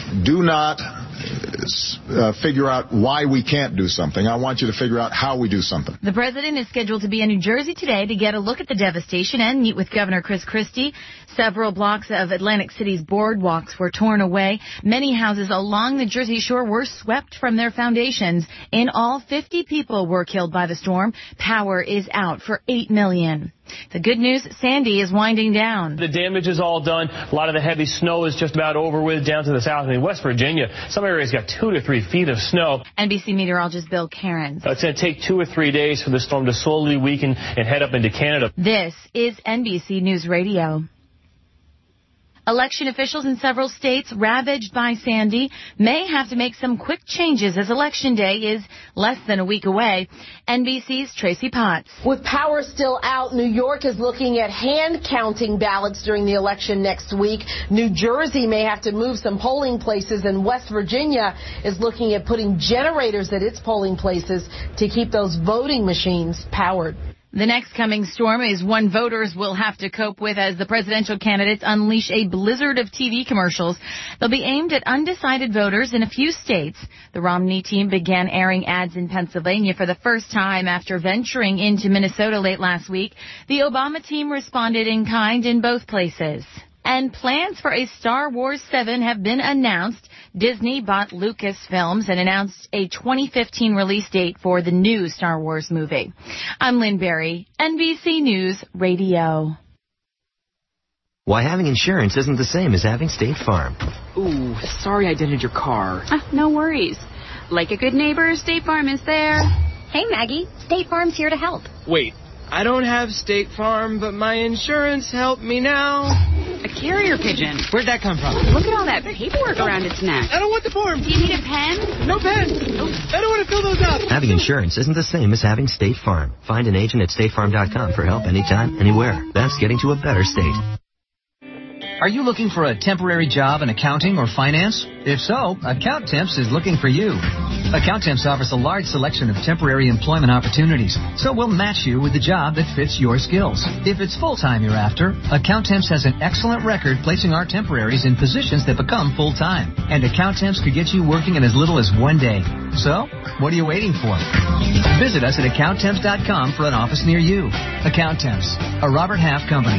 do not figure out why we can't do something. I want you to figure out how we do something. The president is scheduled to be in New Jersey today to get a look at the devastation and meet with Governor Chris Christie. Several blocks of Atlantic City's boardwalks were torn away. Many houses along the Jersey Shore were swept from their foundations. In all, 50 people were killed by the storm. Power is out for 8 million. The good news, Sandy is winding down. The damage is all done. A lot of the heavy snow is just about over with down to the south. In West Virginia, some areas got 2 to 3 feet of snow. NBC meteorologist Bill Cairns. It's going to take 2 or 3 days for the storm to slowly weaken and head up into Canada. This is NBC News Radio. Election officials in several states ravaged by Sandy may have to make some quick changes as Election Day is less than a week away. NBC's Tracy Potts. With power still out, New York is looking at hand-counting ballots during the election next week. New Jersey may have to move some polling places, and West Virginia is looking at putting generators at its polling places to keep those voting machines powered. The next coming storm is one voters will have to cope with as the presidential candidates unleash a blizzard of TV commercials. They'll be aimed at undecided voters in a few states. The Romney team began airing ads in Pennsylvania for the first time after venturing into Minnesota late last week. The Obama team responded in kind in both places. And plans for a Star Wars 7 have been announced. Disney bought Lucasfilms and announced a 2015 release date for the new Star Wars movie. I'm Lynn Berry, NBC News Radio. Why having insurance isn't the same as having State Farm. Ooh, sorry I dented your car. No worries. Like a good neighbor, State Farm is there. Hey, Maggie, State Farm's here to help. Wait, I don't have State Farm, but my insurance helped me now. A carrier pigeon. Where'd that come from? Look at all that paperwork around its neck. I don't want the form. Do you need a pen? No pen. I don't want to fill those out. Having insurance isn't the same as having State Farm. Find an agent at statefarm.com for help anytime, anywhere. That's getting to a better state. Are you looking for a temporary job in accounting or finance? If so, AccountTemps is looking for you. AccountTemps offers a large selection of temporary employment opportunities, so we'll match you with the job that fits your skills. If it's full-time you're after, AccountTemps has an excellent record placing our temporaries in positions that become full-time. And AccountTemps could get you working in as little as 1 day. So, what are you waiting for? Visit us at AccountTemps.com for an office near you. AccountTemps, a Robert Half company.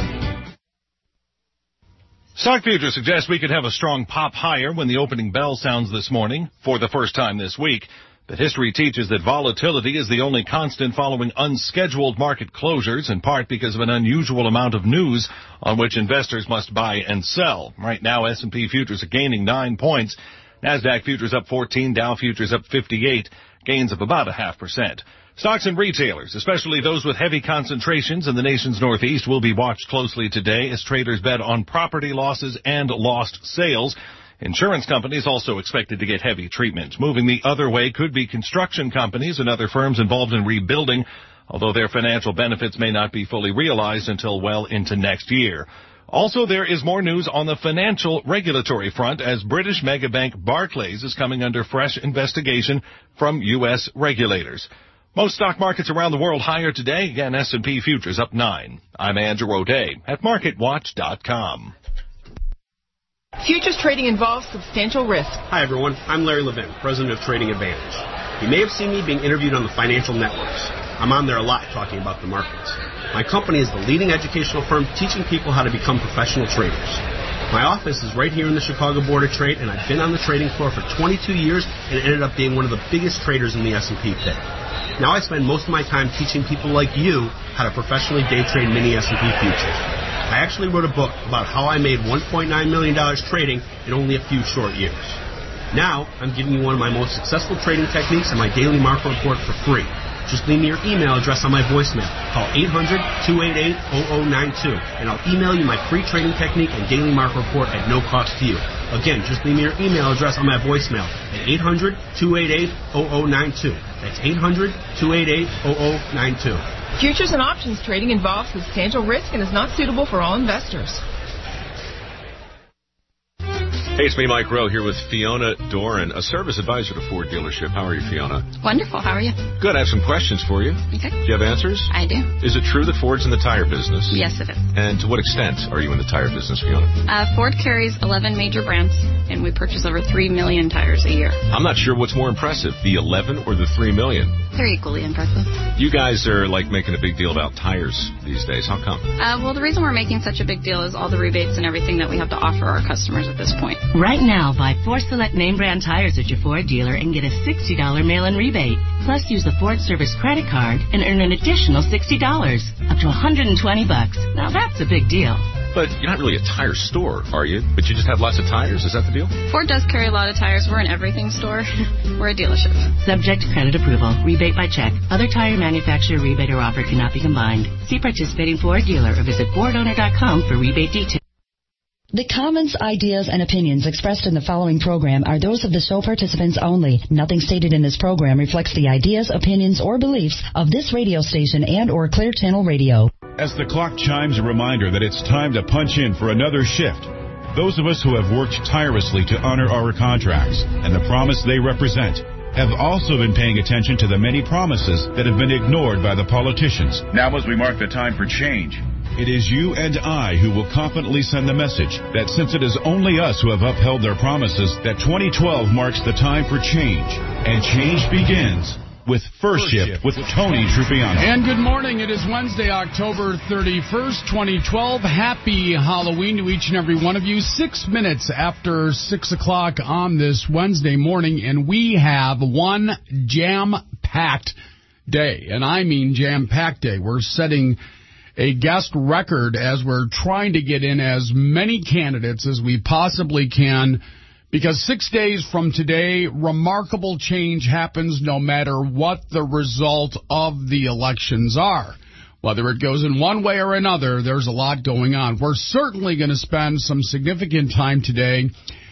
Stock futures suggest we could have a strong pop higher when the opening bell sounds this morning for the first time this week. But history teaches that volatility is the only constant following unscheduled market closures, in part because of an unusual amount of news on which investors must buy and sell. Right now, S&P futures are gaining 9 points. NASDAQ futures up 14, Dow futures up 58, gains of about 0.5%. Stocks and retailers, especially those with heavy concentrations in the nation's Northeast, will be watched closely today as traders bet on property losses and lost sales. Insurance companies also expected to get heavy treatment. Moving the other way could be construction companies and other firms involved in rebuilding, although their financial benefits may not be fully realized until well into next year. Also, there is more news on the financial regulatory front as British megabank Barclays is coming under fresh investigation from U.S. regulators. Most stock markets around the world higher today. Again, S&P futures up 9. I'm Andrew O'Day at MarketWatch.com. Futures trading involves substantial risk. Hi, everyone. I'm Larry Levin, president of Trading Advantage. You may have seen me being interviewed on the financial networks. I'm on there a lot talking about the markets. My company is the leading educational firm teaching people how to become professional traders. My office is right here in the Chicago Board of Trade, and I've been on the trading floor for 22 years and ended up being one of the biggest traders in the S&P pit. Now I spend most of my time teaching people like you how to professionally day trade mini S&P futures. I actually wrote a book about how I made $1.9 million trading in only a few short years. Now I'm giving you one of my most successful trading techniques and my daily market report for free. Just leave me your email address on my voicemail. Call 800-288-0092, and I'll email you my free trading technique and daily market report at no cost to you. Again, just leave me your email address on my voicemail at 800-288-0092. That's 800-288-0092. Futures and options trading involves substantial risk and is not suitable for all investors. Hey, it's me, Mike Rowe, here with Fiona Doran, a service advisor to Ford dealership. How are you, Fiona? Wonderful. How are you? Good. I have some questions for you. Okay. Do you have answers? I do. Is it true that Ford's in the tire business? Yes, it is. And to what extent are you in the tire business, Fiona? Ford carries 11 major brands, and we purchase over 3 million tires a year. I'm not sure what's more impressive, the 11 or the 3 million. They're equally impressive. You guys are like making a big deal about tires these days. How come? Well, the reason we're making such a big deal is all the rebates and everything that we have to offer our customers at this point. Right now, buy 4 select name brand tires at your Ford dealer and get a $60 mail-in rebate. Plus, use the Ford Service credit card and earn an additional $60, up to $120. Now that's a big deal. But you're not really a tire store, are you? But you just have lots of tires? Is that the deal? Ford does carry a lot of tires. We're an everything store. We're a dealership. Subject to credit approval. Rebate by check. Other tire manufacturer rebate or offer cannot be combined. See participating Ford dealer or visit FordOwner.com for rebate details. The comments, ideas, and opinions expressed in the following program are those of the show participants only. Nothing stated in this program reflects the ideas, opinions, or beliefs of this radio station and or Clear Channel Radio. As the clock chimes, a reminder that it's time to punch in for another shift. Those of us who have worked tirelessly to honor our contracts and the promise they represent have also been paying attention to the many promises that have been ignored by the politicians. Now, as we mark the time for change, it is you and I who will confidently send the message that since it is only us who have upheld their promises, that 2012 marks the time for change. And change begins with First Shift with Tony Trupiano. And good morning. It is Wednesday, October 31st, 2012. Happy Halloween to each and every one of you. 6 minutes after 6 o'clock on this Wednesday morning, and we have one jam-packed day. And I mean jam-packed day. We're setting a guest record as we're trying to get in as many candidates as we possibly can, because 6 days from today, remarkable change happens no matter what the result of the elections are. Whether it goes in one way or another, there's a lot going on. We're certainly going to spend some significant time today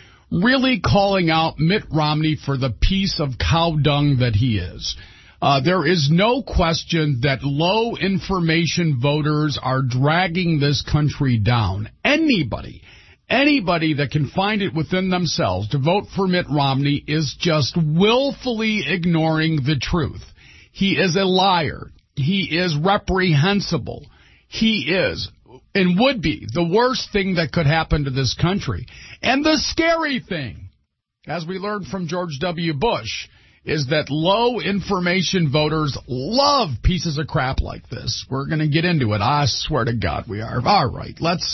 really calling out Mitt Romney for the piece of cow dung that he is. There is no question that low information voters are dragging this country down. Anybody that can find it within themselves to vote for Mitt Romney is just willfully ignoring the truth. He is a liar. He is reprehensible. He is and would be the worst thing that could happen to this country. And the scary thing, as we learned from George W. Bush, is that low information voters love pieces of crap like this. We're going to get into it. I swear to God we are. All right, let's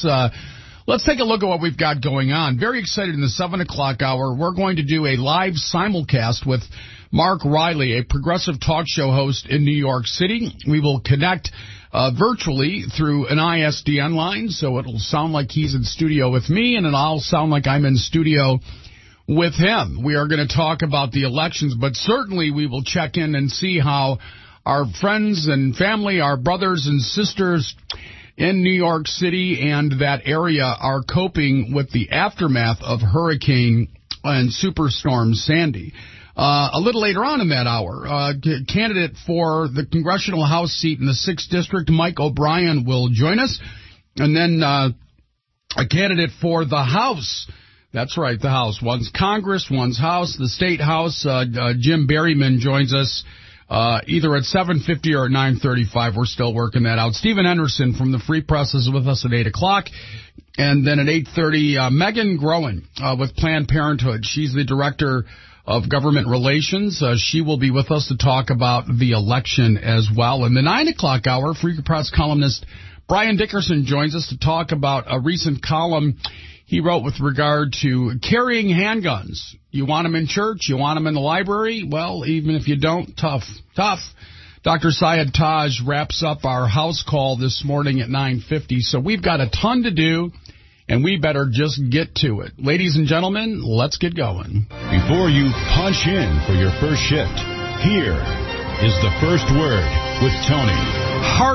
take a look at what we've got going on. Very excited in the 7 o'clock hour. We're going to do a live simulcast with Mark Riley, a progressive talk show host in New York City. We will connect virtually through an ISDN line, so it'll sound like he's in studio with me, and it'll sound like I'm in studio with him. We are going to talk about the elections, but certainly we will check in and see how our friends and family, our brothers and sisters in New York City and that area are coping with the aftermath of Hurricane and Superstorm Sandy. A little later on in that hour, candidate for the congressional House seat in the 6th District, Mike O'Brien, will join us. And then a candidate for the House. That's right, the House. One's Congress, one's House, the State House. Jim Berryman joins us either at 7:50 or at 9:35. We're still working that out. Stephen Henderson from the Free Press is with us at 8 o'clock. And then at 8:30, Megan Groen with Planned Parenthood. She's the Director of Government Relations. She will be with us to talk about the election as well. In the 9 o'clock hour, Free Press columnist Brian Dickerson joins us to talk about a recent column he wrote with regard to carrying handguns. You want them in church? You want them in the library? Well, even if you don't, tough. Dr. Syed Taj wraps up our house call this morning at 9:50, so we've got a ton to do, and we better just get to it. Ladies and gentlemen, let's get going. Before you punch in for your first shift, here is the first word with Tony.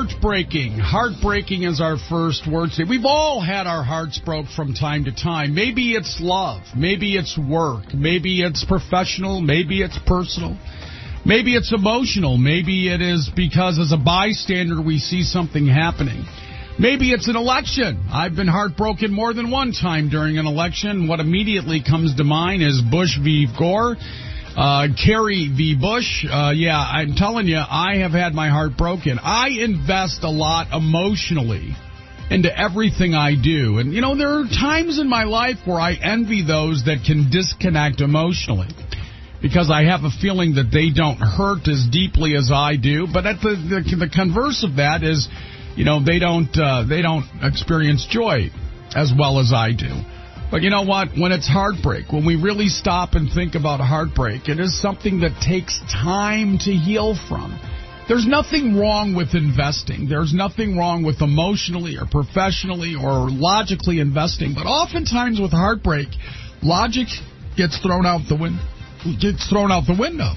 Heartbreaking is our first word today. We've all had our hearts broke from time to time. Maybe it's love. Maybe it's work. Maybe it's professional. Maybe it's personal. Maybe it's emotional. Maybe it is because as a bystander we see something happening. Maybe it's an election. I've been heartbroken more than one time during an election. What immediately comes to mind is Bush v. Gore, Kerry v. Bush. I'm telling you, I have had my heart broken. I invest a lot emotionally into everything I do. And, there are times in my life where I envy those that can disconnect emotionally, because I have a feeling that they don't hurt as deeply as I do. But at the converse of that is, they don't experience joy as well as I do. But you know what? When it's heartbreak, when we really stop and think about heartbreak, it is something that takes time to heal from. There's nothing wrong with investing. There's nothing wrong with emotionally or professionally or logically investing. But oftentimes with heartbreak, logic gets thrown out the window.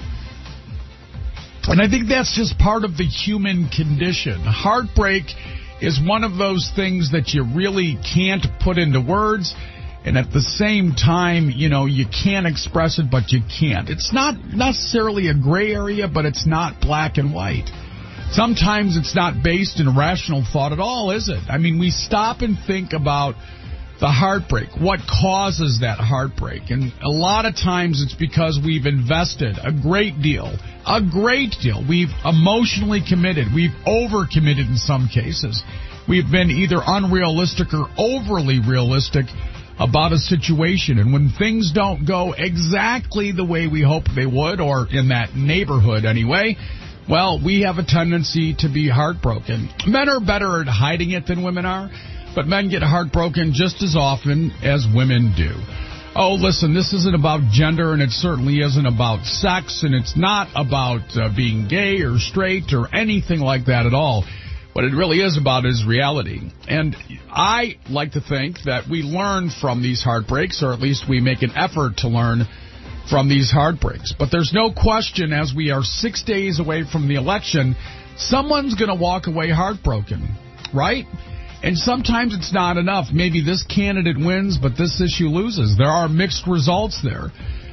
And I think that's just part of the human condition. Heartbreak is one of those things that you really can't put into words. And at the same time, you can express it, but you can't. It's not necessarily a gray area, but it's not black and white. Sometimes it's not based in rational thought at all, is it? I mean, we stop and think about the heartbreak, what causes that heartbreak. And a lot of times it's because we've invested a great deal. We've emotionally committed. We've overcommitted in some cases. We've been either unrealistic or overly realistic about a situation. And when things don't go exactly the way we hope they would, or in that neighborhood anyway, well, we have a tendency to be heartbroken. Men are better at hiding it than women are, but men get heartbroken just as often as women do. Oh, listen, this isn't about gender, and it certainly isn't about sex, and it's not about being gay or straight or anything like that at all. What it really is about is reality. And I like to think that we learn from these heartbreaks, or at least we make an effort to learn from these heartbreaks. But there's no question, as we are 6 days away from the election, someone's going to walk away heartbroken, right? And sometimes it's not enough. Maybe this candidate wins, but this issue loses. There are mixed results there.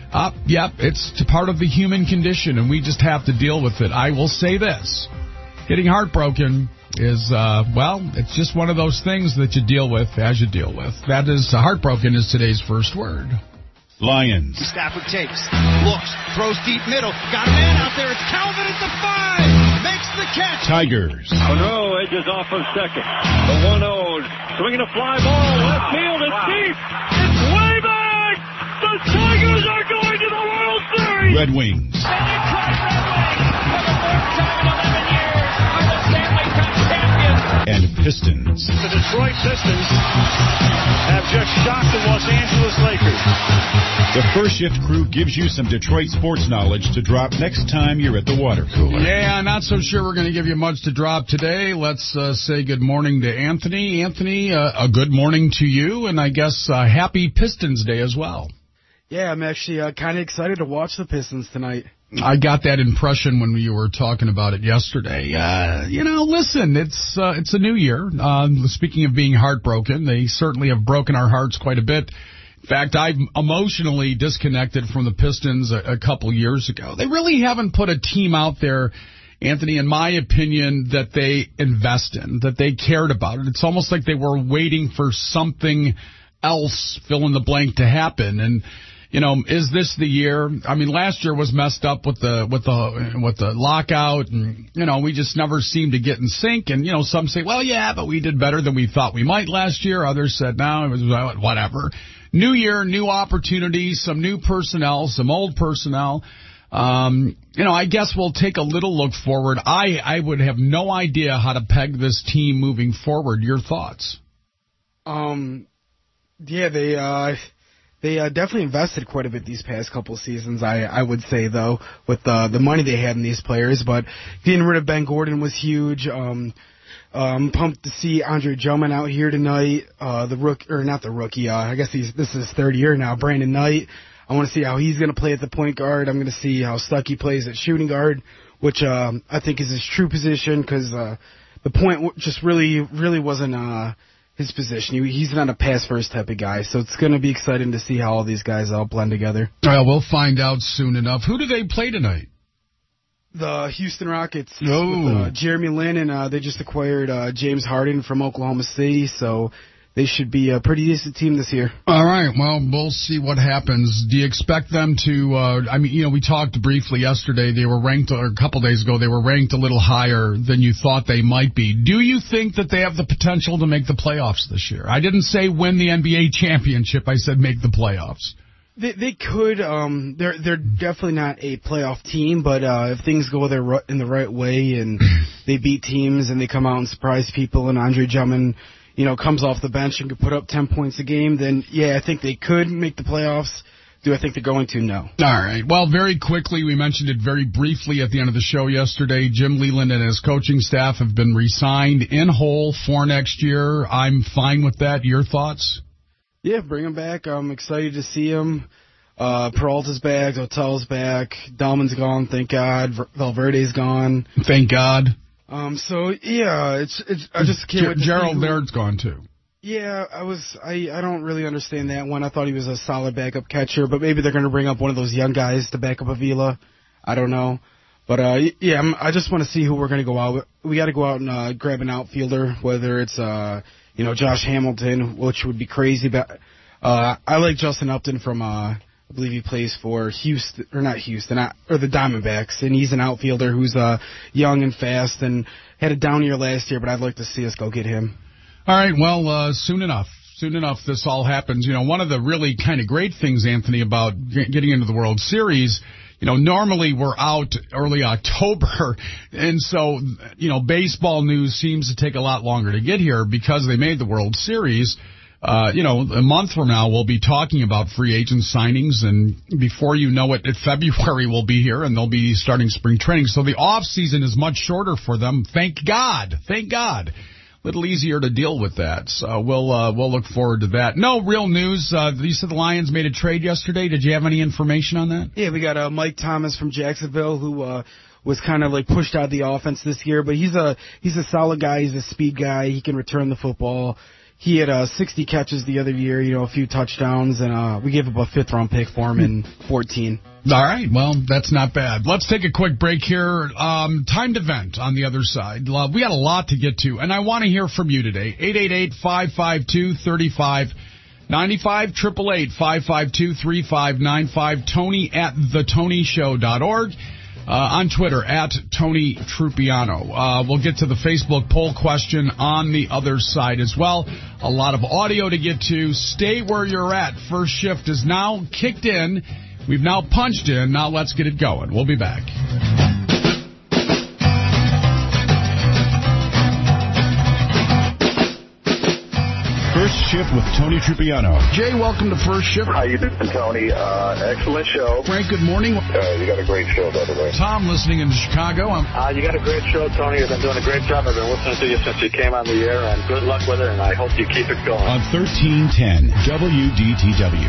It's part of the human condition, and we just have to deal with it. I will say this. Getting heartbroken is, it's just one of those things that you deal with as you deal with. That is, heartbroken is today's first word. Lions. Stafford takes, looks, throws deep middle. Got a man out there. It's Calvin at the 5. Makes the catch. Tigers. Monroe edges off of second. The 1-0. Swinging a fly ball. Left field. It's deep. It's way back. The Tigers are going to the World Series. Red Wings. And Detroit Red Wings, for the first time in 11 years, are the Stanley Cup champions. And Pistons. The Detroit Pistons have just shocked the Los Angeles Lakers. The First Shift crew gives you some Detroit sports knowledge to drop next time you're at the water cooler. Yeah, not so sure we're going to give you much to drop today. Let's say good morning to Anthony. Anthony, a good morning to you, and I guess happy Pistons Day as well. Yeah, I'm actually kind of excited to watch the Pistons tonight. I got that impression when you were talking about it yesterday. Listen, it's a new year. Speaking of being heartbroken, they certainly have broken our hearts quite a bit. In fact, I've emotionally disconnected from the Pistons a couple years ago. They really haven't put a team out there, Anthony, in my opinion, that they invest in, that they cared about it. It's almost like they were waiting for something else, fill in the blank, to happen. And is this the year? I mean, last year was messed up with the lockout, and we just never seemed to get in sync. And some say, well, yeah, but we did better than we thought we might last year. Others said, no, it was whatever. New year, new opportunities, some new personnel, some old personnel. I guess we'll take a little look forward. I would have no idea how to peg this team moving forward. Your thoughts? Yeah, they definitely invested quite a bit these past couple seasons, I would say, though, with the money they had in these players. But getting rid of Ben Gordon was huge. I'm pumped to see Andre Drummond out here tonight. I guess this is his third year now. Brandon Knight. I want to see how he's going to play at the point guard. I'm going to see how Stuckey plays at shooting guard, which I think is his true position, because the point just really wasn't his position. He's not a pass-first type of guy, so it's going to be exciting to see how all these guys all blend together. Well, we'll find out soon enough. Who do they play tonight? The Houston Rockets with Jeremy Lin, and they just acquired James Harden from Oklahoma City, so they should be a pretty decent team this year. All right, well, we'll see what happens. Do you expect them to, we talked briefly yesterday, they were ranked, or a couple days ago, they were ranked a little higher than you thought they might be. Do you think that they have the potential to make the playoffs this year? I didn't say win the NBA championship, I said make the playoffs. They could. They're definitely not a playoff team, but if things go in the right way and they beat teams and they come out and surprise people, and Andre Drummond, comes off the bench and could put up 10 points a game, then yeah, I think they could make the playoffs. Do I think they're going to? No. All right. Well, very quickly, we mentioned it very briefly at the end of the show yesterday. Jim Leland and his coaching staff have been re-signed in whole for next year. I'm fine with that. Your thoughts? Yeah, bring him back. I'm excited to see him. Peralta's back. Hotel's back. Dahlman's gone, thank God. Valverde's gone. Thank God. So yeah, I just can't wait to Gerald Laird's gone too. Yeah, I don't really understand that one. I thought he was a solid backup catcher, but maybe they're going to bring up one of those young guys to back up Avila. I don't know. But I just want to see who we're going to go out with. We got to go out and grab an outfielder, whether it's Josh Hamilton, which would be crazy, but I like Justin Upton from I believe he plays for the Diamondbacks, and he's an outfielder who's young and fast and had a down year last year, but I'd like to see us go get him. All right, well, soon enough this all happens. One of the really kind of great things, Anthony, about getting into the World Series, normally we're out early October, and so, baseball news seems to take a lot longer to get here because they made the World Series. A month from now, we'll be talking about free agent signings, and before you know it, February will be here, and they'll be starting spring training. So the off season is much shorter for them. Thank God. A little easier to deal with that. So we'll look forward to that. No real news. You said the Lions made a trade yesterday. Did you have any information on that? Yeah, we got Mike Thomas from Jacksonville, who was kind of like pushed out of the offense this year, but he's a solid guy. He's a speed guy. He can return the football. He had 60 catches the other year, a few touchdowns, and we gave up a fifth-round pick for him in 2014. All right, well, that's not bad. Let's take a quick break here. Time to vent on the other side. We got a lot to get to, and I want to hear from you today. 888-552-3595, 888-552-3595, Tony at thetonyshow.org. On Twitter, at Tony Trupiano. We'll get to the Facebook poll question on the other side as well. A lot of audio to get to. Stay where you're at. First shift is now kicked in. We've now punched in. Now let's get it going. We'll be back. First Shift with Tony Trupiano. Jay, welcome to First Shift. How you doing, Tony? Excellent show. Frank, good morning. You got a great show, by the way. Tom, listening in Chicago. You got a great show, Tony. You've been doing a great job. I've been listening to you since you came on the air, and good luck with it, and I hope you keep it going. On 1310 WDTW.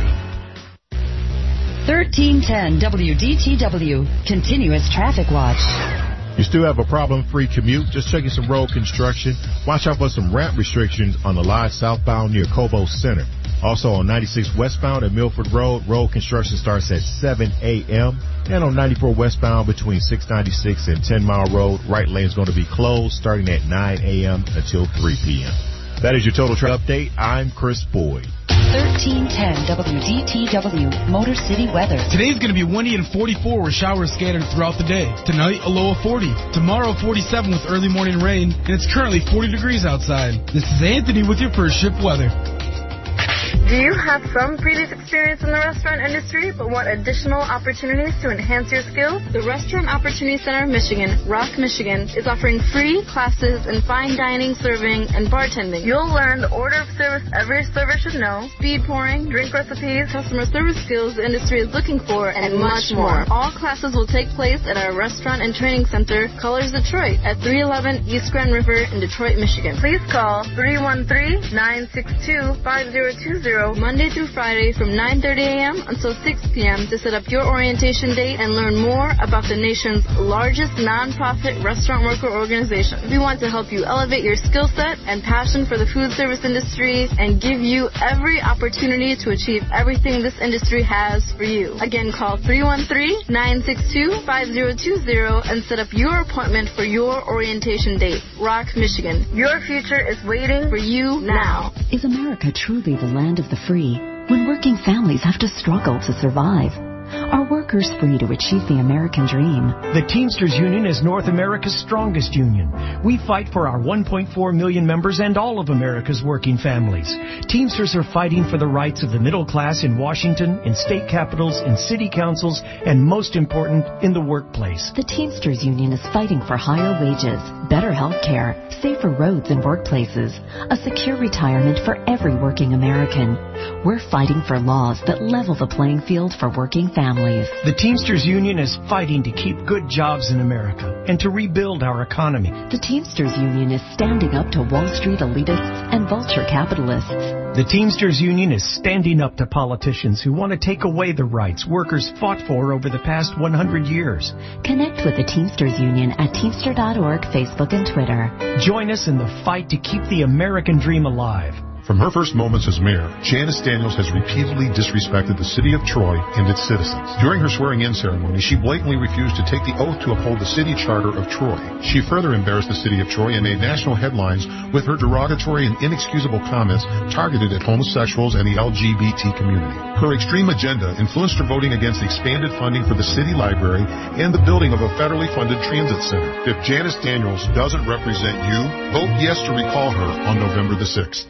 1310 WDTW. Continuous Traffic Watch. You still have a problem-free commute? Just checking some road construction. Watch out for some ramp restrictions on the line southbound near Cobo Center. Also on 96 westbound at Milford Road, road construction starts at 7 a.m. And on 94 westbound between 696 and 10 Mile Road, right lane is going to be closed starting at 9 a.m. until 3 p.m. That is your Total Traffic Update. I'm Chris Boyd. 1310 WDTW, Motor City Weather. Today's going to be windy and 44 with showers scattered throughout the day. Tonight, a low of 40. Tomorrow, 47 with early morning rain. And it's currently 40 degrees outside. This is Anthony with your First Shift weather. Do you have some previous experience in the restaurant industry but want additional opportunities to enhance your skills? The Restaurant Opportunity Center of Michigan, Rock, Michigan, is offering free classes in fine dining, serving, and bartending. You'll learn the order of service every server should know, speed pouring, drink recipes, customer service skills the industry is looking for, and much more. All classes will take place at our Restaurant and Training Center, Colors Detroit, at 311 East Grand River in Detroit, Michigan. Please call 313-962-5020 Monday through Friday from 9:30 a.m. until 6 p.m. to set up your orientation date and learn more about the nation's largest nonprofit restaurant worker organization. We want to help you elevate your skill set and passion for the food service industry and give you every opportunity to achieve everything this industry has for you. Again, call 313-962-5020 and set up your appointment for your orientation date. Rock, Michigan. Your future is waiting for you now. Is America truly the land of the free when working families have to struggle to survive? Are workers free to achieve the American dream? The Teamsters Union is North America's strongest union. We fight for our 1.4 million members and all of America's working families. Teamsters are fighting for the rights of the middle class in Washington, in state capitals, in city councils, and most important, in the workplace. The Teamsters Union is fighting for higher wages, better health care, safer roads and workplaces, a secure retirement for every working American. We're fighting for laws that level the playing field for working families. The Teamsters Union is fighting to keep good jobs in America and to rebuild our economy. The Teamsters Union is standing up to Wall Street elitists and vulture capitalists. The Teamsters Union is standing up to politicians who want to take away the rights workers fought for over the past 100 years. Connect with the Teamsters Union at Teamster.org, Facebook, and Twitter. Join us in the fight to keep the American dream alive. From her first moments as mayor, Janice Daniels has repeatedly disrespected the city of Troy and its citizens. During her swearing-in ceremony, she blatantly refused to take the oath to uphold the city charter of Troy. She further embarrassed the city of Troy and made national headlines with her derogatory and inexcusable comments targeted at homosexuals and the LGBT community. Her extreme agenda influenced her voting against expanded funding for the city library and the building of a federally funded transit center. If Janice Daniels doesn't represent you, vote yes to recall her on November the 6th.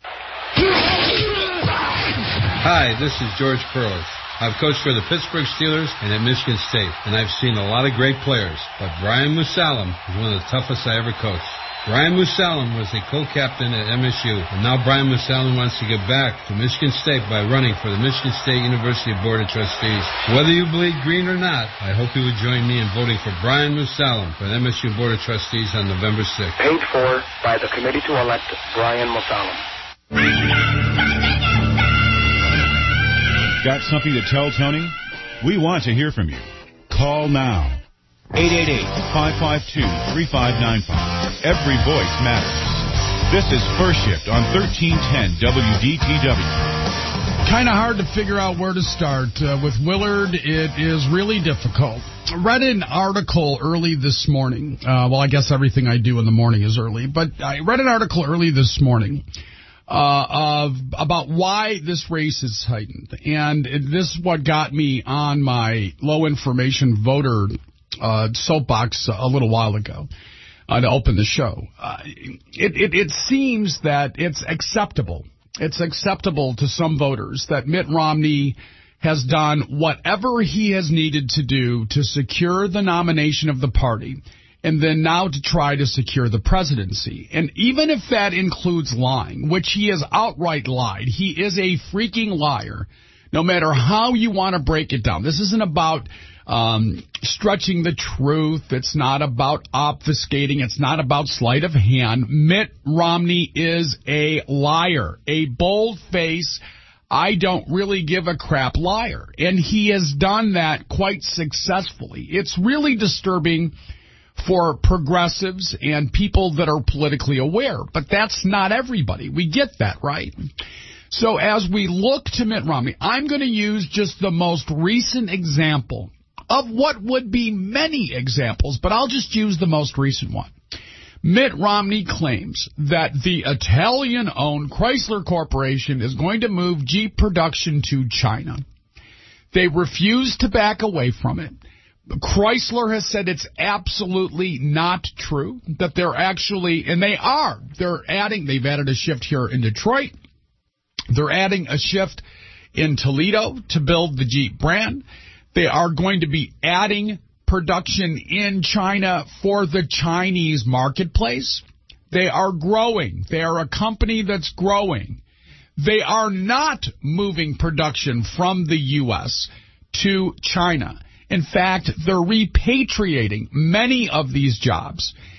Hi, this is George Perlis. I've coached for the Pittsburgh Steelers and at Michigan State, and I've seen a lot of great players, but Brian Musalem is one of the toughest I ever coached. Brian Musalem was a co-captain at MSU, and now Brian Musalem wants to give back to Michigan State by running for the Michigan State University Board of Trustees. Whether you bleed green or not, I hope you would join me in voting for Brian Musalem for the MSU Board of Trustees on November 6th. Paid for by the committee to elect Brian Musalem. Got something to tell Tony? We want to hear from you. Call now. 888-552-3595. Every voice matters. This is First Shift on 1310 WDTW. Kind of hard to figure out where to start. With Willard, it is really difficult. I read an article early this morning. Well, I guess everything I do in the morning is early. But I read an article early this morning about why this race is heightened. And this is what got me on my low information voter soapbox a little while ago to open the show. It seems that it's acceptable. It's acceptable to some voters that Mitt Romney has done whatever he has needed to do to secure the nomination of the party, and then now to try to secure the presidency. And even if that includes lying, which he has outright lied, he is a freaking liar, no matter how you want to break it down. This isn't about stretching the truth. It's not about obfuscating. It's not about sleight of hand. Mitt Romney is a liar, a bold-faced, I don't really give a crap liar. And he has done that quite successfully. It's really disturbing for progressives and people that are politically aware. But that's not everybody. We get that, right? So as we look to Mitt Romney, I'm going to use just the most recent example of what would be many examples, but I'll just use the most recent one. Mitt Romney claims that the Italian-owned Chrysler Corporation is going to move Jeep production to China. They refuse to back away from it. Chrysler has said it's absolutely not true, that they're actually, and they are, they've added a shift here in Detroit. They're adding a shift in Toledo to build the Jeep brand. They are going to be adding production in China for the Chinese marketplace. They are growing. They are a company that's growing. They are not moving production from the U.S. to China. In fact, they're repatriating many of these jobs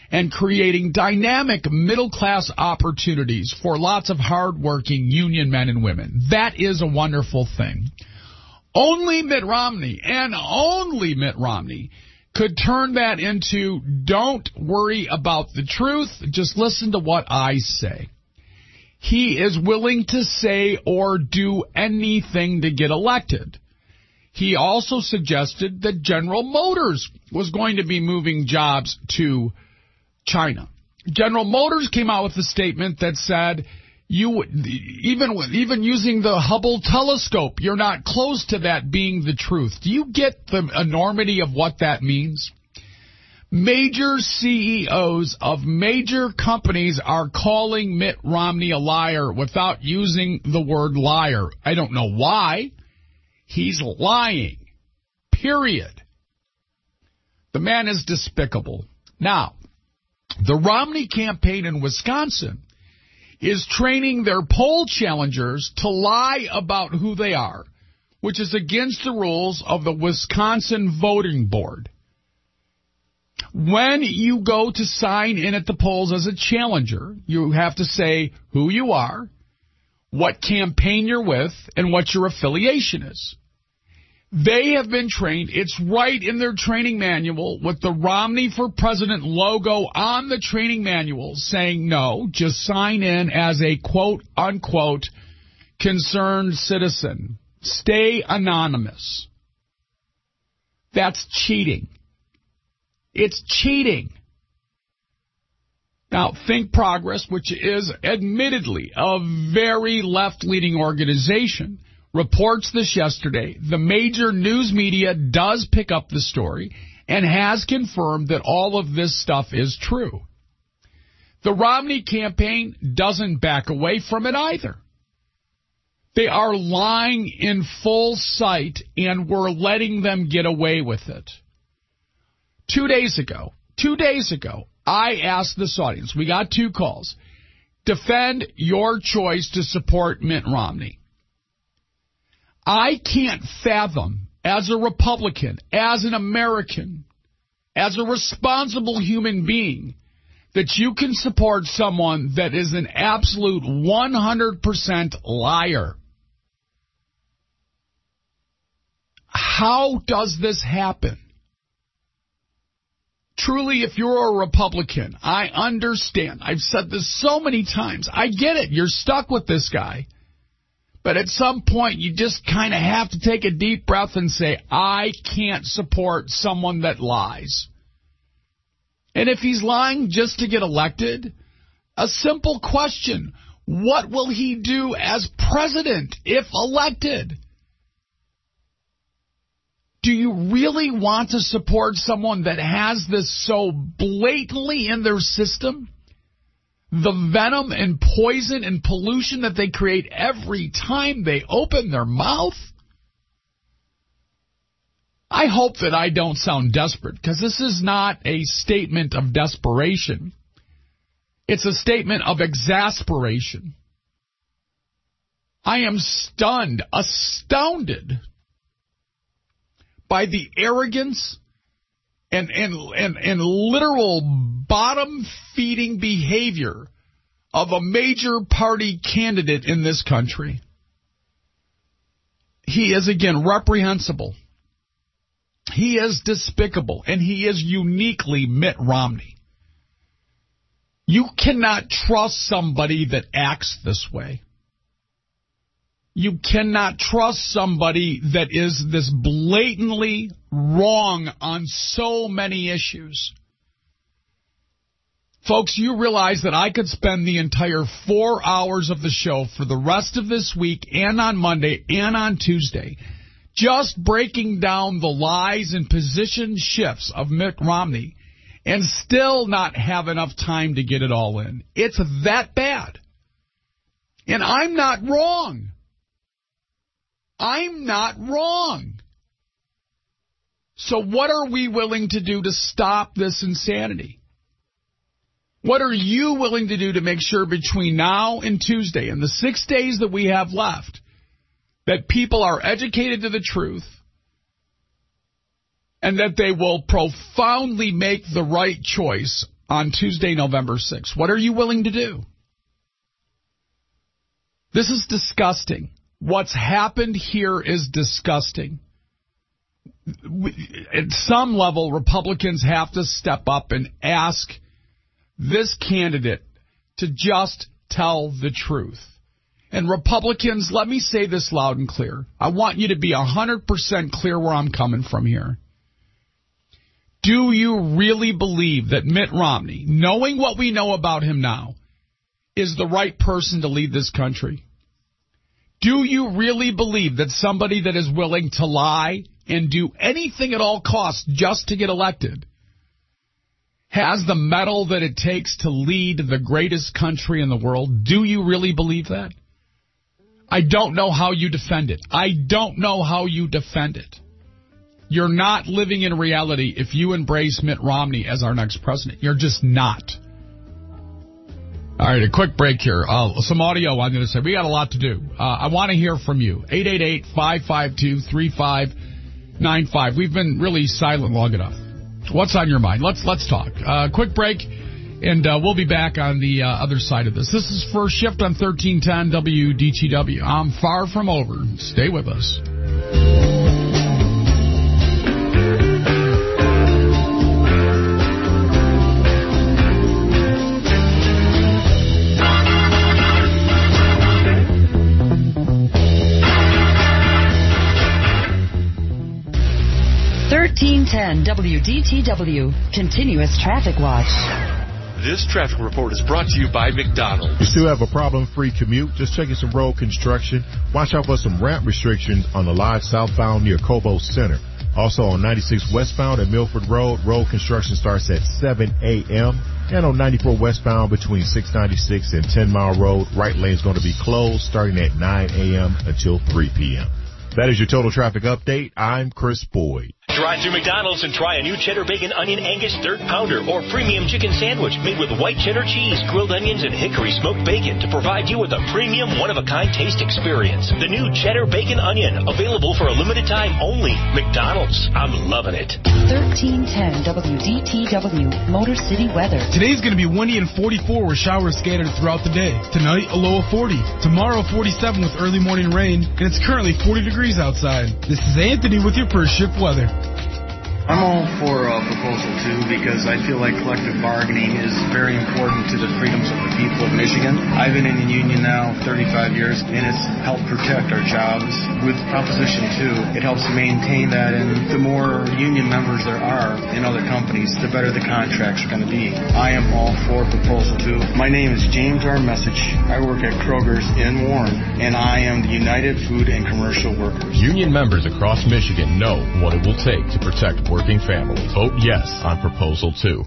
and creating dynamic middle-class opportunities for lots of hard-working union men and women. That is a wonderful thing. Only Mitt Romney, and only Mitt Romney, could turn that into, don't worry about the truth, just listen to what I say. He is willing to say or do anything to get elected. He also suggested that General Motors was going to be moving jobs to China. General Motors came out with a statement that said, even using the Hubble telescope, you're not close to that being the truth. Do you get the enormity of what that means? Major CEOs of major companies are calling Mitt Romney a liar without using the word liar. I don't know why. He's lying. Period. The man is despicable. Now, the Romney campaign in Wisconsin is training their poll challengers to lie about who they are, which is against the rules of the Wisconsin Voting Board. When you go to sign in at the polls as a challenger, you have to say who you are, what campaign you're with, and what your affiliation is. They have been trained. It's right in their training manual with the Romney for President logo on the training manual saying, no, just sign in as a quote-unquote concerned citizen. Stay anonymous. That's cheating. It's cheating. Now, Think Progress, which is admittedly a very left-leaning organization, reports this yesterday. The major news media does pick up the story and has confirmed that all of this stuff is true. The Romney campaign doesn't back away from it either. They are lying in full sight, and we're letting them get away with it. 2 days ago, I asked this audience, we got 2 calls, defend your choice to support Mitt Romney. I can't fathom, as a Republican, as an American, as a responsible human being, that you can support someone that is an absolute 100% liar. How does this happen? Truly, if you're a Republican, I understand. I've said this so many times. I get it. You're stuck with this guy. But at some point, you just kind of have to take a deep breath and say, I can't support someone that lies. And if he's lying just to get elected, a simple question, what will he do as president if elected? Do you really want to support someone that has this so blatantly in their system? The venom and poison and pollution that they create every time they open their mouth? I hope that I don't sound desperate, because this is not a statement of desperation. It's a statement of exasperation. I am stunned, astounded by the arrogance and literal bottom-feeding behavior of a major party candidate in this country. He is, again, reprehensible. He is despicable, and he is uniquely Mitt Romney. You cannot trust somebody that acts this way. You cannot trust somebody that is this blatantly wrong on so many issues. Folks, you realize that I could spend the entire 4 hours of the show for the rest of this week and on Monday and on Tuesday just breaking down the lies and position shifts of Mitt Romney and still not have enough time to get it all in. It's that bad. And I'm not wrong. I'm not wrong. So what are we willing to do to stop this insanity? What are you willing to do to make sure between now and Tuesday and the 6 days that we have left that people are educated to the truth and that they will profoundly make the right choice on Tuesday, November 6th? What are you willing to do? This is disgusting. What's happened here is disgusting. At some level, Republicans have to step up and ask this candidate to just tell the truth. And Republicans, let me say this loud and clear. I want you to be 100% clear where I'm coming from here. Do you really believe that Mitt Romney, knowing what we know about him now, is the right person to lead this country? Do you really believe that somebody that is willing to lie and do anything at all costs just to get elected has the mettle that it takes to lead the greatest country in the world? Do you really believe that? I don't know how you defend it. I don't know how you defend it. You're not living in reality if you embrace Mitt Romney as our next president. You're just not. All right, a quick break here. Some audio I'm going to say. We got a lot to do. I want to hear from you. 888-552-3595. We've been really silent long enough. What's on your mind? Let's talk. Quick break, and we'll be back on the other side of this. This is First Shift on 1310 WDTW. I'm far from over. Stay with us. 1310 WDTW, Continuous Traffic Watch. This traffic report is brought to you by McDonald's. You still have a problem-free commute? Just checking some road construction. Watch out for some ramp restrictions on the Lodge southbound near Cobo Center. Also on 96 westbound at Milford Road, road construction starts at 7 a.m. And on 94 westbound between 696 and 10 Mile Road, right lane is going to be closed starting at 9 a.m. until 3 p.m. That is your total traffic update. I'm Chris Boyd. Drive through McDonald's and try a new cheddar bacon onion Angus third pounder or premium chicken sandwich made with white cheddar cheese, grilled onions, and hickory smoked bacon to provide you with a premium one-of-a-kind taste experience. The new cheddar bacon onion, available for a limited time only. McDonald's. I'm loving it. 1310 WDTW, Motor City weather. Today's going to be windy and 44 with showers scattered throughout the day. Tonight, a low of 40. Tomorrow, 47 with early morning rain. And it's currently 40 degrees outside. This is Anthony with your First Shift weather. I'm all for Proposal 2 because I feel like collective bargaining is very important to the freedoms of the people of Michigan. I've been in the union now 35 years, and it's helped protect our jobs. With Proposition 2, it helps maintain that, and the more union members there are in other companies, the better the contracts are going to be. I am all for Proposal 2. My name is James R. Message. I work at Kroger's in Warren, and I am the United Food and Commercial Workers. Union members across Michigan know what it will take to protect working families. Vote yes on Proposal 2.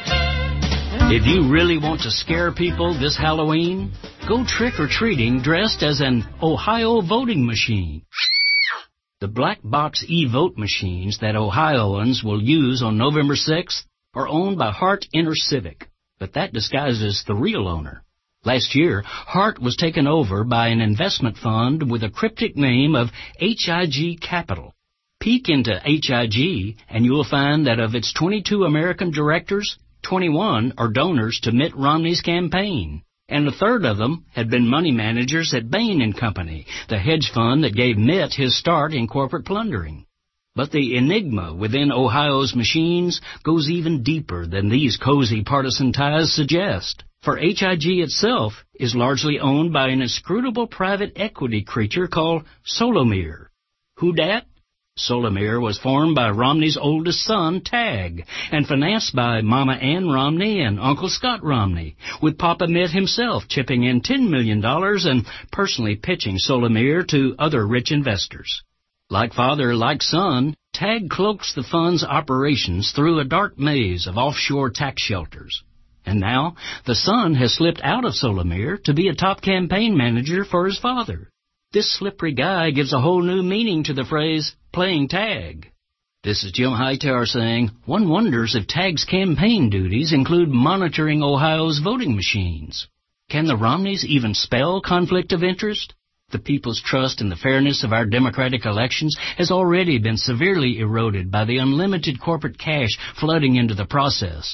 If you really want to scare people this Halloween, go trick-or-treating dressed as an Ohio voting machine. The black box e-vote machines that Ohioans will use on November 6th are owned by Hart InterCivic, but that disguises the real owner. Last year, Hart was taken over by an investment fund with a cryptic name of HIG Capital. Peek into HIG, and you'll find that of its 22 American directors, 21 are donors to Mitt Romney's campaign, and a third of them had been money managers at Bain & Company, the hedge fund that gave Mitt his start in corporate plundering. But the enigma within Ohio's machines goes even deeper than these cozy partisan ties suggest, for HIG itself is largely owned by an inscrutable private equity creature called Solomir. Who dat? Solomir was formed by Romney's oldest son, Tag, and financed by Mama Ann Romney and Uncle Scott Romney, with Papa Mitt himself chipping in $10 million and personally pitching Solomir to other rich investors. Like father, like son, Tag cloaks the fund's operations through a dark maze of offshore tax shelters. And now, the son has slipped out of Solomir to be a top campaign manager for his father. This slippery guy gives a whole new meaning to the phrase, playing tag. This is Jim Hightower saying, one wonders if Tag's campaign duties include monitoring Ohio's voting machines. Can the Romneys even spell conflict of interest? The people's trust in the fairness of our democratic elections has already been severely eroded by the unlimited corporate cash flooding into the process.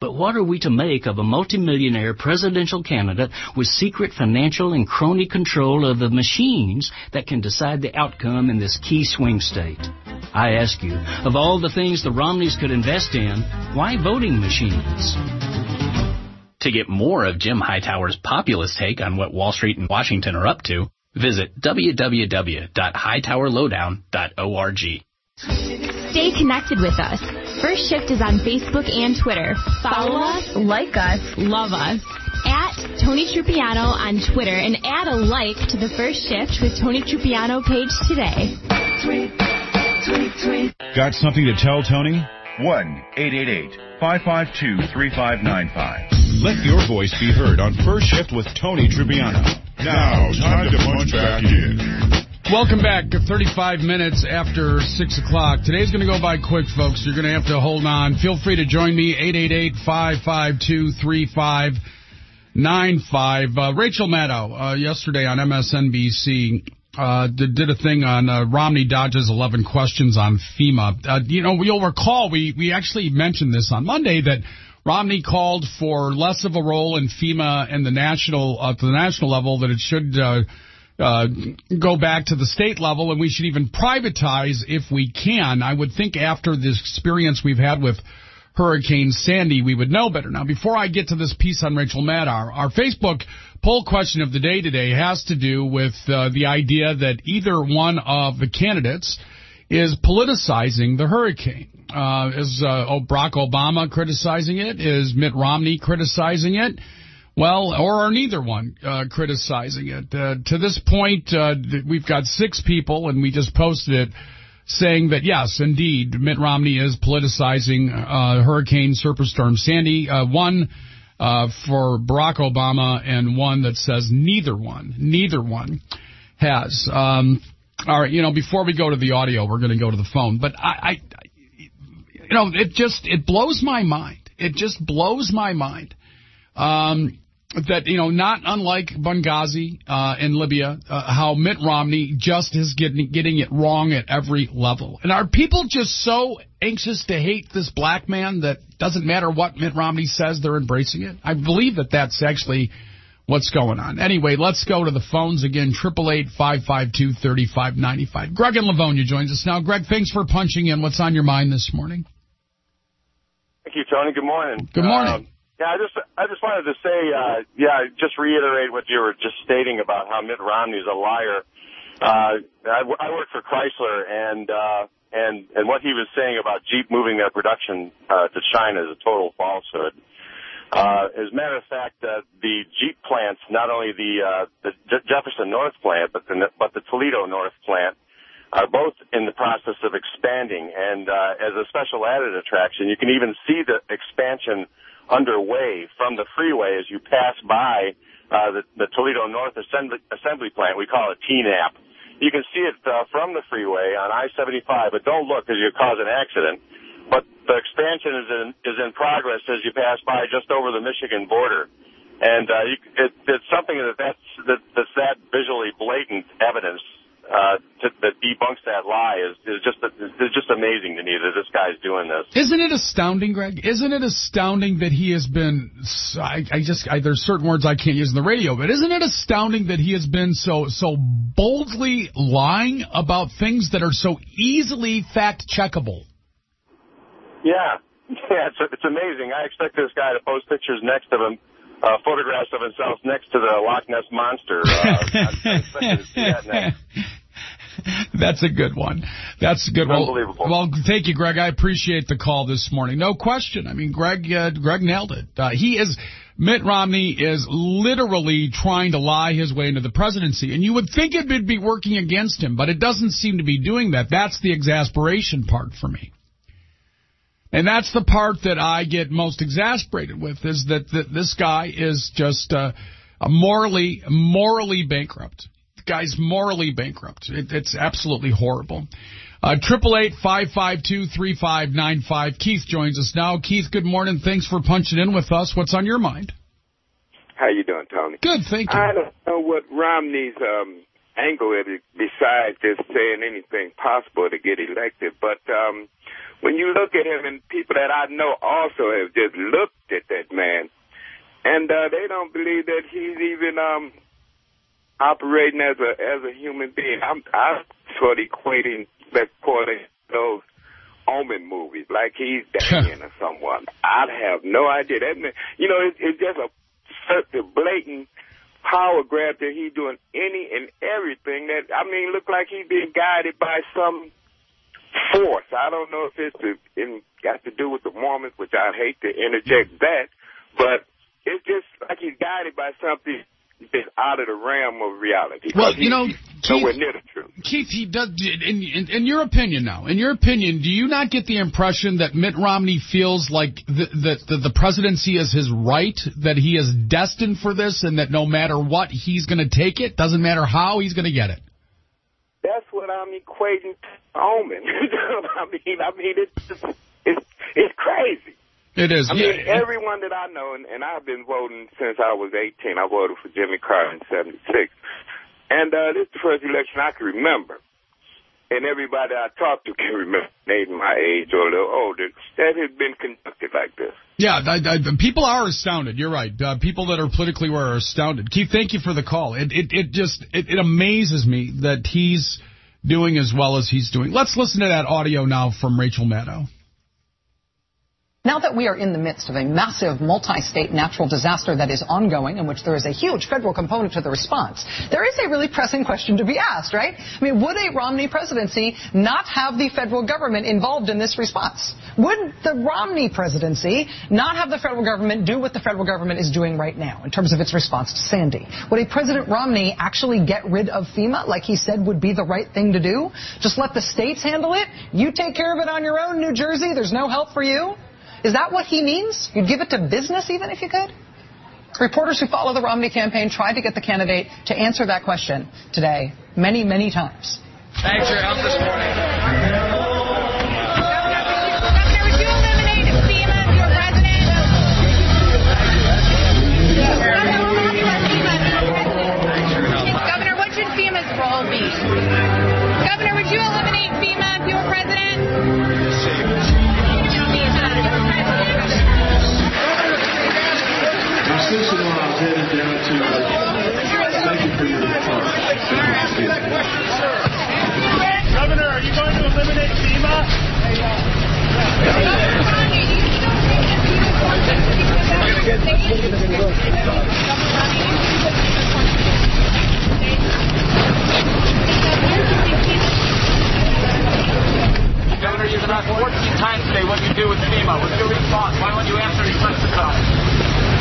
But what are we to make of a multimillionaire presidential candidate with secret financial and crony control of the machines that can decide the outcome in this key swing state? I ask you, of all the things the Romneys could invest in, why voting machines? To get more of Jim Hightower's populist take on what Wall Street and Washington are up to, visit www.hightowerlowdown.org. Stay connected with us. First Shift is on Facebook and Twitter. Follow us, like us, love us. At Tony Trupiano on Twitter and add a like to the First Shift with Tony Trupiano page today. Got something to tell Tony? 1-888-552-3595. Let your voice be heard on First Shift with Tony Trupiano. Now, time to punch back in. Welcome back. 35 minutes after 6 o'clock. Today's going to go by quick, folks. You're going to have to hold on. Feel free to join me, 888-552-3595. Rachel Maddow, yesterday on MSNBC, did a thing on Romney dodges 11 questions on FEMA. You'll recall we actually mentioned this on Monday that Romney called for less of a role in FEMA and at the national level, that it should go back to the state level, and we should even privatize if we can. I would think after this experience we've had with Hurricane Sandy, we would know better. Now, before I get to this piece on Rachel Maddow, our Facebook poll question of the day today has to do with the idea that either one of the candidates is politicizing the hurricane. Is Barack Obama criticizing it? Is Mitt Romney criticizing it? Well, or are neither one criticizing it? To this point, we've got 6 people, and we just posted it, saying that, yes, indeed, Mitt Romney is politicizing Hurricane Superstorm Sandy. One for Barack Obama, and one that says neither one has. All right, before we go to the audio, we're going to go to the phone. But it blows my mind. It just blows my mind. That, not unlike Benghazi in Libya, how Mitt Romney just is getting it wrong at every level. And are people just so anxious to hate this black man that doesn't matter what Mitt Romney says, they're embracing it? I believe that that's actually what's going on. Anyway, let's go to the phones again, 888-552-3595. Greg in Livonia joins us now. Greg, thanks for punching in. What's on your mind this morning? Thank you, Tony. Good morning. Good morning. I just wanted to say, just reiterate what you were just stating about how Mitt Romney is a liar. I work for Chrysler, and what he was saying about Jeep moving their production to China is a total falsehood. As a matter of fact, the Jeep plants, not only the Jefferson North plant, but the Toledo North plant, are both in the process of expanding. And as a special added attraction, you can even see the expansion underway from the freeway as you pass by the Toledo North Assembly Plant. We call it TNAP. You can see it from the freeway on I-75, but don't look because you'll cause an accident. But the expansion is in progress as you pass by just over the Michigan border. And it's something that's that visually blatant evidence that debunks that lie is just amazing to me that this guy's doing this. Isn't it astounding, Greg? Isn't it astounding that he has been? There's certain words I can't use in the radio, but isn't it astounding that he has been so boldly lying about things that are so easily fact checkable? Yeah, it's amazing. I expect this guy to post pictures next of him. Photographs of himself next to the Loch Ness Monster. I expect to see that next. That's a good one. That's a good one. Unbelievable. Well, thank you, Greg. I appreciate the call this morning. No question. I mean, Greg nailed it. Mitt Romney is literally trying to lie his way into the presidency, and you would think it would be working against him, but it doesn't seem to be doing that. That's the exasperation part for me. And that's the part that I get most exasperated with, is that this guy is just morally bankrupt. The guy's morally bankrupt. It's absolutely horrible. 888-552-3595. Keith joins us now. Keith, good morning. Thanks for punching in with us. What's on your mind? How you doing, Tony? Good, thank you. I don't know what Romney's angle at it besides just saying anything possible to get elected. But when you look at him, and people that I know also have just looked at that man, and they don't believe that he's even operating as a human being. I'm sort of equating that according to those Omen movies, like he's Damien or someone. I have no idea. That man, it's just such a blatant power grab that he's doing any and everything that, look like he's being guided by some force. I don't know if it's got to do with the Mormons, which I hate to interject that, but it's just like he's guided by something that's out of the realm of reality. Well, Keith, nowhere near the truth. Keith, he does. In your opinion, do you not get the impression that Mitt Romney feels like the presidency is his right, that he is destined for this, and that no matter what, he's going to take it? Doesn't matter how, he's going to get it. That's what I'm equating to Omen. It's crazy. It is. Everyone that I know, and I've been voting since I was 18. I voted for Jimmy Carter in '76. And this is the first election I can remember. And everybody I talked to can remember, maybe my age or a little older, that has been conducted like this. Yeah, people are astounded. You're right. People that are politically aware are astounded. Keith, thank you for the call. It amazes me that he's doing as well as he's doing. Let's listen to that audio now from Rachel Maddow. Now that we are in the midst of a massive multi-state natural disaster that is ongoing, in which there is a huge federal component to the response, there is a really pressing question to be asked, right? Would a Romney presidency not have the federal government involved in this response? Would the Romney presidency not have the federal government do what the federal government is doing right now in terms of its response to Sandy? Would a President Romney actually get rid of FEMA like he said would be the right thing to do? Just let the states handle it? You take care of it on your own, New Jersey? There's no help for you? Is that what he means? You'd give it to business even if you could? Reporters who follow the Romney campaign tried to get the candidate to answer that question today many, many times. Thanks for your help this morning. Governor, what should FEMA's role be? Governor, would you eliminate FEMA if you were president? Governor, are you going to eliminate FEMA? Governor, you've been asked 14 times today what you do with FEMA. What's your response? Why won't you answer any questions about it?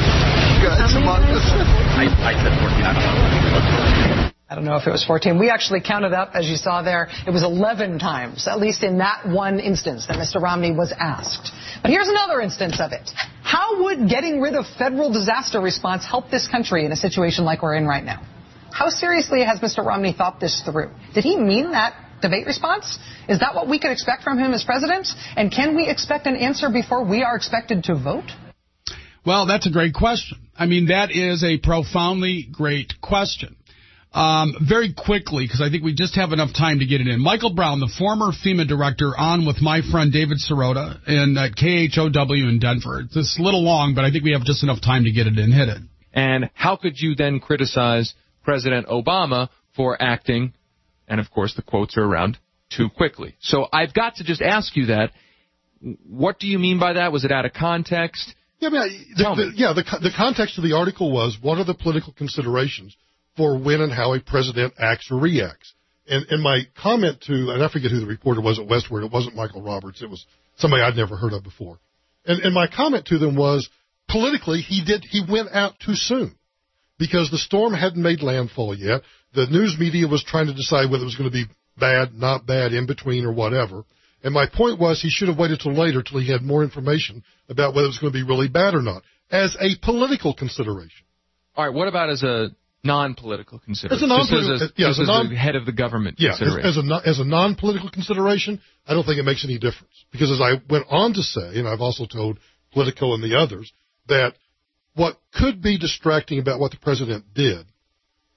I said 14. I don't know if it was 14. We actually counted up, as you saw there, it was 11 times, at least in that one instance that Mr. Romney was asked. But here's another instance of it. How would getting rid of federal disaster response help this country in a situation like we're in right now? How seriously has Mr. Romney thought this through? Did he mean that debate response? Is that what we could expect from him as president? And can we expect an answer before we are expected to vote? Well, that's a great question. That is a profoundly great question. Very quickly, because I think we just have enough time to get it in. Michael Brown, the former FEMA director, on with my friend David Sirota in KHOW in Denver. It's a little long, but I think we have just enough time to get it in. Hit it. And how could you then criticize President Obama for acting, and of course the quotes are around, too quickly? So I've got to just ask you that. What do you mean by that? Was it out of context? The context of the article was, what are the political considerations for when and how a president acts or reacts? And my comment to, and I forget who the reporter was at Westward, it wasn't Michael Roberts, it was somebody I'd never heard of before. And my comment to them was, politically, he went out too soon because the storm hadn't made landfall yet. The news media was trying to decide whether it was going to be bad, not bad, in between, or whatever. And my point was he should have waited till later, till he had more information about whether it was going to be really bad or not, as a political consideration. All right, what about as a non-political consideration? As a head of the government consideration. As a non-political consideration, I don't think it makes any difference. Because as I went on to say, and I've also told Politico and the others, that what could be distracting about what the president did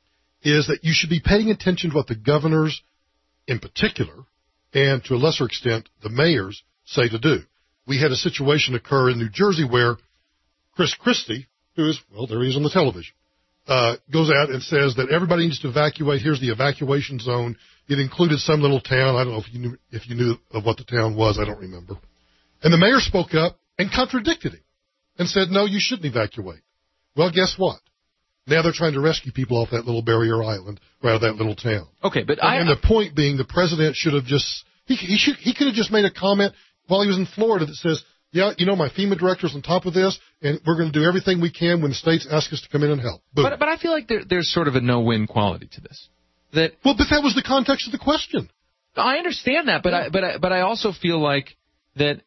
is that you should be paying attention to what the governors in particular, and to a lesser extent, the mayors say to do. We had a situation occur in New Jersey where Chris Christie, who is, well, there he is on the television, goes out and says that everybody needs to evacuate. Here's the evacuation zone. It included some little town. I don't know if you knew of what the town was. I don't remember. And the mayor spoke up and contradicted him and said, no, you shouldn't evacuate. Well, guess what? Now they're trying to rescue people off that little barrier island right out of that little town. Okay, but and the point being, the president should have just he could have just made a comment while he was in Florida that says, yeah, you know, my FEMA director's on top of this, and we're going to do everything we can when states ask us to come in and help. Boom. But I feel like there's sort of a no-win quality to this. But that was the context of the question. I understand that, but I also feel like that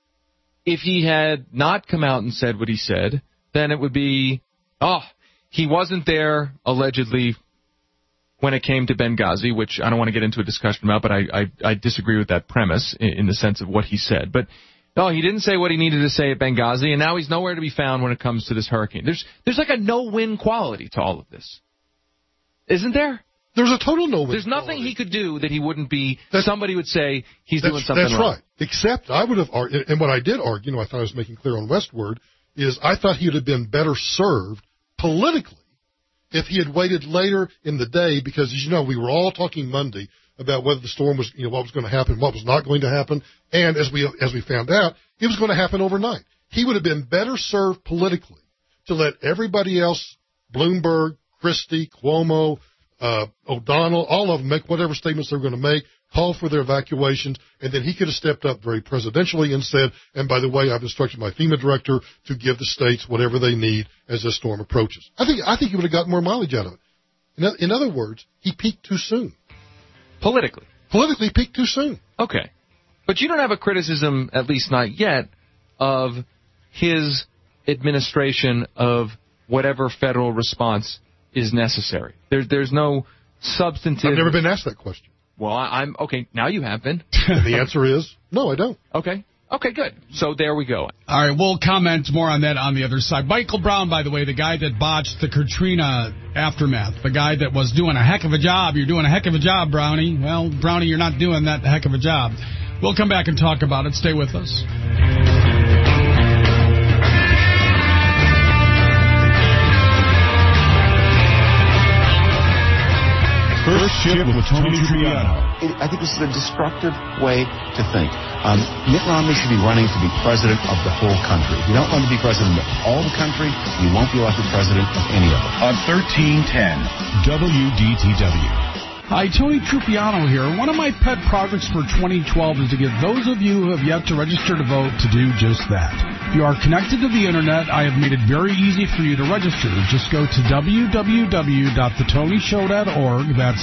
if he had not come out and said what he said, then it would be, he wasn't there, allegedly, when it came to Benghazi, which I don't want to get into a discussion about, but I disagree with that premise in the sense of what he said. But, he didn't say what he needed to say at Benghazi, and now he's nowhere to be found when it comes to this hurricane. There's like a no-win quality to all of this. Isn't there? There's a total no-win There's nothing he could do that he wouldn't be, somebody would say he's doing something wrong. That's right. Except I would have argued, and what I did argue, I thought I was making clear on Westward, is I thought he would have been better served politically if he had waited later in the day, because, as you know, we were all talking Monday about whether the storm was, what was going to happen, what was not going to happen, and as we found out, it was going to happen overnight. He would have been better served politically to let everybody else, Bloomberg, Christie, Cuomo, O'Donnell, all of them make whatever statements they're going to make, call for their evacuations, and then he could have stepped up very presidentially and said, and by the way, I've instructed my FEMA director to give the states whatever they need as this storm approaches. I think he would have gotten more mileage out of it. In other words, he peaked too soon. Politically, he peaked too soon. Okay. But you don't have a criticism, at least not yet, of his administration of whatever federal response is necessary. There's no substantive... I've never been asked that question. Well, I'm... Okay, now you have been. And the answer is, no, I don't. Okay. Okay, good. So there we go. All right, we'll comment more on that on the other side. Michael Brown, by the way, the guy that botched the Katrina aftermath, the guy that was doing a heck of a job. You're doing a heck of a job, Brownie. Well, Brownie, you're not doing that heck of a job. We'll come back and talk about it. Stay with us. First Shift with Tony Tripiano. I think this is a destructive way to think. Mitt Romney should be running to be president of the whole country. If you don't want to be president of all the country, you won't be elected president of any of it. On 1310 WDTW. Hi, Tony Trupiano here. One of my pet projects for 2012 is to get those of you who have yet to register to vote to do just that. If you are connected to the Internet, I have made it very easy for you to register. Just go to www.thetonyshow.org. That's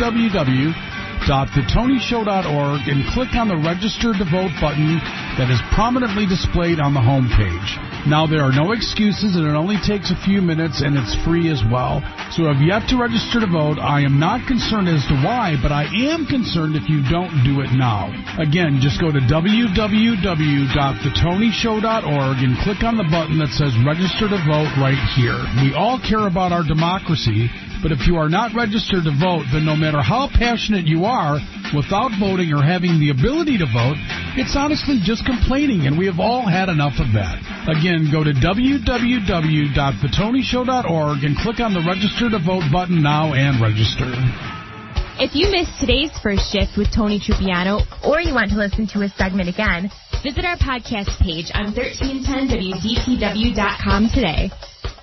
www.thetonyshow.org and click on the Register to Vote button that is prominently displayed on the home page. Now, there are no excuses, and it only takes a few minutes, and it's free as well. So if you have to register to vote, I am not concerned as to why, but I am concerned if you don't do it now. Again, just go to www.thetonyshow.org and click on the button that says Register to Vote right here. We all care about our democracy, but if you are not registered to vote, then no matter how passionate you are, without voting or having the ability to vote, it's honestly just complaining, and we have all had enough of that. Again, go to www.thetonyshow.org and click on the Register to Vote button now and register. If you missed today's First Shift with Tony Trupiano, or you want to listen to a segment again, visit our podcast page on 1310WDTW.com today.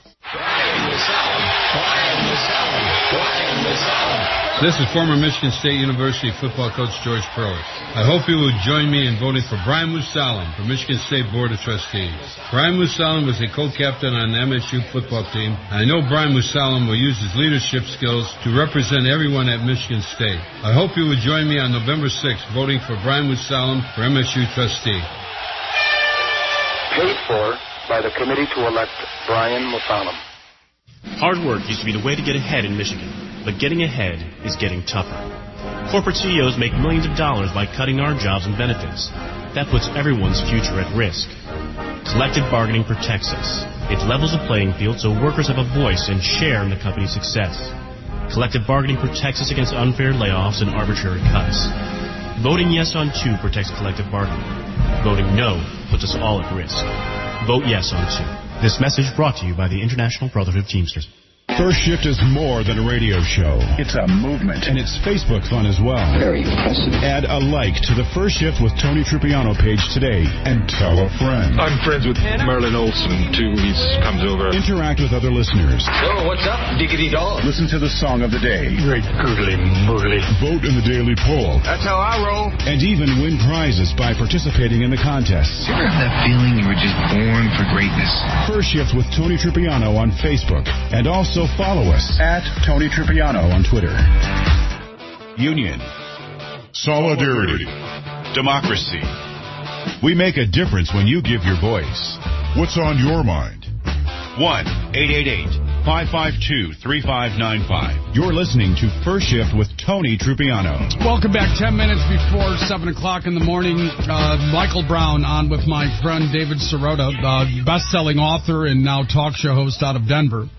This is former Michigan State University football coach George Pearl. I hope you will join me in voting for Brian Musalam for Michigan State Board of Trustees. Brian Musalam was a co-captain on the MSU football team, and I know Brian Musalam will use his leadership skills to represent everyone at Michigan State. I hope you will join me on November 6th voting for Brian Musalam for MSU trustee. Paid for by the committee to elect Brian Musalam. Hard work used to be the way to get ahead in Michigan, but getting ahead is getting tougher. Corporate CEOs make millions of dollars by cutting our jobs and benefits. That puts everyone's future at risk. Collective bargaining protects us. It levels the playing field so workers have a voice and share in the company's success. Collective bargaining protects us against unfair layoffs and arbitrary cuts. Voting yes on 2 protects collective bargaining. Voting no puts us all at risk. Vote yes on 2. This message brought to you by the International Brotherhood of Teamsters. First Shift is more than a radio show. It's a movement. And it's Facebook fun as well. Very impressive. Add a like to the First Shift with Tony Trupiano page today and tell a friend. I'm friends with Merlin Olsen, too. He comes over. Interact with other listeners. So, what's up, diggity dog? Listen to the song of the day. Great googly moogly. Vote in the daily poll. That's how I roll. And even win prizes by participating in the contests. You ever have that feeling you were just born for greatness? First Shift with Tony Trupiano on Facebook. And also follow us at Tony Trupiano on Twitter. Union, solidarity, democracy. We make a difference when you give your voice. What's on your mind? 1-888-552-3595. You're listening to First Shift with Tony Trupiano. Welcome back. 10 minutes before 7 o'clock in the morning. Michael Brown on with my friend David Sirota, best-selling author and now talk show host out of Denver.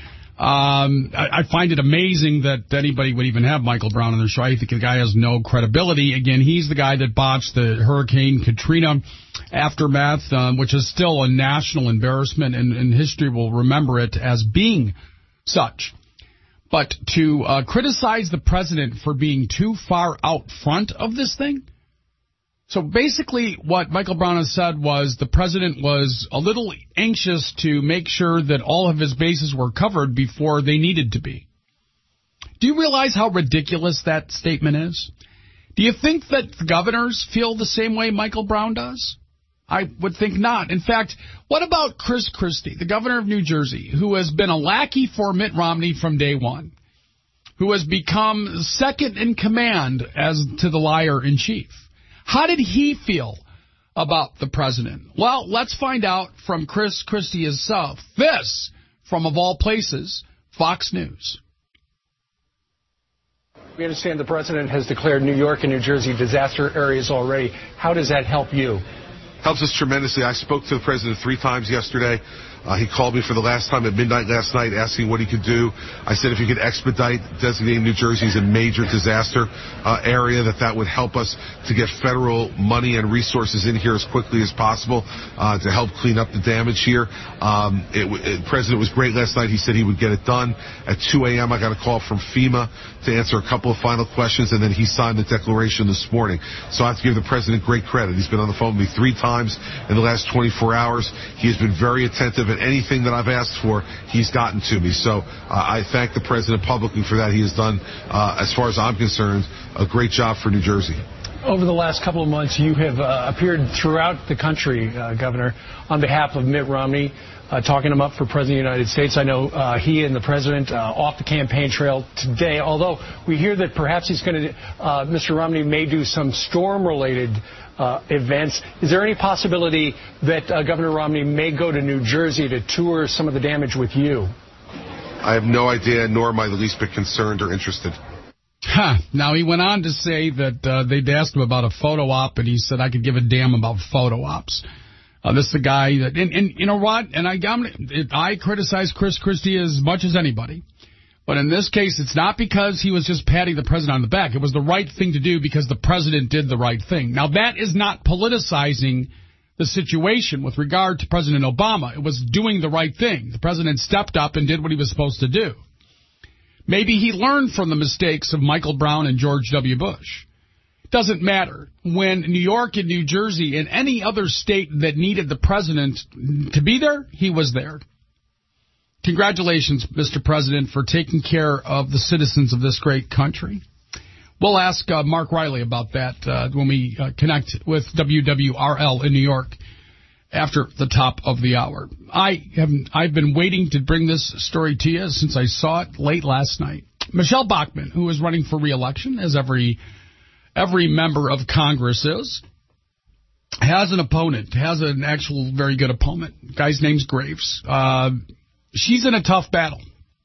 I find it amazing that anybody would even have Michael Brown on their show. I think the guy has no credibility. Again, he's the guy that botched the Hurricane Katrina aftermath, which is still a national embarrassment, and history will remember it as being such. But to criticize the president for being too far out front of this thing? So basically what Michael Brown has said was the president was a little anxious to make sure that all of his bases were covered before they needed to be. Do you realize how ridiculous that statement is? Do you think that the governors feel the same way Michael Brown does? I would think not. In fact, what about Chris Christie, the governor of New Jersey, who has been a lackey for Mitt Romney from day one, who has become second in command as to the liar-in-chief? How did he feel about the president? Well, let's find out from Chris Christie himself. This, from of all places, Fox News. We understand the president has declared New York and New Jersey disaster areas already. How does that help you? Helps us tremendously. I spoke to the president 3 times yesterday. He called me for the last time at midnight last night asking what he could do. I said if he could expedite designating New Jersey as a major disaster area, that would help us to get federal money and resources in here as quickly as possible to help clean up the damage here. The president was great last night. He said he would get it done. At 2 a.m. I got a call from FEMA to answer a couple of final questions, and then he signed the declaration this morning. So I have to give the president great credit. He's been on the phone with me 3 times in the last 24 hours. He has been very attentive. And anything that I've asked for, he's gotten to me. So I thank the president publicly for that. He has done, as far as I'm concerned, a great job for New Jersey. Over the last couple of months, you have appeared throughout the country, Governor, on behalf of Mitt Romney, talking him up for President of the United States. I know he and the President off the campaign trail today, although we hear that perhaps he's going to, Mr. Romney may do some storm-related events. Is there any possibility that Governor Romney may go to New Jersey to tour some of the damage with you? I have no idea, nor am I the least bit concerned or interested. Now, he went on to say that they'd asked him about a photo op, and he said, I could give a damn about photo ops. This is the guy that, and you know what? And I criticize Chris Christie as much as anybody. But in this case, it's not because he was just patting the president on the back. It was the right thing to do because the president did the right thing. Now, that is not politicizing the situation with regard to President Obama. It was doing the right thing. The president stepped up and did what he was supposed to do. Maybe he learned from the mistakes of Michael Brown and George W. Bush. It doesn't matter. When New York and New Jersey and any other state that needed the president to be there, he was there. Congratulations, Mr. President, for taking care of the citizens of this great country. We'll ask Mark Riley about that when we connect with WWRL in New York after the top of the hour. I've been waiting to bring this story to you since I saw it late last night. Michelle Bachmann, who is running for re-election, as every member of Congress is, has an opponent, has an actual very good opponent. The guy's name's Graves. She's in a tough battle.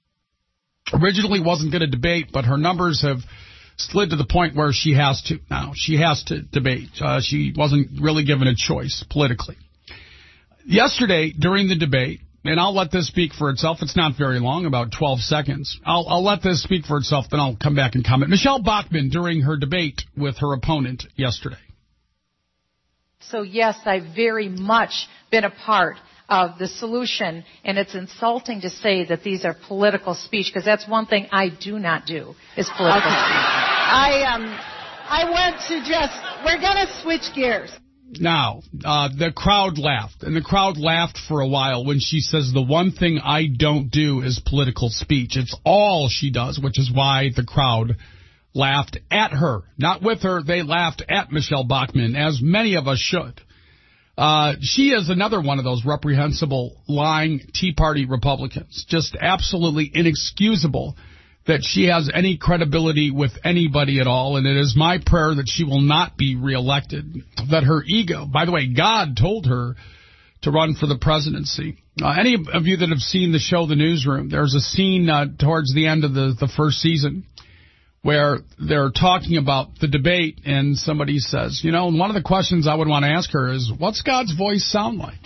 Originally wasn't going to debate, but her numbers have slid to the point where she has to now. She has to debate. She wasn't really given a choice politically. Yesterday, during the debate, and I'll let this speak for itself. It's not very long, about 12 seconds. I'll let this speak for itself, then I'll come back and comment. Michelle Bachmann during her debate with her opponent yesterday. So, yes, I've very much been a part of the solution, and it's insulting to say that these are political speech, because that's one thing I do not do, is political speech. I want to we're going to switch gears. Now, the crowd laughed, and the crowd laughed for a while when she says the one thing I don't do is political speech. It's all she does, which is why the crowd laughed at her. Not with her, they laughed at Michelle Bachmann, as many of us should. She is another one of those reprehensible, lying Tea Party Republicans. Just absolutely inexcusable that she has any credibility with anybody at all, and it is my prayer that she will not be reelected, that her ego, by the way, God told her to run for the presidency. Any of you that have seen the show The Newsroom, there's a scene towards the end of the first season where they're talking about the debate, and somebody says, you know, and one of the questions I would want to ask her is, what's God's voice sound like?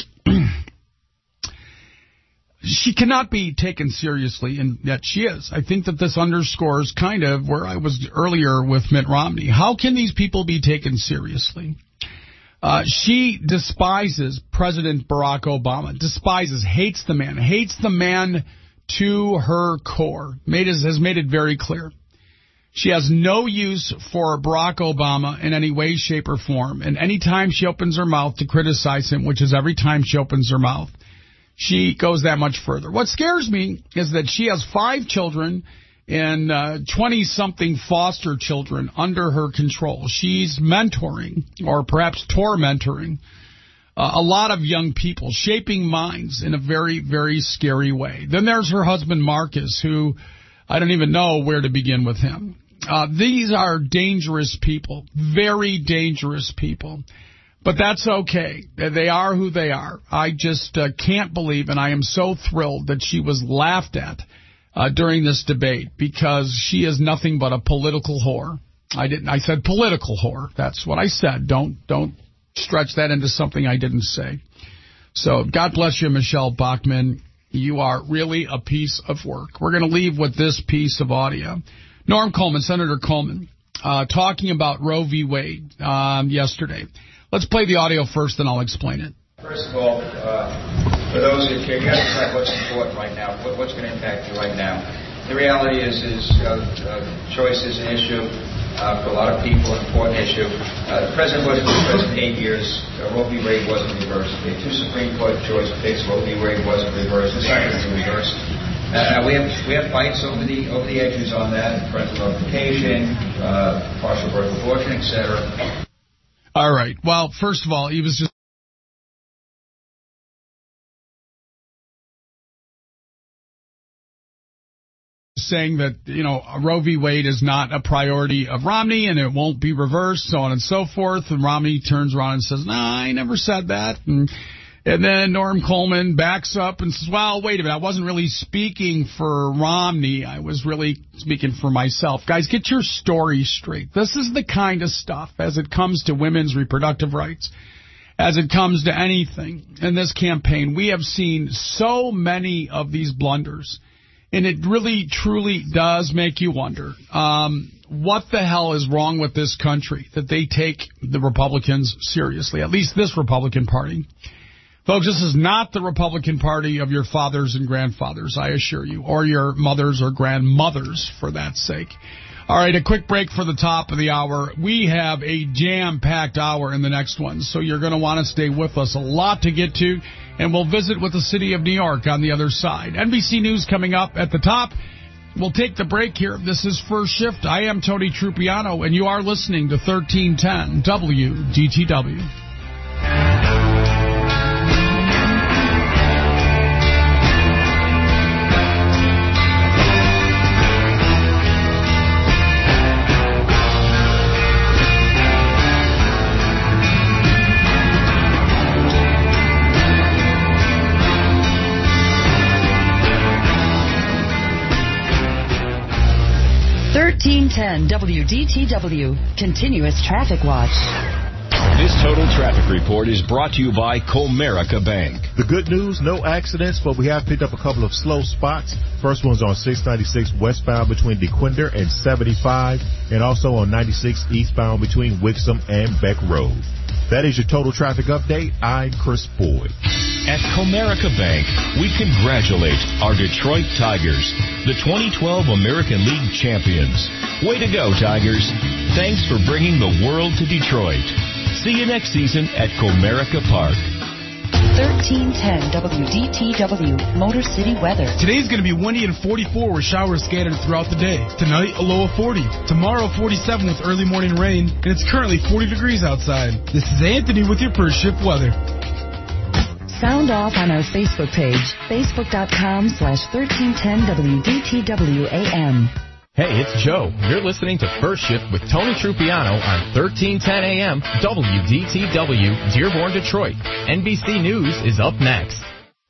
She cannot be taken seriously, and yet she is. I think that this underscores kind of where I was earlier with Mitt Romney. How can these people be taken seriously? She despises President Barack Obama, hates the man to her core, has made it very clear. She has no use for Barack Obama in any way, shape, or form, and any time she opens her mouth to criticize him, which is every time she opens her mouth, she goes that much further. What scares me is that she has 5 children and 20-something foster children under her control. She's mentoring, or perhaps tormenting, a lot of young people, shaping minds in a very, very scary way. Then there's her husband, Marcus, who I don't even know where to begin with him. These are dangerous people, very dangerous people. But that's okay. They are who they are. I just can't believe, and I am so thrilled that she was laughed at during this debate, because she is nothing but a political whore. I said political whore. That's what I said. Don't stretch that into something I didn't say. So God bless you, Michelle Bachmann. You are really a piece of work. We're going to leave with this piece of audio. Norm Coleman, Senator Coleman, talking about Roe v. Wade yesterday. Let's play the audio first, then I'll explain it. First of all, for those who care, you got to decide what's important right now, what's going to impact you right now. The reality is choice is an issue for a lot of people, an important issue. The president wasn't president 8 years. Roe v. Wade wasn't reversed. The 2 Supreme Court choice picks. Roe v. Wade wasn't reversed. It's not going to be reversed. We have fights over the edges on that: parental notification, partial birth abortion, etc. All right. Well, first of all, he was just saying that, you know, Roe v. Wade is not a priority of Romney and it won't be reversed, so on and so forth. And Romney turns around and says, I never said that. And then Norm Coleman backs up and says, well, wait a minute, I wasn't really speaking for Romney. I was really speaking for myself. Guys, get your story straight. This is the kind of stuff, as it comes to women's reproductive rights, as it comes to anything in this campaign. We have seen so many of these blunders, and it really, truly does make you wonder, what the hell is wrong with this country that they take the Republicans seriously, at least this Republican Party. Folks, this is not the Republican Party of your fathers and grandfathers, I assure you, or your mothers or grandmothers, for that sake. All right, a quick break for the top of the hour. We have a jam-packed hour in the next one, so you're going to want to stay with us. A lot to get to, and we'll visit with the city of New York on the other side. NBC News coming up at the top. We'll take the break here. This is First Shift. I am Tony Trupiano, and you are listening to 1310 WDTW. 1310 WDTW, Continuous Traffic Watch. This This Total Traffic Report is brought to you by Comerica Bank. The good news, no accidents, but we have picked up a couple of slow spots. First one's on 696 westbound between DeQuinder and 75, and also on 96 eastbound between Wixom and Beck Road. That is your Total Traffic Update. I'm Chris Boyd. At Comerica Bank, we congratulate our Detroit Tigers, the 2012 American League champions. Way to go, Tigers. Thanks for bringing the world to Detroit. See you next season at Comerica Park. 1310 WDTW Motor City weather. Today's going to be windy and 44 with showers scattered throughout the day. Tonight, a low of 40. Tomorrow, 47 with early morning rain. And it's currently 40 degrees outside. This is Anthony with your first shift weather. Sound off on our Facebook page, facebook.com/1310 WDTW AM. Hey, it's Joe. You're listening to First Shift with Tony Trupiano on 1310 AM WDTW, Dearborn, Detroit. NBC News is up next.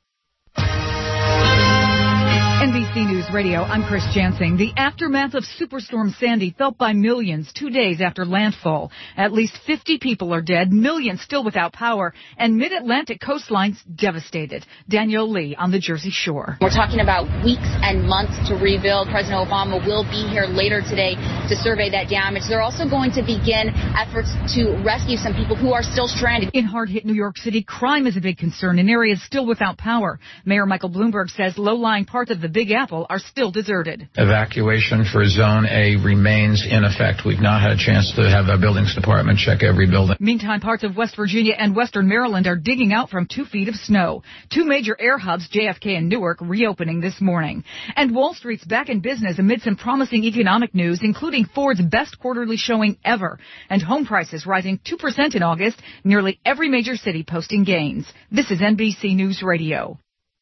NBC News Radio, I'm Chris Jansing. The aftermath of Superstorm Sandy felt by millions 2 days after landfall. At least 50 people are dead, millions still without power, and mid-Atlantic coastlines devastated. Danielle Lee on the Jersey Shore. We're talking about weeks and months to rebuild. President Obama will be here later today to survey that damage. They're also going to begin efforts to rescue some people who are still stranded. In hard-hit New York City, crime is a big concern in areas still without power. Mayor Michael Bloomberg says low-lying parts of the Big Apple are still deserted. Evacuation for Zone A remains in effect. We've not had a chance to have the buildings department check every building. Meantime, parts of West Virginia and western Maryland are digging out from 2 feet of snow. 2 major air hubs, JFK and Newark, reopening this morning. And Wall Street's back in business amid some promising economic news, including Ford's best quarterly showing ever. And home prices rising 2% in August, nearly every major city posting gains. This is NBC News Radio.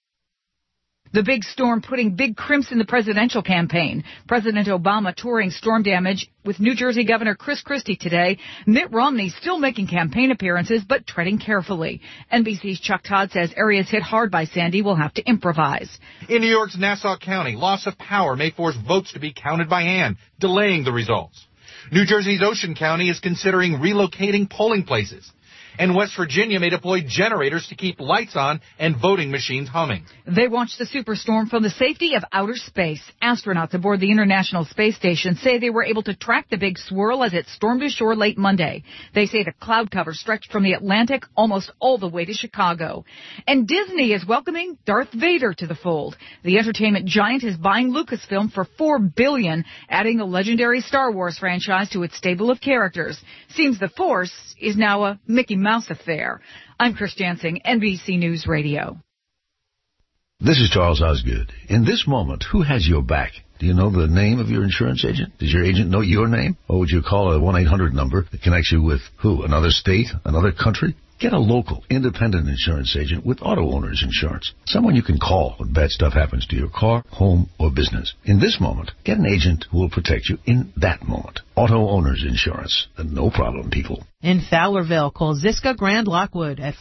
The big storm putting big crimps in the presidential campaign. President Obama touring storm damage with New Jersey Governor Chris Christie today. Mitt Romney still making campaign appearances, but treading carefully. NBC's Chuck Todd says areas hit hard by Sandy will have to improvise. In New York's Nassau County, loss of power may force votes to be counted by hand, delaying the results. New Jersey's Ocean County is considering relocating polling places. And West Virginia may deploy generators to keep lights on and voting machines humming. They watched the superstorm from the safety of outer space. Astronauts aboard the International Space Station say they were able to track the big swirl as it stormed ashore late Monday. They say the cloud cover stretched from the Atlantic almost all the way to Chicago. And Disney is welcoming Darth Vader to the fold. The entertainment giant is buying Lucasfilm for $4 billion, adding the legendary Star Wars franchise to its stable of characters. Seems the Force is now a Mickey Mouse affair. I'm Chris Jansing, NBC News Radio. This is Charles Osgood. In this moment, who has your back? Do you know the name of your insurance agent? Does your agent know your name? Or would you call a 1-800 number that connects you with who? Another state? Another country? Get a local, independent insurance agent with Auto Owners Insurance. Someone you can call when bad stuff happens to your car, home, or business. In this moment, get an agent who will protect you in that moment. Auto Owners Insurance. The no problem people. In Fowlerville, call Ziska Grand Lockwood at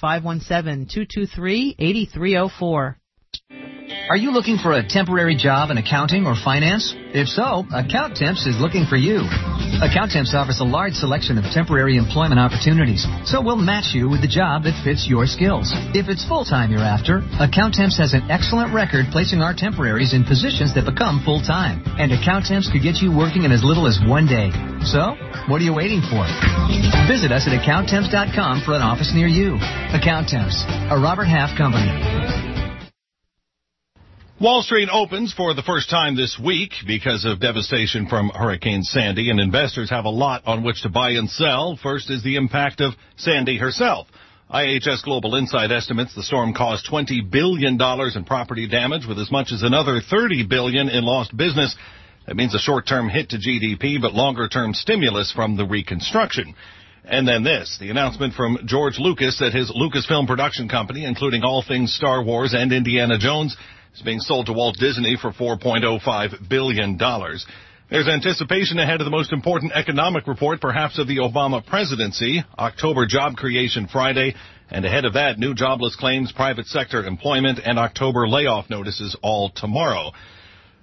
517-223-8304. Are you looking for a temporary job in accounting or finance? If so, AccountTemps is looking for you. AccountTemps offers a large selection of temporary employment opportunities, so we'll match you with the job that fits your skills. If it's full-time you're after, AccountTemps has an excellent record placing our temporaries in positions that become full-time. And AccountTemps could get you working in as little as 1 day. So, what are you waiting for? Visit us at AccountTemps.com for an office near you. AccountTemps, a Robert Half company. Wall Street opens for the first time this week because of devastation from Hurricane Sandy, and investors have a lot on which to buy and sell. First is the impact of Sandy herself. IHS Global Insight estimates the storm caused $20 billion in property damage, with as much as another $30 billion in lost business. That means a short-term hit to GDP, but longer-term stimulus from the reconstruction. And then this, the announcement from George Lucas that his Lucasfilm production company, including all things Star Wars and Indiana Jones, is being sold to Walt Disney for $4.05 billion. There's anticipation ahead of the most important economic report, perhaps of the Obama presidency, October job creation Friday, and ahead of that, new jobless claims, private sector employment, and October layoff notices all tomorrow.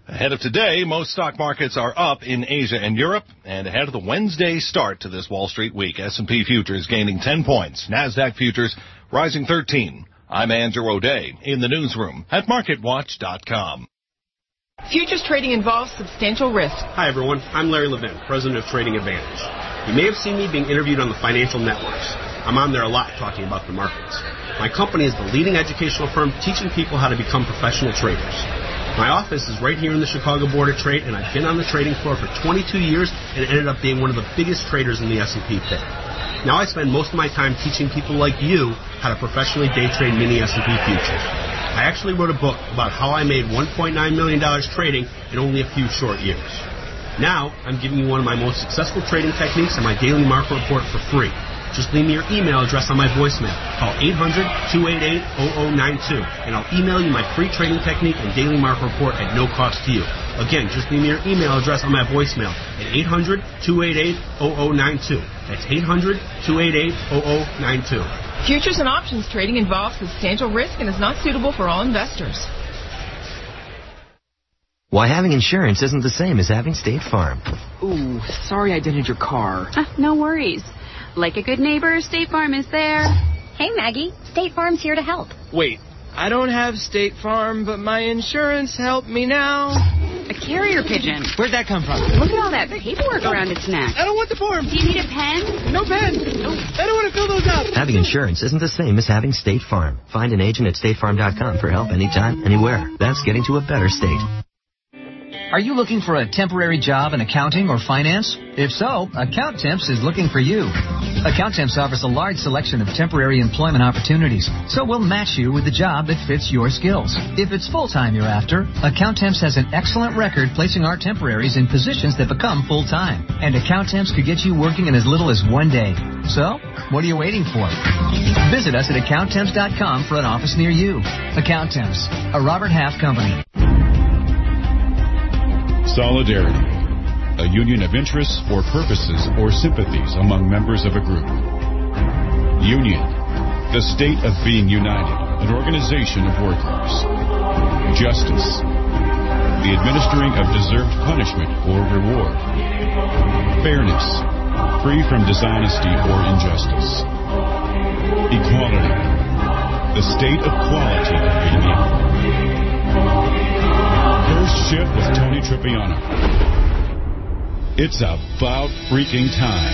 Ahead of today, most stock markets are up in Asia and Europe, and ahead of the Wednesday start to this Wall Street week, S&P futures gaining 10 points, NASDAQ futures rising 13. I'm Andrew O'Day in the newsroom at MarketWatch.com. Futures trading involves substantial risk. Hi, everyone. I'm Larry Levin, president of Trading Advantage. You may have seen me being interviewed on the financial networks. I'm on there a lot talking about the markets. My company is the leading educational firm teaching people how to become professional traders. My office is right here in the Chicago Board of Trade, and I've been on the trading floor for 22 years and ended up being one of the biggest traders in the S&P pit. Now I spend most of my time teaching people like you how to professionally day trade mini S&P futures. I actually wrote a book about how I made $1.9 million trading in only a few short years. Now I'm giving you one of my most successful trading techniques and my daily market report for free. Just leave me your email address on my voicemail. Call 800-288-0092, and I'll email you my free trading technique and daily market report at no cost to you. Again, just leave me your email address on my voicemail at 800-288-0092. That's 800-288-0092. Futures and options trading involves substantial risk and is not suitable for all investors. Why having insurance isn't the same as having State Farm. Ooh, sorry I dented your car. No worries. Like a good neighbor, State Farm is there. Hey, Maggie, State Farm's here to help. Wait, I don't have State Farm, but my insurance helped me now. A carrier pigeon. Where'd that come from? Look at all that paperwork around its neck. I don't want the form. Do you need a pen? No pen. No, I don't want to fill those out. Having insurance isn't the same as having State Farm. Find an agent at statefarm.com for help anytime, anywhere. That's getting to a better state. Are you looking for a temporary job in accounting or finance? If so, AccountTemps is looking for you. AccountTemps offers a large selection of temporary employment opportunities, so we'll match you with the job that fits your skills. If it's full-time you're after, AccountTemps has an excellent record placing our temporaries in positions that become full-time. And AccountTemps could get you working in as little as 1 day. So, what are you waiting for? Visit us at AccountTemps.com for an office near you. AccountTemps, a Robert Half company. Solidarity, a union of interests or purposes or sympathies among members of a group. Union, the state of being united, an organization of workers. Justice, the administering of deserved punishment or reward. Fairness, free from dishonesty or injustice. Equality, the state of quality of being equal. First Shift with Tony Tripiano. It's about freaking time.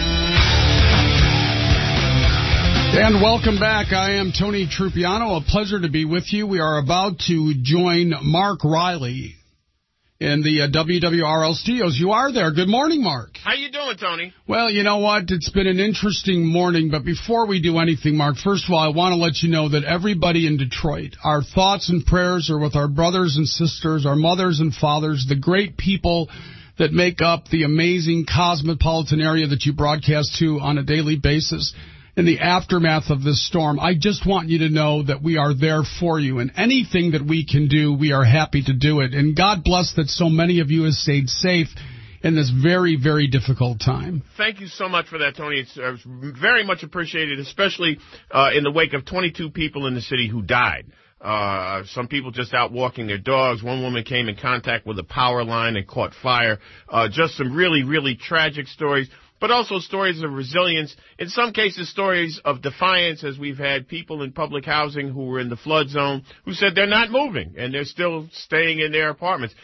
And welcome back. I am Tony Tripiano. A pleasure to be with you. We are about to join Mark Riley in the WWRL studios. You are there. Good morning, Mark. How you doing, Tony? Well, you know what? It's been an interesting morning, but before we do anything, Mark, first of all, I want to let you know that everybody in Detroit, our thoughts and prayers are with our brothers and sisters, our mothers and fathers, the great people that make up the amazing cosmopolitan area that you broadcast to on a daily basis. In the aftermath of this storm, I just want you to know that we are there for you, and anything that we can do, we are happy to do it. And God bless that so many of you have stayed safe in this very, very difficult time. Thank you so much for that, Tony. It's very much appreciated, especially in the wake of 22 people in the city who died. Some people just out walking their dogs. One woman came in contact with a power line and caught fire. Just some really, really tragic stories, but also stories of resilience. In some cases, stories of defiance, as we've had people in public housing who were in the flood zone who said they're not moving and they're still staying in their apartments.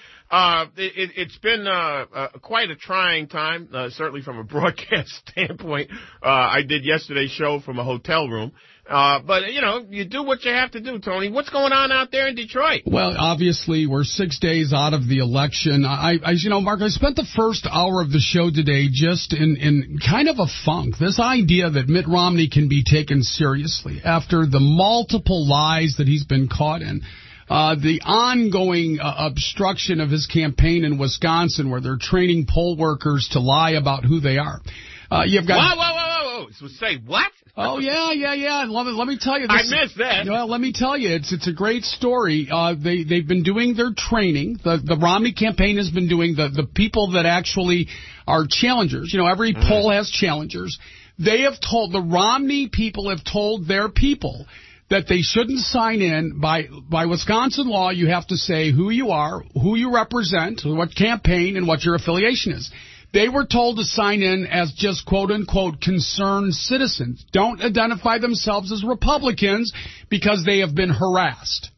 It's been quite a trying time, certainly from a broadcast standpoint. I did yesterday's show from a hotel room. But, you know, you do what you have to do, Tony. What's going on out there in Detroit? Well, obviously, we're 6 days out of the election. You know, Mark, I spent the first hour of the show today just in kind of a funk. This idea that Mitt Romney can be taken seriously after the multiple lies that he's been caught in. The ongoing obstruction of his campaign in Wisconsin, where they're training poll workers to lie about who they are. You've got Whoa. So say what? Oh, yeah. Let me tell you this. I missed that. Well, let me tell you, it's a great story. They've been doing their training. The Romney campaign has been doing the people that actually are challengers. You know, every poll has challengers. The Romney people have told their people that they shouldn't sign in. By Wisconsin law, you have to say who you are, who you represent, what campaign, and what your affiliation is. They were told to sign in as just quote-unquote concerned citizens. Don't identify themselves as Republicans because they have been harassed.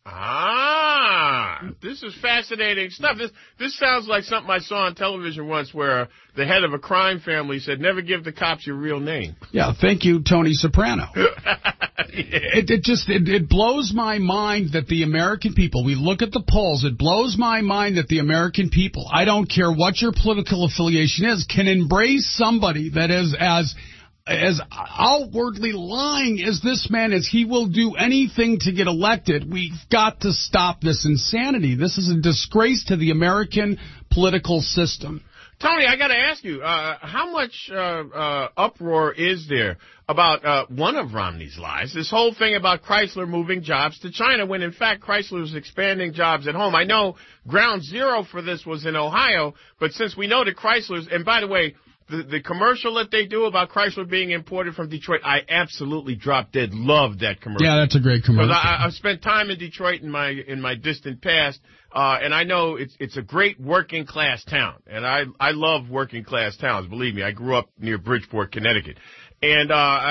This is fascinating stuff. This sounds like something I saw on television once where the head of a crime family said, never give the cops your real name. Yeah, thank you, Tony Soprano. It blows my mind that the American people, we look at the polls, it blows my mind that the American people, I don't care what your political affiliation is, can embrace somebody that is as outwardly lying as this man is. He will do anything to get elected. We've got to stop this insanity. This is a disgrace to the American political system. Tony, I got to ask you, how much uproar is there about one of Romney's lies, this whole thing about Chrysler moving jobs to China, when in fact Chrysler is expanding jobs at home? I know ground zero for this was in Ohio, but since we know that Chrysler's, and by the way, the commercial that they do about Chrysler being imported from Detroit, I absolutely drop dead love that commercial. Yeah, that's a great commercial. I've spent time in Detroit in my distant past, and I know it's a great working class town, and I love working class towns. Believe me, I grew up near Bridgeport, Connecticut, and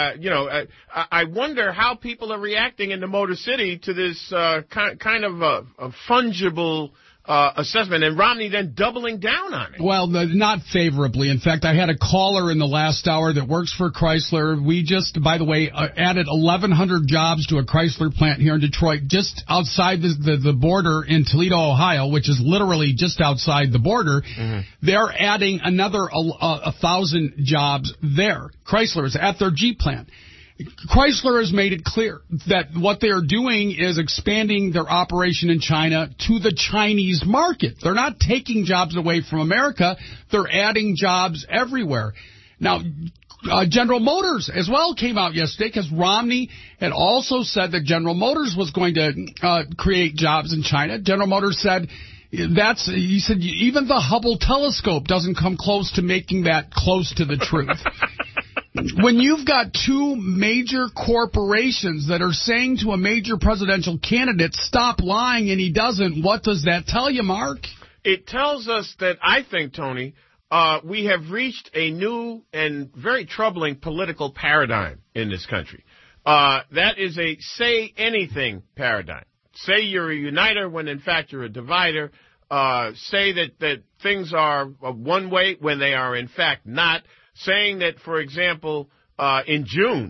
I wonder how people are reacting in the Motor City to this kind of a fungible assessment, and Romney then doubling down on it. Well, not favorably. In fact, I had a caller in the last hour that works for Chrysler. We just, by the way, added 1,100 jobs to a Chrysler plant here in Detroit, just outside the border in Toledo, Ohio, which is literally just outside the border. Mm-hmm. They're adding another 1,000 jobs there. Chrysler is at their Jeep plant. Chrysler has made it clear that what they are doing is expanding their operation in China to the Chinese market. They're not taking jobs away from America. They're adding jobs everywhere. Now, General Motors as well came out yesterday because Romney had also said that General Motors was going to create jobs in China. General Motors said he said even the Hubble telescope doesn't come close to making that close to the truth. When you've got two major corporations that are saying to a major presidential candidate, stop lying, and he doesn't, what does that tell you, Mark? It tells us that, I think, Tony, we have reached a new and very troubling political paradigm in this country. That is a say-anything paradigm. Say you're a uniter when, in fact, you're a divider. Say that things are one way when they are, in fact, not. Saying that, for example, in June,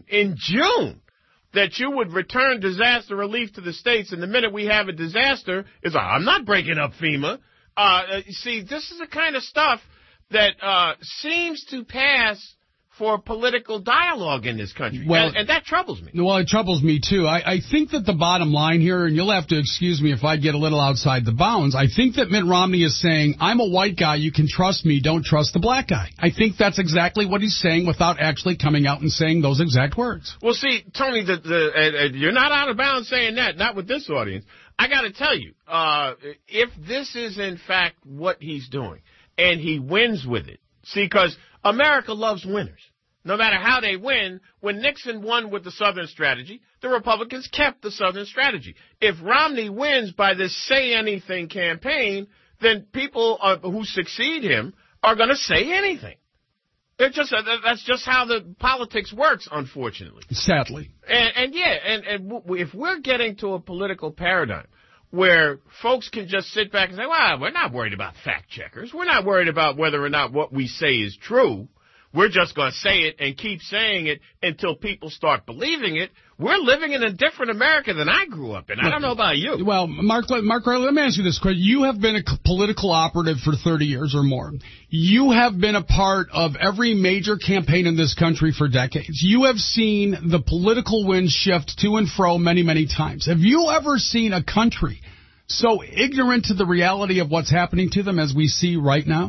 that you would return disaster relief to the states, and the minute we have a disaster, it's I'm not breaking up FEMA. See, this is the kind of stuff that seems to pass for political dialogue in this country, and that troubles me. Well, it troubles me, too. I think that the bottom line here, and you'll have to excuse me if I get a little outside the bounds, I think that Mitt Romney is saying, I'm a white guy, you can trust me, don't trust the black guy. I think that's exactly what he's saying without actually coming out and saying those exact words. Well, see, Tony, you're not out of bounds saying that, not with this audience. I got to tell you, if this is, in fact, what he's doing, and he wins with it, see, because America loves winners. No matter how they win, when Nixon won with the Southern strategy, the Republicans kept the Southern strategy. If Romney wins by this say-anything campaign, then people who succeed him are going to say anything. That's just how the politics works, unfortunately. Sadly. And if we're getting to a political paradigm where folks can just sit back and say, well, we're not worried about fact checkers. We're not worried about whether or not what we say is true. We're just going to say it and keep saying it until people start believing it. We're living in a different America than I grew up in. I don't know about you. Well, Mark, let me ask you this question. You have been a political operative for 30 years or more. You have been a part of every major campaign in this country for decades. You have seen the political winds shift to and fro many, many times. Have you ever seen a country so ignorant to the reality of what's happening to them as we see right now?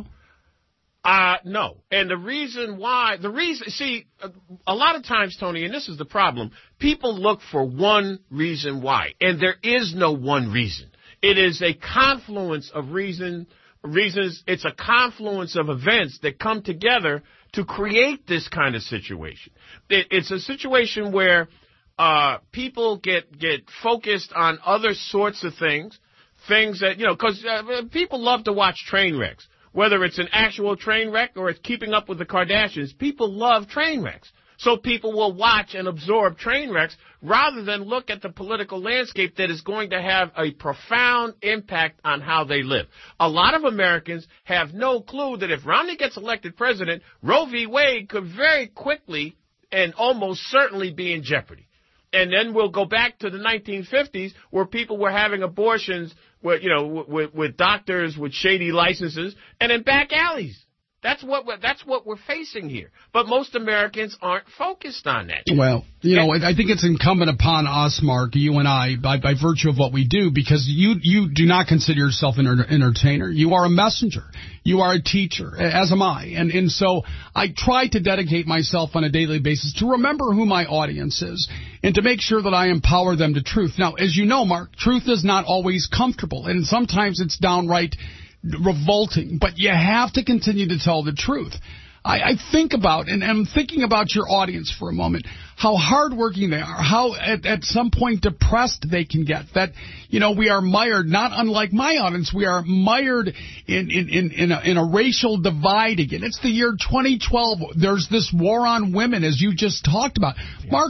No. And the reason, see, a lot of times, Tony, and this is the problem, people look for one reason why, and there is no one reason. It is a confluence of reasons. It's a confluence of events that come together to create this kind of situation. It's a situation where people get focused on other sorts of things that, because people love to watch train wrecks. Whether it's an actual train wreck or it's Keeping Up with the Kardashians, people love train wrecks. So people will watch and absorb train wrecks rather than look at the political landscape that is going to have a profound impact on how they live. A lot of Americans have no clue that if Romney gets elected president, Roe v. Wade could very quickly and almost certainly be in jeopardy. And then we'll go back to the 1950s where people were having abortions with doctors with shady licenses and in back alleys. That's what we're facing here. But most Americans aren't focused on that. Well, I think it's incumbent upon us, Mark, you and I, by virtue of what we do, because you do not consider yourself an entertainer. You are a messenger. You are a teacher, as am I. And so I try to dedicate myself on a daily basis to remember who my audience is and to make sure that I empower them to truth. Now, as you know, Mark, truth is not always comfortable, and sometimes it's downright revolting, but you have to continue to tell the truth. I think about, and I'm thinking about your audience for a moment, how hardworking they are, how at some point depressed they can get, that, we are mired, not unlike my audience, we are mired in a racial divide again. It's the year 2012. There's this war on women, as you just talked about. Yeah. Mark,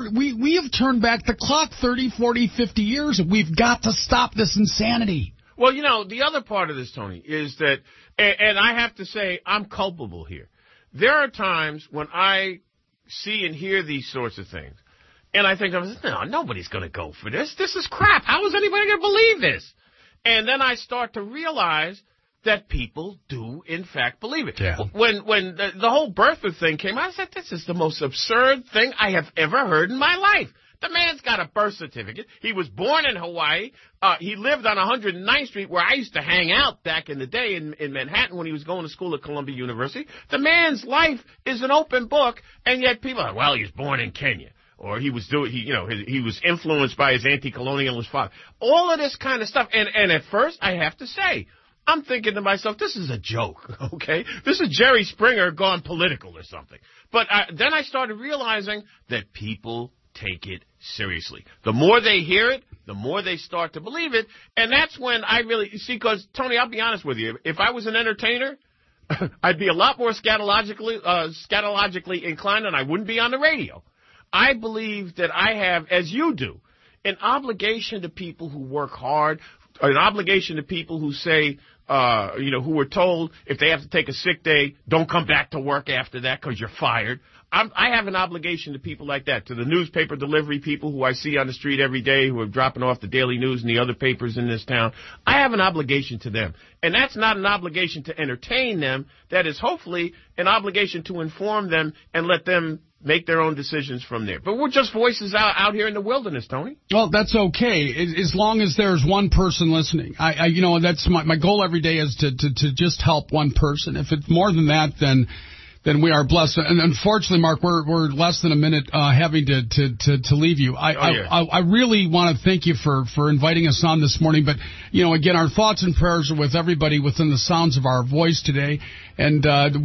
we have turned back the clock 30, 40, 50 years, and we've got to stop this insanity. Well, the other part of this, Tony, is that, and I have to say, I'm culpable here. There are times when I see and hear these sorts of things, and I think, no, nobody's going to go for this. This is crap. How is anybody going to believe this? And then I start to realize that people do, in fact, believe it. Yeah. When the whole birther thing came out, I said, this is the most absurd thing I have ever heard in my life. The man's got a birth certificate. He was born in Hawaii. He lived on 109th Street, where I used to hang out back in the day in Manhattan when he was going to school at Columbia University. The man's life is an open book, and yet people are, well, he was born in Kenya. Or he was he was influenced by his anti-colonialist father. All of this kind of stuff. And at first, I have to say, I'm thinking to myself, this is a joke, okay? This is Jerry Springer gone political or something. But then I started realizing that people take it seriously. The more they hear it, the more they start to believe it. And that's when I really see, because, Tony, I'll be honest with you. If I was an entertainer, I'd be a lot more scatologically inclined, and I wouldn't be on the radio. I believe that I have, as you do, an obligation to people who work hard, an obligation to people who say, who were told if they have to take a sick day, don't come back to work after that because you're fired. I have an obligation to people like that, to the newspaper delivery people who I see on the street every day who are dropping off the Daily News and the other papers in this town. I have an obligation to them. And that's not an obligation to entertain them. That is hopefully an obligation to inform them and let them make their own decisions from there. But we're just voices out here in the wilderness, Tony. Well, that's okay, as long as there's one person listening. That's my goal every day is to just help one person. If it's more than that, then we are blessed. And unfortunately, Mark, we're less than a minute having to leave you. I really want to thank you for inviting us on this morning. But again, our thoughts and prayers are with everybody within the sounds of our voice today. And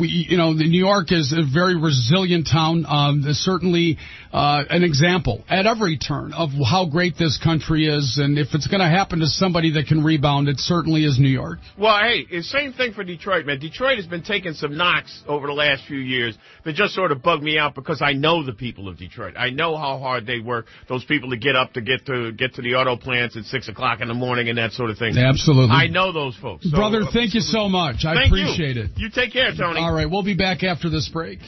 New York is a very resilient town. There's certainly an example at every turn of how great this country is. And if it's going to happen to somebody that can rebound, it certainly is New York. Well, hey, it's the same thing for Detroit, man. Detroit has been taking some knocks over the last few years that just sort of bug me out because I know the people of Detroit. I know how hard they work. Those people that get up to get to the auto plants at 6 o'clock in the morning and that sort of thing. Absolutely. I know those folks. So, brother, thank you so much. I appreciate it. You take care, Tony. All right, we'll be back after this break.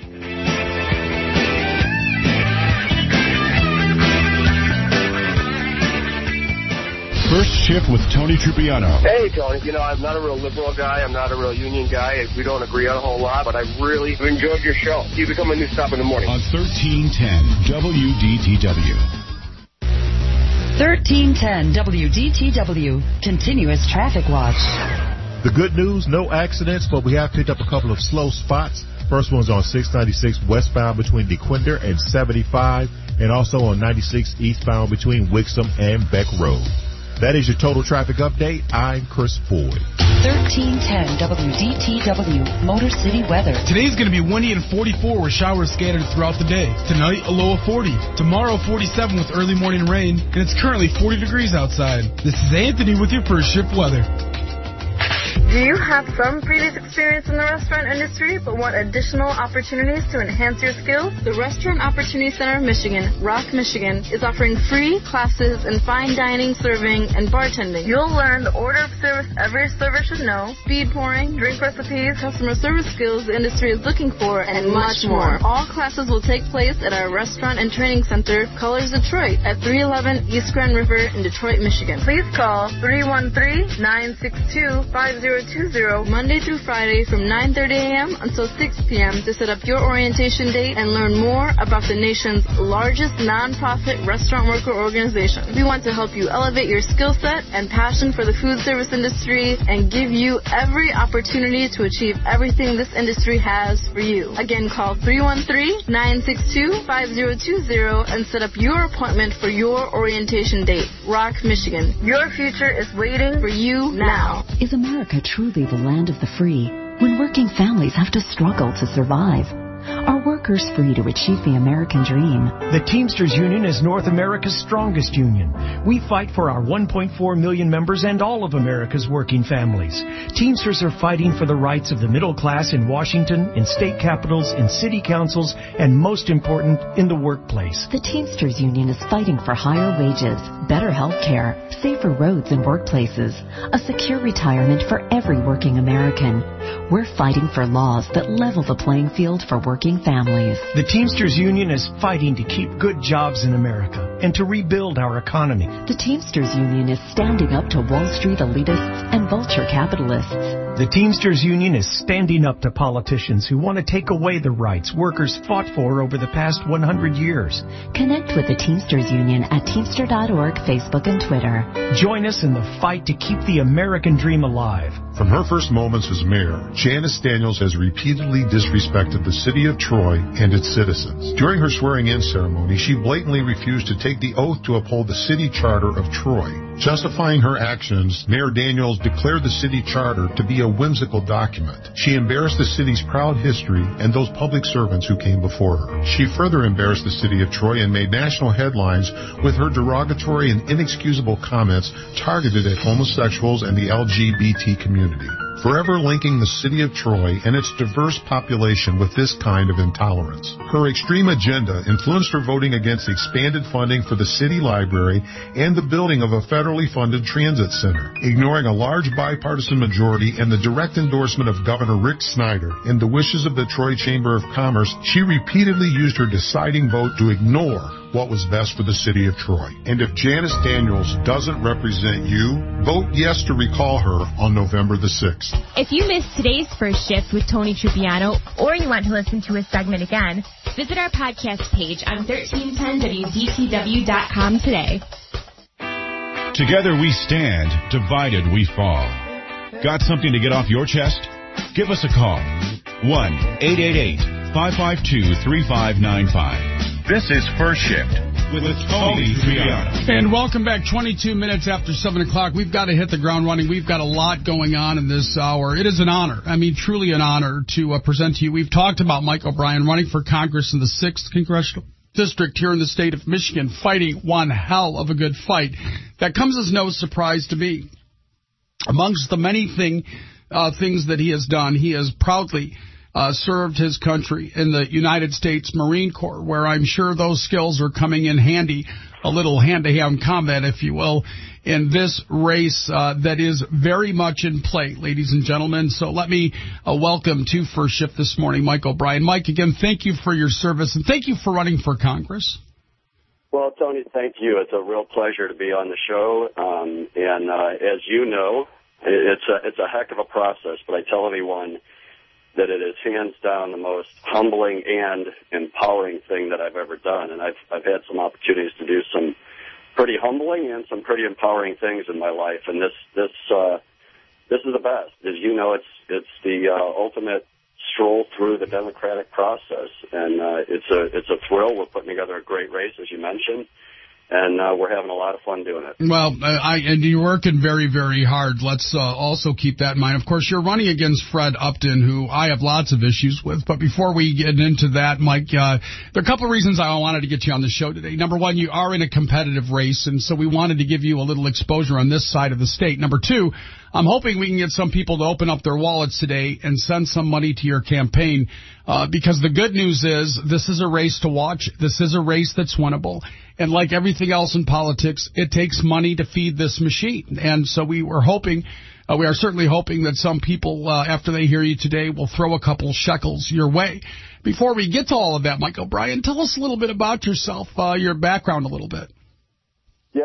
First Shift with Tony Trupiano. Hey, Tony. I'm not a real liberal guy. I'm not a real union guy. We don't agree on a whole lot, but I really enjoyed your show. You become a new stop in the morning. On 1310 WDTW. 1310 WDTW. Continuous Traffic Watch. The good news, no accidents, but we have picked up a couple of slow spots. First one's on 696 westbound between DeQuinder and 75, and also on 96 eastbound between Wixom and Beck Road. That is your total traffic update. I'm Chris Ford. 1310 WDTW Motor City weather. Today's going to be windy and 44 with showers scattered throughout the day. Tonight, a low of 40. Tomorrow, 47 with early morning rain. And it's currently 40 degrees outside. This is Anthony with your first shift weather. Do you have some previous experience in the restaurant industry but want additional opportunities to enhance your skills? The Restaurant Opportunity Center of Michigan, Rock, Michigan, is offering free classes in fine dining, serving, and bartending. You'll learn the order of service every server should know, speed pouring, drink recipes, customer service skills the industry is looking for, and much more. All classes will take place at our Restaurant and Training Center, Colors Detroit, at 311 East Grand River in Detroit, Michigan. Please call 313-962-5020 Monday through Friday from 9:30 a.m. until 6 p.m. to set up your orientation date and learn more about the nation's largest nonprofit restaurant worker organization. We want to help you elevate your skill set and passion for the food service industry and give you every opportunity to achieve everything this industry has for you. Again, call 313-962-5020 and set up your appointment for your orientation date. Rock, Michigan. Your future is waiting for you now. Is America truly the land of the free when working families have to struggle to survive? Are workers free to achieve the American dream? The Teamsters Union is North America's strongest union. We fight for our 1.4 million members and all of America's working families. Teamsters are fighting for the rights of the middle class in Washington, in state capitals, in city councils, and most important, in the workplace. The Teamsters Union is fighting for higher wages, better health care, safer roads and workplaces, a secure retirement for every working American. We're fighting for laws that level the playing field for working families. The Teamsters Union is fighting to keep good jobs in America and to rebuild our economy. The Teamsters Union is standing up to Wall Street elitists and vulture capitalists. The Teamsters Union is standing up to politicians who want to take away the rights workers fought for over the past 100 years. Connect with the Teamsters Union at Teamster.org, Facebook, and Twitter. Join us in the fight to keep the American dream alive. From her first moments as mayor, Janice Daniels has repeatedly disrespected the city of Troy and its citizens. During her swearing-in ceremony, she blatantly refused to take the oath to uphold the city charter of Troy. Justifying her actions, Mayor Daniels declared the city charter to be a whimsical document. She embarrassed the city's proud history and those public servants who came before her. She further embarrassed the city of Troy and made national headlines with her derogatory and inexcusable comments targeted at homosexuals and the LGBT community, forever linking the city of Troy and its diverse population with this kind of intolerance. Her extreme agenda influenced her voting against expanded funding for the city library and the building of a federally funded transit center, ignoring a large bipartisan majority and the direct endorsement of Governor Rick Snyder and the wishes of the Troy Chamber of Commerce. She repeatedly used her deciding vote to ignore what was best for the city of Troy. And if Janice Daniels doesn't represent you, vote yes to recall her on November the 6th. If you missed today's First Shift with Tony Trupiano, or you want to listen to a segment again, visit our podcast page on 1310WDTW.com today. Together we stand, divided we fall. Got something to get off your chest? Give us a call. 1-888-552-3595. This is First Shift with Tony Triano. And welcome back. 22 minutes after 7 o'clock. We've got to hit the ground running. We've got a lot going on in this hour. It is an honor. I mean, truly an honor to present to you. We've talked about Mike O'Brien running for Congress in the 6th Congressional District here in the state of Michigan, fighting one hell of a good fight. That comes as no surprise to me. Amongst the many things that he has done, he has proudly served his country in the United States Marine Corps, where I'm sure those skills are coming in handy, a little hand-to-hand combat, if you will, in this race that is very much in play, ladies and gentlemen. So let me welcome to First Shift this morning, Mike O'Brien. Mike, again, thank you for your service, and thank you for running for Congress. Well, Tony, thank you. It's a real pleasure to be on the show. And as you know, it's a heck of a process, but I tell anyone that it is hands down the most humbling and empowering thing that I've ever done. And I've had some opportunities to do some pretty humbling and some pretty empowering things in my life. And this is the best. As you know, it's the ultimate stroll through the democratic process. And it's a thrill. We're putting together a great race, as you mentioned. And we're having a lot of fun doing it. Well, and you're working very, very hard. Let's also keep that in mind. Of course, you're running against Fred Upton, who I have lots of issues with. But before we get into that, Mike, there are a couple of reasons I wanted to get you on the show today. Number one, you are in a competitive race, and so we wanted to give you a little exposure on this side of the state. Number two, I'm hoping we can get some people to open up their wallets today and send some money to your campaign, because the good news is this is a race to watch. This is a race that's winnable. And like everything else in politics, it takes money to feed this machine. And so we are certainly hoping that some people, after they hear you today, will throw a couple shekels your way. Before we get to all of that, Mike O'Brien, tell us a little bit about yourself, your background a little bit. Yeah,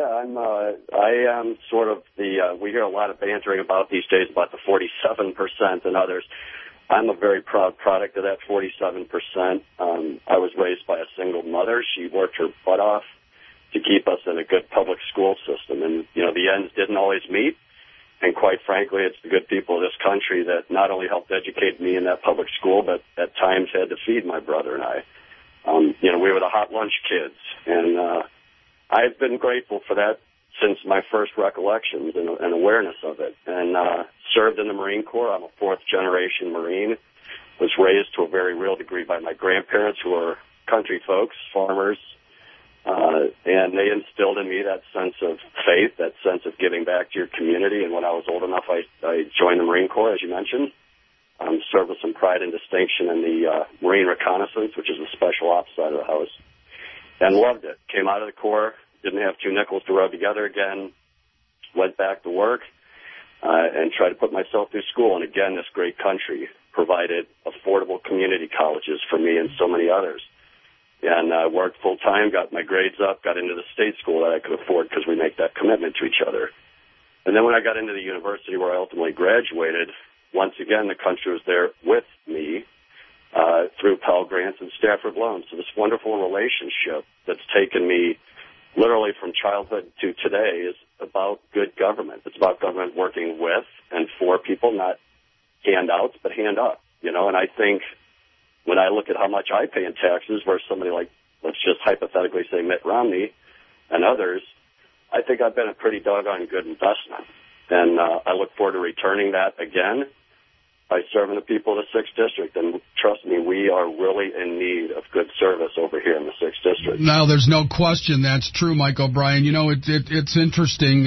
I am sort of we hear a lot of bantering about these days about the 47% and others. I'm a very proud product of that 47%. I was raised by a single mother. She worked her butt off to keep us in a good public school system. And, the ends didn't always meet. And quite frankly, it's the good people of this country that not only helped educate me in that public school, but at times had to feed my brother and I. We were the hot lunch kids. And I've been grateful for that since my first recollections and awareness of it. And served in the Marine Corps. I'm a fourth-generation Marine. Was raised to a very real degree by my grandparents, who are country folks, farmers. And they instilled in me that sense of faith, that sense of giving back to your community. And when I was old enough, I joined the Marine Corps, as you mentioned. Served with some pride and distinction in the Marine Reconnaissance, which is the special ops side of the house, and loved it. Came out of the Corps, didn't have two nickels to rub together again, went back to work, and tried to put myself through school. And again, this great country provided affordable community colleges for me and so many others. And I worked full-time, got my grades up, got into the state school that I could afford because we make that commitment to each other. And then when I got into the university where I ultimately graduated, once again, the country was there with me through Pell Grants and Stafford loans. So this wonderful relationship that's taken me literally from childhood to today is about good government. It's about government working with and for people, not handouts, but hand up, And I think when I look at how much I pay in taxes versus somebody like, let's just hypothetically say Mitt Romney and others, I think I've been a pretty doggone good investment. And I look forward to returning that again by serving the people of the 6th District. And trust me, we are really in need of good service over here in the 6th District. No, there's no question that's true, Mike O'Brien. It's interesting.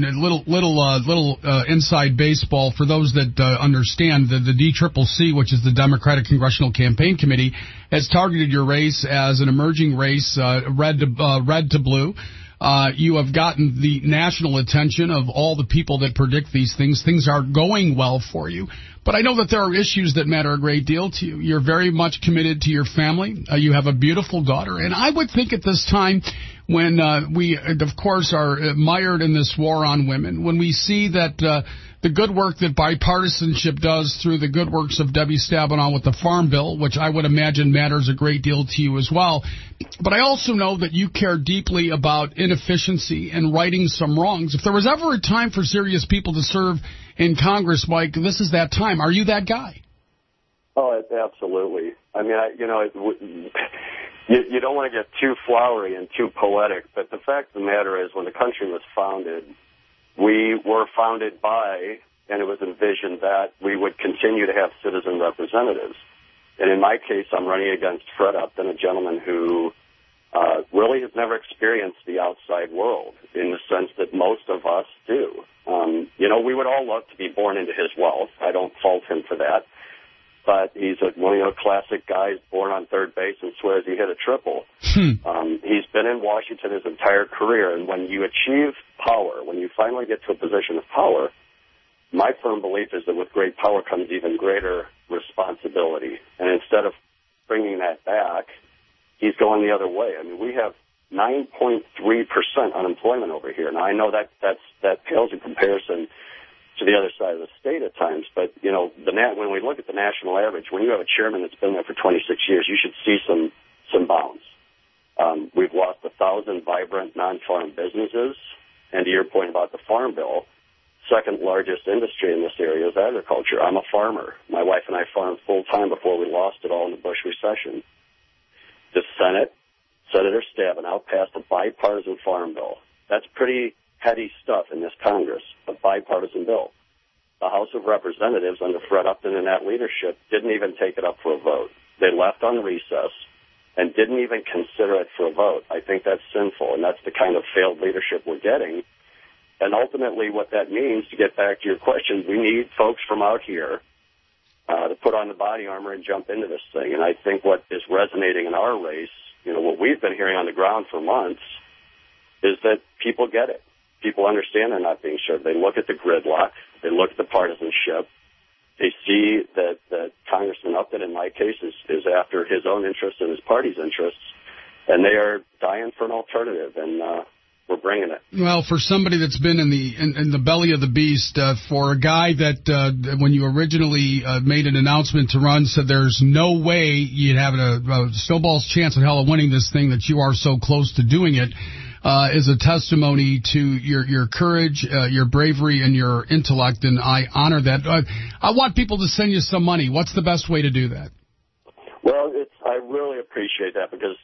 Little inside baseball for those that understand that the DCCC, which is the Democratic Congressional Campaign Committee, has targeted your race as an emerging race, red to blue. You have gotten the national attention of all the people that predict these things. Things are going well for you. But I know that there are issues that matter a great deal to you. You're very much committed to your family. You have a beautiful daughter. And I would think at this time when we, of course, are mired in this war on women, when we see that the good work that bipartisanship does through the good works of Debbie Stabenow with the Farm Bill, which I would imagine matters a great deal to you as well. But I also know that you care deeply about inefficiency and righting some wrongs. If there was ever a time for serious people to serve in Congress, Mike, this is that time. Are you that guy? Oh, absolutely. I mean, you don't want to get too flowery and too poetic, but the fact of the matter is when the country was founded, we were founded by, and it was envisioned that we would continue to have citizen representatives. And in my case, I'm running against Fred Upton, a gentleman who really has never experienced the outside world in the sense that most of us do. We would all love to be born into his wealth. I don't fault him for that. But he's one of the classic guys born on third base and swears he hit a triple. He's been in Washington his entire career, and when you achieve power, when you finally get to a position of power, my firm belief is that with great power comes even greater responsibility. And instead of bringing that back, he's going the other way. I mean, we have 9.3% unemployment over here. Now, I know that pales in comparison to the other side of the state at times. But, when we look at the national average, when you have a chairman that's been there for 26 years, you should see some bounds. We've lost 1,000 vibrant non-farm businesses. And to your point about the Farm Bill, second largest industry in this area is agriculture. I'm a farmer. My wife and I farmed full-time before we lost it all in the Bush recession. The Senate Senator Stabenow passed a bipartisan farm bill. That's pretty heady stuff in this Congress, a bipartisan bill. The House of Representatives under Fred Upton and that leadership didn't even take it up for a vote. They left on recess and didn't even consider it for a vote. I think that's sinful, and that's the kind of failed leadership we're getting. And ultimately what that means, to get back to your question, we need folks from out here to put on the body armor and jump into this thing. And I think what is resonating in our race, what we've been hearing on the ground for months, is that people get it. People understand they're not being served. They look at the gridlock. They look at the partisanship. They see that Congressman Upton, in my case, is after his own interests and his party's interests, and they are dying for an alternative, and we're bringing it. Well, for somebody that's been in the belly of the beast, for a guy that when you originally made an announcement to run said there's no way you'd have a snowball's chance in hell of winning this thing, that you are so close to doing it, is a testimony to your courage, your bravery, and your intellect, and I honor that. I want people to send you some money. What's the best way to do that? Well, I really appreciate that because,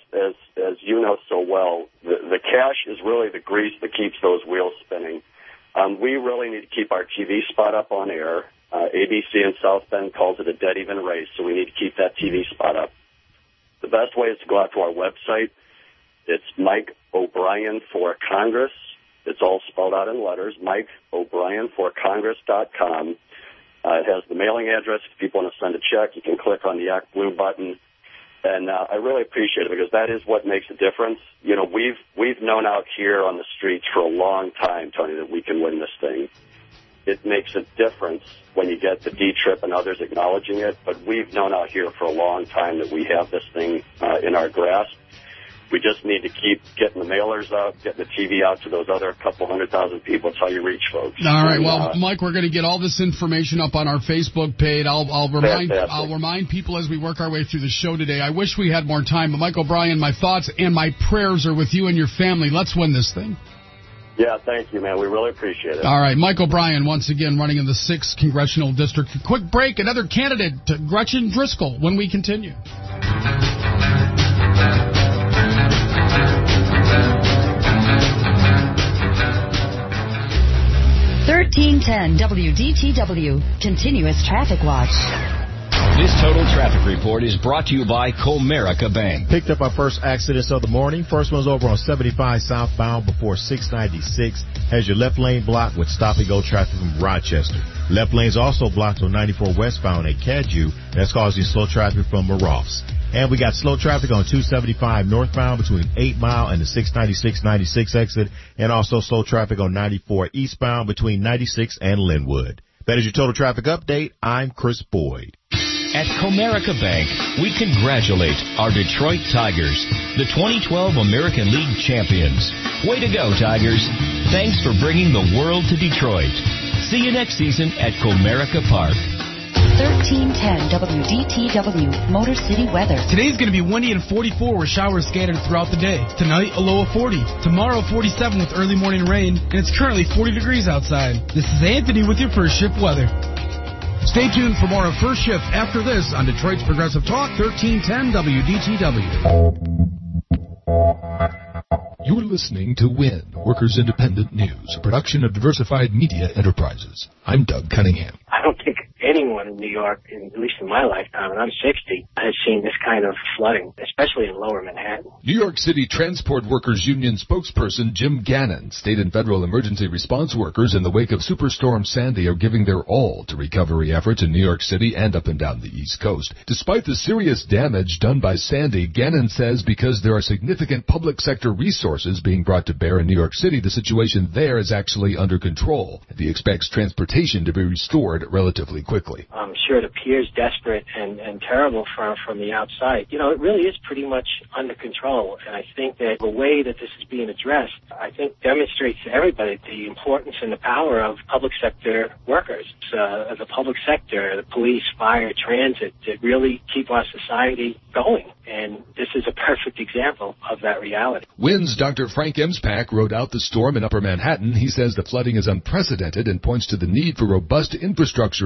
as you know so well, the cash is really the grease that keeps those wheels spinning. We really need to keep our TV spot up on air. ABC in South Bend calls it a dead even race, so we need to keep that TV spot up. The best way is to go out to our website. It's Mike O'Brien for Congress. It's all spelled out in letters, Mike O'Brien for Congress.com. It has the mailing address. If people want to send a check, you can click on the Act Blue button. And I really appreciate it because that is what makes a difference. We've known out here on the streets for a long time, Tony, that we can win this thing. It makes a difference when you get the D-Trip and others acknowledging it, but we've known out here for a long time that we have this thing in our grasp. We just need to keep getting the mailers out, getting the TV out to those other couple 100,000 people. That's how you reach folks. All right. Well, Mike, we're going to get all this information up on our Facebook page. I'll remind people as we work our way through the show today. I wish we had more time, but Mike O'Brien, my thoughts and my prayers are with you and your family. Let's win this thing. Yeah, thank you, man. We really appreciate it. All right. Mike O'Brien, once again, running in the 6th Congressional District. A quick break. Another candidate, Gretchen Driscoll, when we continue. 1310 WDTW, Continuous Traffic Watch. This Total Traffic Report is brought to you by Comerica Bank. Picked up our first accidents of the morning. First one's over on 75 southbound before 696. Has your left lane blocked with stop-and-go traffic from Rochester. Left lane's also blocked on 94 westbound at Cadju. That's causing slow traffic from Maroffs. And we got slow traffic on 275 northbound between 8 Mile and the 696-96 exit. And also slow traffic on 94 eastbound between 96 and Linwood. That is your Total Traffic Update. I'm Chris Boyd. At Comerica Bank, we congratulate our Detroit Tigers, the 2012 American League champions. Way to go, Tigers. Thanks for bringing the world to Detroit. See you next season at Comerica Park. 1310 WDTW, Motor City weather. Today's going to be windy and 44 with showers scattered throughout the day. Tonight, a low of 40. Tomorrow, 47 with early morning rain. And it's currently 40 degrees outside. This is Anthony with your First Shift weather. Stay tuned for more of First Shift after this on Detroit's Progressive Talk, 1310 WDTW. You're listening to WIN, Workers Independent News, a production of Diversified Media Enterprises. I'm Doug Cunningham. I don't think anyone in New York, at least in my lifetime, and I'm 60, has seen this kind of flooding, especially in lower Manhattan. New York City Transport Workers Union spokesperson Jim Gannon, state and federal emergency response workers in the wake of Superstorm Sandy are giving their all to recovery efforts in New York City and up and down the East Coast. Despite the serious damage done by Sandy, Gannon says because there are significant public sector resources being brought to bear in New York City, the situation there is actually under control. He expects transportation to be restored relatively quickly. I'm sure it appears desperate and terrible from the outside. You know, it really is pretty much under control, and I think that the way that this is being addressed, I think demonstrates to everybody the importance and the power of public sector workers. The public sector, the police, fire, transit, that really keep our society going, and this is a perfect example of that reality. WIN's Dr. Frank Emspak rode out the storm in Upper Manhattan. He says the flooding is unprecedented and points to the need for robust infrastructure investment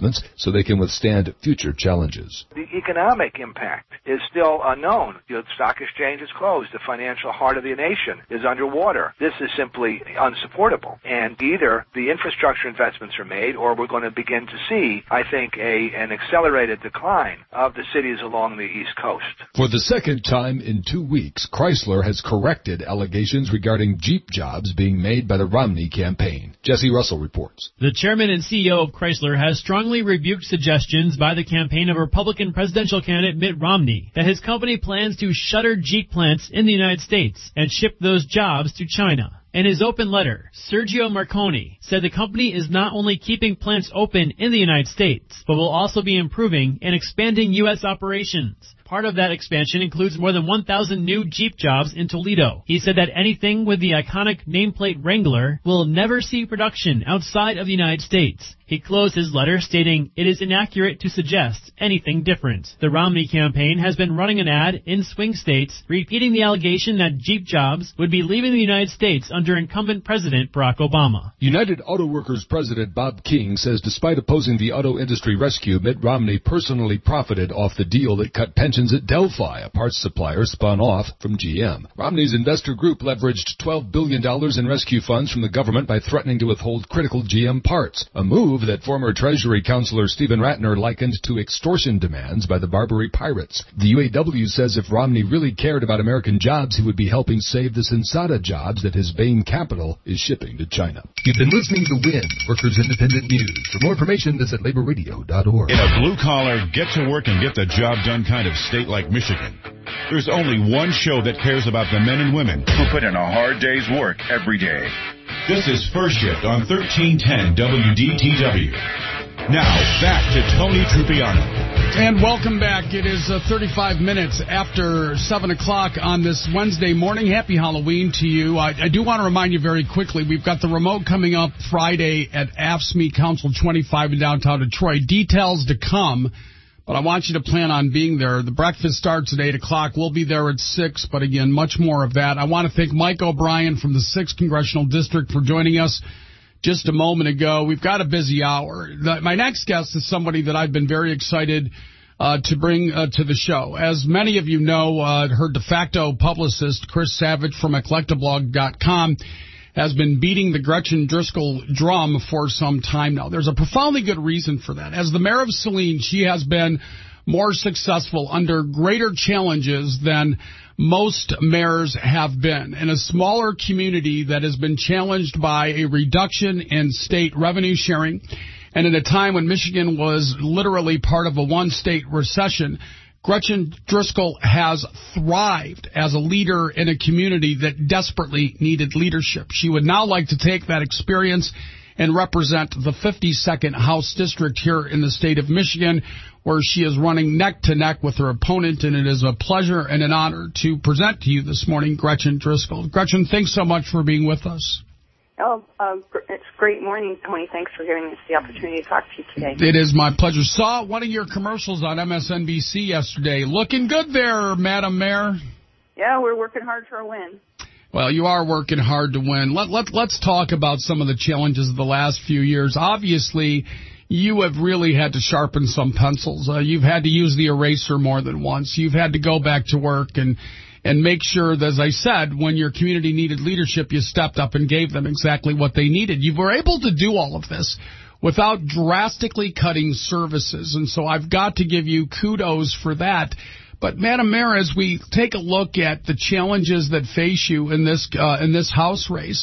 investments so they can withstand future challenges. The economic impact is still unknown. The stock exchange is closed. The financial heart of the nation is underwater. This is simply unsupportable. And either the infrastructure investments are made, or we're going to begin to see, I think, an accelerated decline of the cities along the East Coast. For the second time in 2 weeks, Chrysler has corrected allegations regarding Jeep jobs being made by the Romney campaign. Jesse Russell reports. The chairman and CEO of Chrysler has strongly rebuked suggestions by the campaign of Republican presidential candidate Mitt Romney that his company plans to shutter Jeep plants in the United States and ship those jobs to China. In his open letter, Sergio Marconi said the company is not only keeping plants open in the United States, but will also be improving and expanding U.S. operations. Part of that expansion includes more than 1,000 new Jeep jobs in Toledo. He said that anything with the iconic nameplate Wrangler will never see production outside of the United States. He closed his letter stating, "It is inaccurate to suggest anything different." The Romney campaign has been running an ad in swing states repeating the allegation that Jeep jobs would be leaving the United States under incumbent President Barack Obama. United Auto Workers President Bob King says despite opposing the auto industry rescue, Mitt Romney personally profited off the deal that cut pensions at Delphi, a parts supplier spun off from GM. Romney's investor group leveraged $12 billion in rescue funds from the government by threatening to withhold critical GM parts, a move that former Treasury Counselor Stephen Ratner likened to extortion demands by the Barbary Pirates. The UAW says if Romney really cared about American jobs, he would be helping save the Sensata jobs that his Bain Capital is shipping to China. You've been listening to WIN, Workers Independent News. For more information, visit laborradio.org. In a blue-collar, get-to-work and get-the-job-done kind of state like Michigan, there's only one show that cares about the men and women who put in a hard day's work every day. This is First Shift on 1310 WDTW. Now, back to Tony Trupiano. And welcome back. It is 35 minutes after 7 o'clock on this Wednesday morning. Happy Halloween to you. I do want to remind you very quickly, we've got the remote coming up Friday at AFSCME Council 25 in downtown Detroit. Details to come, but I want you to plan on being there. The breakfast starts at 8 o'clock. We'll be there at 6, but again, much more of that. I want to thank Mike O'Brien from the 6th Congressional District for joining us just a moment ago. We've got a busy hour. My next guest is somebody that I've been very excited to bring to the show. As many of you know, her de facto publicist, Chris Savage from eclectablog.com, has been beating the Gretchen Driscoll drum for some time now. There's a profoundly good reason for that. As the mayor of Saline, she has been more successful under greater challenges than most mayors have been. In a smaller community that has been challenged by a reduction in state revenue sharing, and in a time when Michigan was literally part of a one-state recession, Gretchen Driscoll has thrived as a leader in a community that desperately needed leadership. She would now like to take that experience and represent the 52nd House District here in the state of Michigan, where she is running neck-to-neck with her opponent, and it is a pleasure and an honor to present to you this morning Gretchen Driscoll. Gretchen, thanks so much for being with us. Oh, it's a great morning, Tony. Thanks for giving us the opportunity to talk to you today. It is my pleasure. Saw one of your commercials on MSNBC yesterday. Looking good there, Madam Mayor. Yeah, we're working hard for a win. Well, you are working hard to win. Let's talk about some of the challenges of the last few years. Obviously, you have really had to sharpen some pencils. You've had to use the eraser more than once. You've had to go back to work and make sure that, as I said, when your community needed leadership, you stepped up and gave them exactly what they needed. You were able to do all of this without drastically cutting services, and so I've got to give you kudos for that. But, Madam Mayor, as we take a look at the challenges that face you in this House race,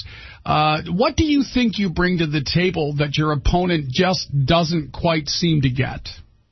what do you think you bring to the table that your opponent just doesn't quite seem to get?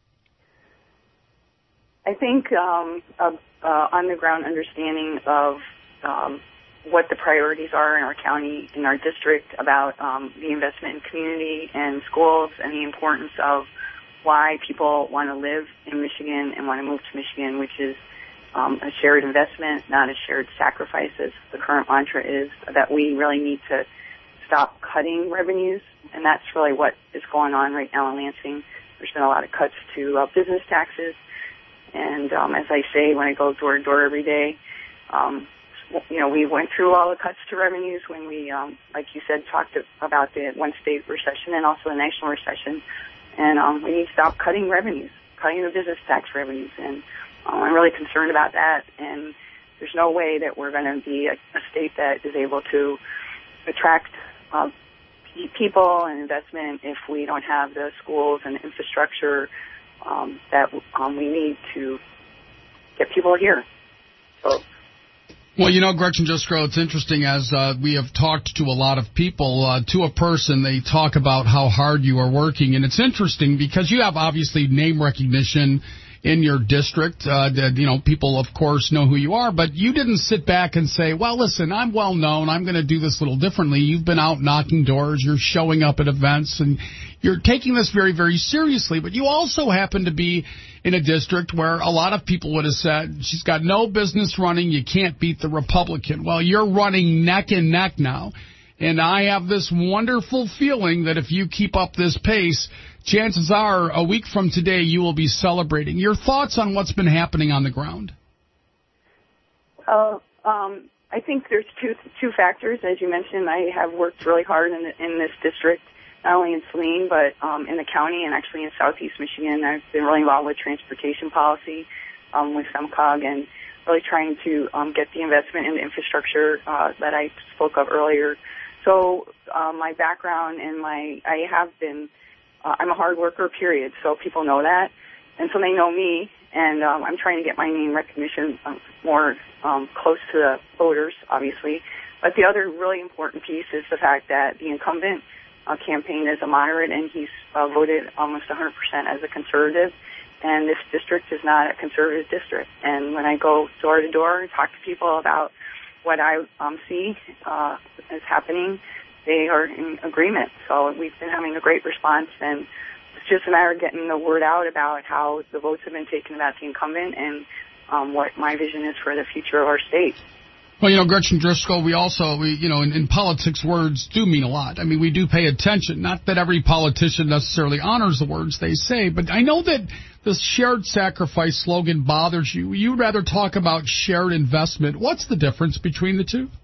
I think on-the-ground understanding of what the priorities are in our county, in our district, about the investment in community and schools and the importance of why people want to live in Michigan and want to move to Michigan, which is a shared investment, not a shared sacrifice, as the current mantra is, that we really need to stop cutting revenues, and that's really what is going on right now in Lansing. There's been a lot of cuts to business taxes, and as I say when I go door to door every day, we went through all the cuts to revenues when we, like you said, talked about the one-state recession and also the national recession. And we need to stop cutting the business tax revenues. And I'm really concerned about that. And there's no way that we're going to be a state that is able to attract people and investment if we don't have the schools and infrastructure that we need to get people here. So. Well, Gretchen Jusko, it's interesting as we have talked to a lot of people, to a person, they talk about how hard you are working. And it's interesting because you have obviously name recognition in your district. People, of course, know who you are, but you didn't sit back and say, well, listen, I'm well known. I'm going to do this a little differently. You've been out knocking doors. You're showing up at events, and you're taking this very, very seriously. But you also happen to be in a district where a lot of people would have said, she's got no business running. You can't beat the Republican. Well, you're running neck and neck now. And I have this wonderful feeling that if you keep up this pace, chances are a week from today you will be celebrating. Your thoughts on what's been happening on the ground? I think there's two factors. As you mentioned, I have worked really hard in this district, not only in Saline, but in the county and actually in southeast Michigan. I've been really involved with transportation policy with FEMCOG and really trying to get the investment in the infrastructure that I spoke of earlier. So my background and I have been, I'm a hard worker, period, so people know that. And so they know me, and I'm trying to get my name recognition more close to the voters, obviously. But the other really important piece is the fact that the incumbent campaign is a moderate, and he's voted almost 100% as a conservative. And this district is not a conservative district. And when I go door to door and talk to people about what I see is happening, they are in agreement. So we've been having a great response, and it's just a matter of getting the word out about how the votes have been taken about the incumbent and what my vision is for the future of our state. Well, Gretchen Jusko, we also, in politics, words do mean a lot. I mean, we do pay attention. Not that every politician necessarily honors the words they say, but I know that the shared sacrifice slogan bothers you. You'd rather talk about shared investment. What's the difference between the two?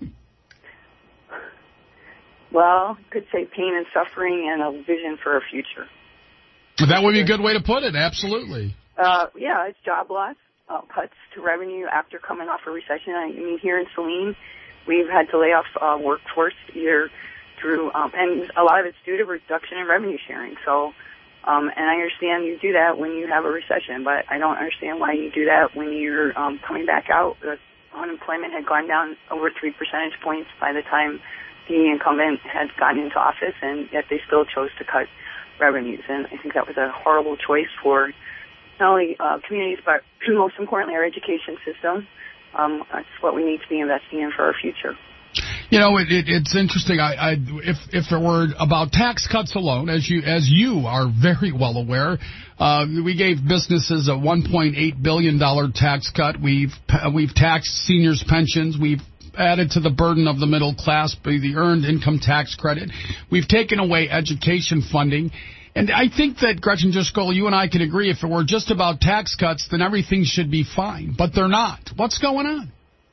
Well, you could say pain and suffering and a vision for a future. That would be a good way to put it, absolutely. Yeah, it's job loss. Cuts to revenue after coming off a recession. I mean, here in Saline, we've had to lay off workforce either through, and a lot of it's due to reduction in revenue sharing. So, and I understand you do that when you have a recession, but I don't understand why you do that when you're coming back out. The unemployment had gone down over 3 percentage points by the time the incumbent had gotten into office, and yet they still chose to cut revenues. And I think that was a horrible choice for not only communities, but most importantly, our education system. That's what we need to be investing in for our future. It's interesting. If it were about tax cuts alone, as you are very well aware, we gave businesses a $1.8 billion tax cut. We've taxed seniors' pensions. We've added to the burden of the middle class by the earned income tax credit. We've taken away education funding. And I think that, Gretchen Jusko, you and I can agree if it were just about tax cuts, then everything should be fine. But they're not. What's going on?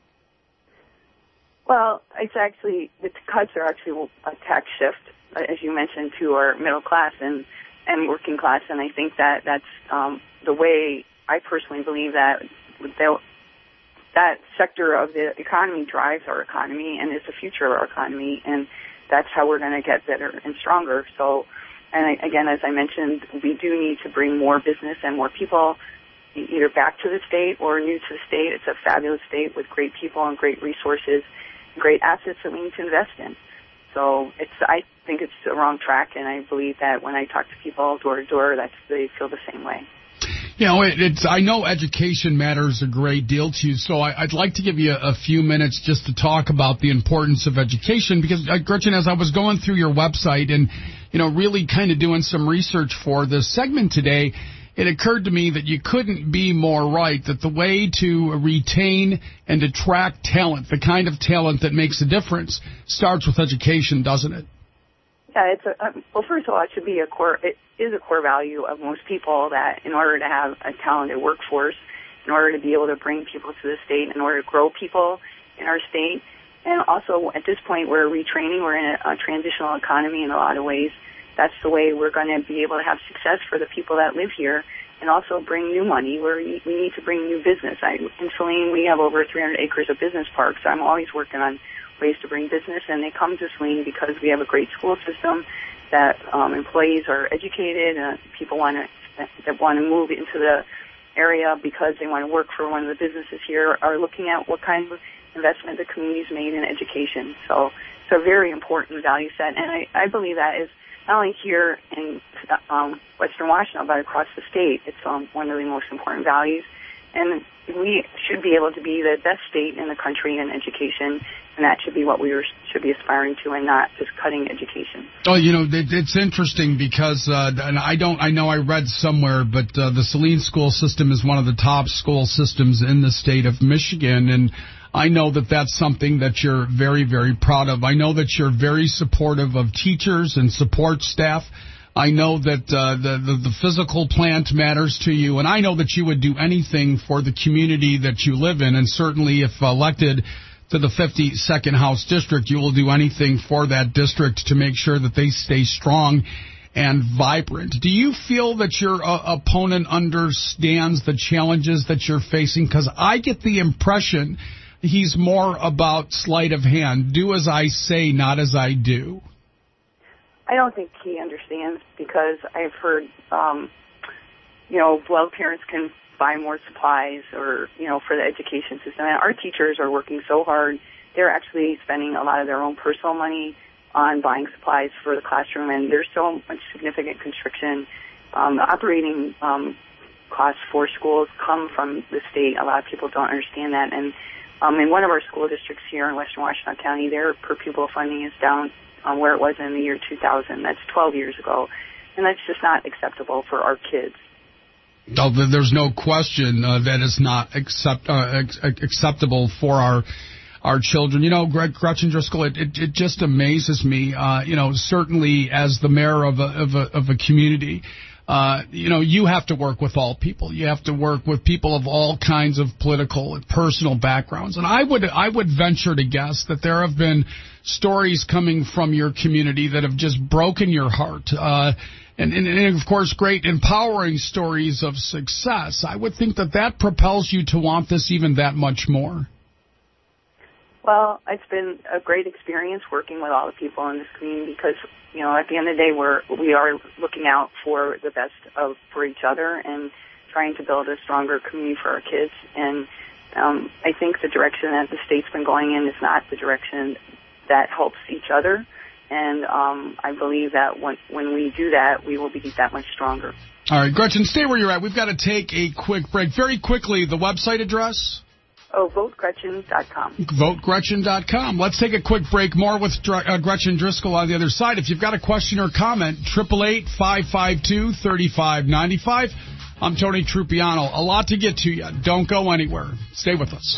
Well, it's actually, the cuts are actually a tax shift, as you mentioned, to our middle class and working class. And I think that that's the way I personally believe that sector of the economy drives our economy and is the future of our economy. And that's how we're going to get better and stronger. So, and again, as I mentioned, we do need to bring more business and more people either back to the state or new to the state. It's a fabulous state with great people and great resources, great assets that we need to invest in. So I think it's the wrong track, and I believe that when I talk to people door to door, they feel the same way. I know education matters a great deal to you, so I'd like to give you a few minutes just to talk about the importance of education, because, Gretchen, as I was going through your website and, really kind of doing some research for this segment today, it occurred to me that you couldn't be more right, that the way to retain and attract talent, the kind of talent that makes a difference, starts with education, doesn't it? Yeah, well, first of all, it is a core value of most people that in order to have a talented workforce, in order to be able to bring people to the state, in order to grow people in our state, and also at this point we're retraining, we're in a transitional economy in a lot of ways, that's the way we're going to be able to have success for the people that live here and also bring new money where we need to bring new business. In Saline, we have over 300 acres of business parks. So I'm always working on ways to bring business, and they come to Saline because we have a great school system that employees are educated, and people that want to move into the area because they want to work for one of the businesses here are looking at what kind of investment the community's made in education. So it's a very important value set, and I believe that is not only here in Western Washington, but across the state. It's one of the most important values, and we should be able to be the best state in the country in education, and that should be what we should be aspiring to, and not just cutting education. Oh, it's interesting because, and I know I read somewhere, but the Saline school system is one of the top school systems in the state of Michigan, and I know that that's something that you're very, very proud of. I know that you're very supportive of teachers and support staff. I know that the physical plant matters to you, and I know that you would do anything for the community that you live in, and certainly if elected to the 52nd House District, you will do anything for that district to make sure that they stay strong and vibrant. Do you feel that your opponent understands the challenges that you're facing? Because I get the impression he's more about sleight of hand. Do as I say, not as I do. I don't think he understands because I've heard, parents can buy more supplies or, for the education system. And our teachers are working so hard. They're actually spending a lot of their own personal money on buying supplies for the classroom, and there's so much significant constriction. The operating costs for schools come from the state. A lot of people don't understand that. And in one of our school districts here in Western Washington County, their per pupil funding is down where it was in the year 2000. That's 12 years ago. And that's just not acceptable for our kids. Oh, there's no question that is not acceptable for our children. Gretchen Driscoll, it just amazes me, certainly as the mayor of a community, you have to work with all people. You have to work with people of all kinds of political and personal backgrounds. And I would venture to guess that there have been stories coming from your community that have just broken your heart. And of course, great empowering stories of success. I would think that propels you to want this even that much more. Well, it's been a great experience working with all the people in this community because, at the end of the day, we are looking out for the best for each other and trying to build a stronger community for our kids. And I think the direction that the state's been going in is not the direction that helps each other. And I believe that when we do that, we will be that much stronger. All right, Gretchen, stay where you're at. We've got to take a quick break. Very quickly, the website address? VoteGretchen.com. VoteGretchen.com. Let's take a quick break. More with Gretchen Driscoll on the other side. If you've got a question or comment, 888-552-3595. I'm Tony Trupiano. A lot to get to you. Don't go anywhere. Stay with us.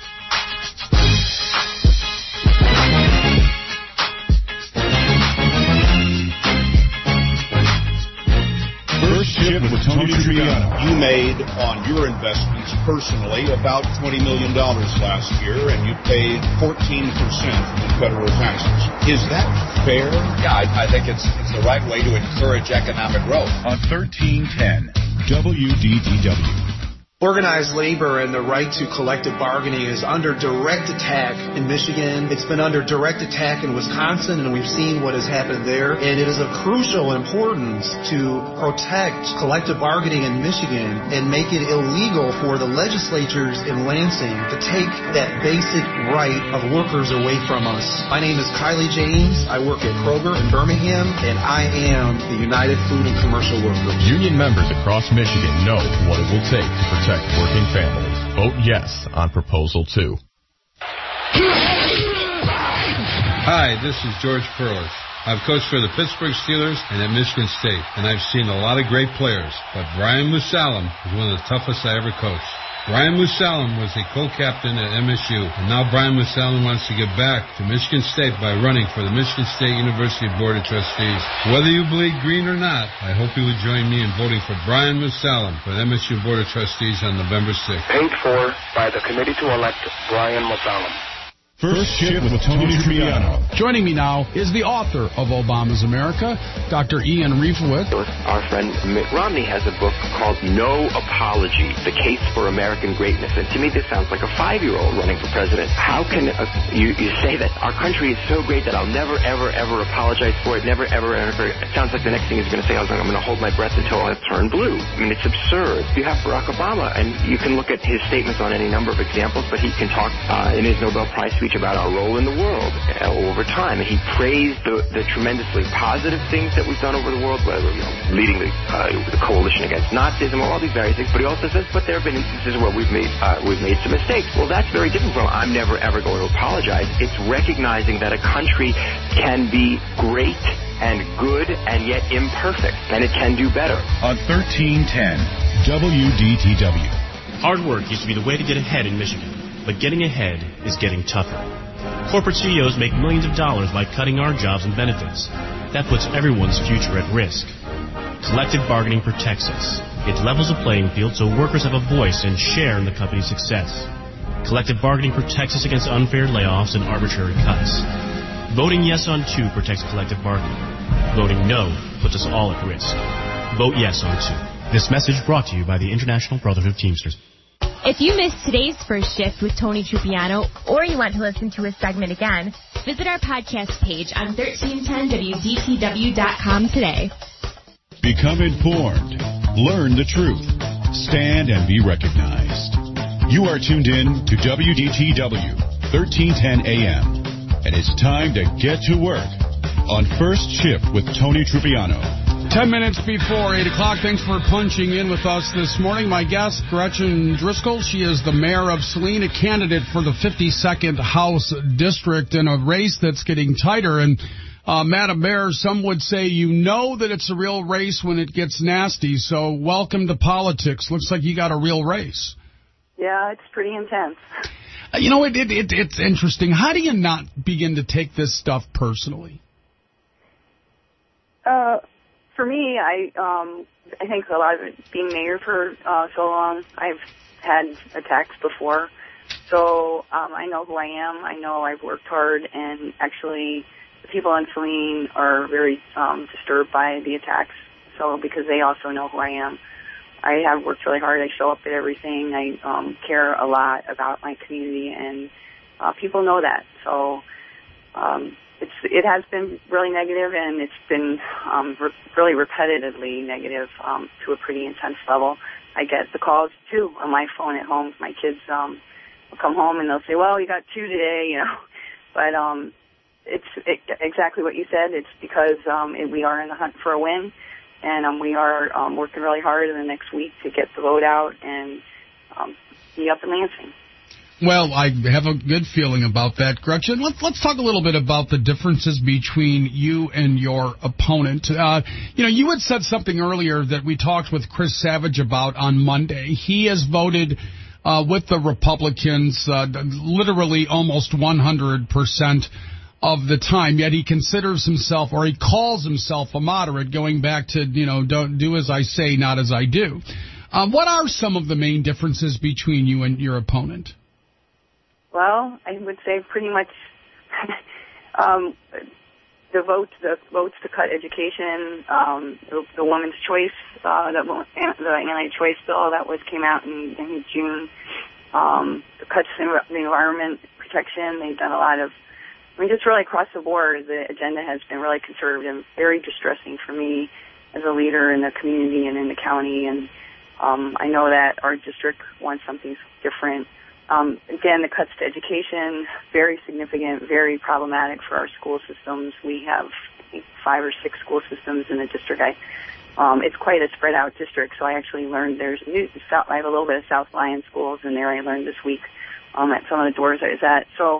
First Shift with Tony Trupiano. You made on your investments personally about $20 million last year, and you paid 14% in federal taxes. Is that fair? Yeah, I think it's the right way to encourage economic growth. On 1310 WDDW. Organized labor and the right to collective bargaining is under direct attack in Michigan. It's been under direct attack in Wisconsin, and we've seen what has happened there. And it is of crucial importance to protect collective bargaining in Michigan and make it illegal for the legislatures in Lansing to take that basic right of workers away from us. My name is Kylie James. I work at Kroger in Birmingham, and I am the United Food and Commercial Workers. Union members across Michigan know what it will take to protect working families. Vote yes on Proposal 2. Hi, this is George Furlish. I've coached for the Pittsburgh Steelers and at Michigan State, and I've seen a lot of great players, but Brian Musalem is one of the toughest I ever coached. Brian Musalem was a co-captain at MSU, and now Brian Musalem wants to give back to Michigan State by running for the Michigan State University Board of Trustees. Whether you bleed green or not, I hope you would join me in voting for Brian Musalem for the MSU Board of Trustees on November 6th. Paid for by the committee to elect Brian Musalem. First Shift with Tony Trippiano. Joining me now is the author of Obama's America, Dr. Ian Reifowitz. Our friend Mitt Romney has a book called No Apology, The Case for American Greatness. And to me, this sounds like a 5-year-old running for president. How can you say that our country is so great that I'll never, ever, ever apologize for it? Never, ever, ever. It sounds like the next thing he's going to say, I'm going to hold my breath until I turn blue. I mean, it's absurd. You have Barack Obama, and you can look at his statements on any number of examples, but he can talk in his Nobel Prize speech about our role in the world over time. And he praised the tremendously positive things that we've done over the world, whether leading the coalition against Nazism, all these various things. But he also says, but there have been instances where we've made some mistakes. Well, that's very different from I'm never ever going to apologize. It's recognizing that a country can be great and good and yet imperfect, and it can do better. On 1310 WDTW. Hard work used to be the way to get ahead in Michigan, but getting ahead is getting tougher. Corporate CEOs make millions of dollars by cutting our jobs and benefits. That puts everyone's future at risk. Collective bargaining protects us. It levels the playing field so workers have a voice and share in the company's success. Collective bargaining protects us against unfair layoffs and arbitrary cuts. Voting yes on 2 protects collective bargaining. Voting no puts us all at risk. Vote yes on 2. This message brought to you by the International Brotherhood of Teamsters. If you missed today's First Shift with Tony Trippiano, or you want to listen to a segment again, visit our podcast page on 1310WDTW.com today. Become informed. Learn the truth. Stand and be recognized. You are tuned in to WDTW, 1310 AM. And it's time to get to work on First Shift with Tony Trippiano. 10 minutes before 8 o'clock. Thanks for punching in with us this morning. My guest, Gretchen Driscoll. She is the mayor of Saline, a candidate for the 52nd House District in a race that's getting tighter. And, Madam Mayor, some would say you know that it's a real race when it gets nasty. So welcome to politics. Looks like you got a real race. Yeah, it's pretty intense. You know, it's interesting. How do you not begin to take this stuff personally? For me, I think a lot of it, being mayor for so long, I've had attacks before. So I know who I am. I know I've worked hard, and actually the people in Saline are very disturbed by the attacks. So because they also know who I am. I have worked really hard. I show up at everything. I care a lot about my community, and people know that. So it has been really negative, and it's been really repetitively negative to a pretty intense level. I get the calls, too, on my phone at home. My kids will come home, and they'll say, well, you got 2 today, you know. But it's exactly what you said. It's because we are in the hunt for a win. And we are working really hard in the next week to get the vote out and be up in Lansing. Well, I have a good feeling about that, Gretchen. Let's talk a little bit about the differences between you and your opponent. You had said something earlier that we talked with Chris Savage about on Monday. He has voted with the Republicans literally almost 100% of the time, yet he considers himself, or he calls himself, a moderate, going back to, don't do as I say, not as I do. What are some of the main differences between you and your opponent? Well, I would say pretty much the votes to cut education, the women's choice, the anti-choice bill that came out in June, the cuts in the environment protection. They've done a lot of, just really across the board, the agenda has been really conservative, very distressing for me as a leader in the community and in the county. And I know that our district wants something different. Again, the cuts to education, very significant, very problematic for our school systems. We have 5 or 6 school systems in the district. It's quite a spread out district, so I actually learned I have a little bit of South Lyon schools in there. I learned this week at some of the doors I was at. So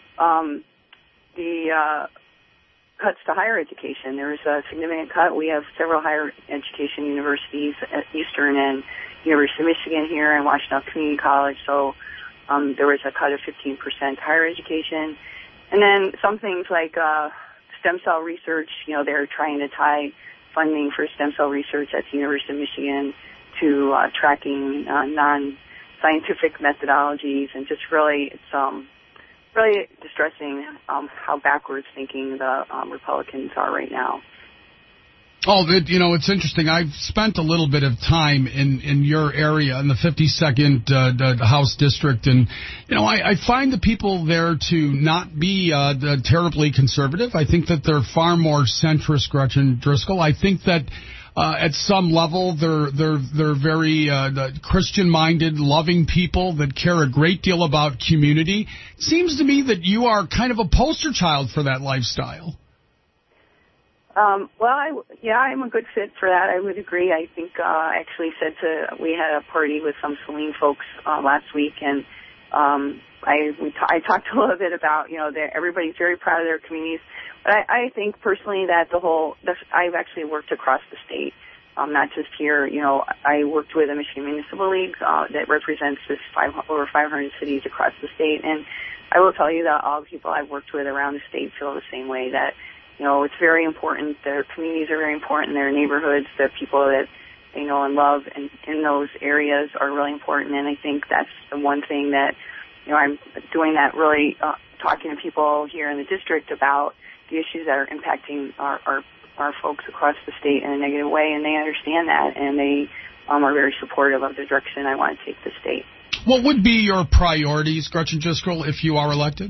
the cuts to higher education, there is a significant cut. We have several higher education universities at Eastern and University of Michigan here and Washington Community College. So there was a cut of 15% higher education. And then some things like stem cell research, they're trying to tie funding for stem cell research at the University of Michigan to tracking non-scientific methodologies, and just really it's really distressing how backwards thinking the Republicans are right now. Oh, it's interesting. I've spent a little bit of time in your area, in the 52nd House District, and, I find the people there to not be terribly conservative. I think that they're far more centrist, Gretchen Driscoll. I think that at some level they're very Christian-minded, loving people that care a great deal about community. It seems to me that you are kind of a poster child for that lifestyle. I'm a good fit for that. I would agree. I think I actually we had a party with some Saline folks last week, and I talked a little bit about everybody's very proud of their communities. But I think personally that I've actually worked across the state, not just here. I worked with the Michigan Municipal League that represents over 500 cities across the state, and I will tell you that all the people I've worked with around the state feel the same way, that it's very important. Their communities are very important. Their neighborhoods, the people that they know and love in those areas are really important. And I think that's the one thing that, I'm doing that, really talking to people here in the district about the issues that are impacting our folks across the state in a negative way. And they understand that, and they are very supportive of the direction I want to take the state. What would be your priorities, Gretchen Driscoll, if you are elected?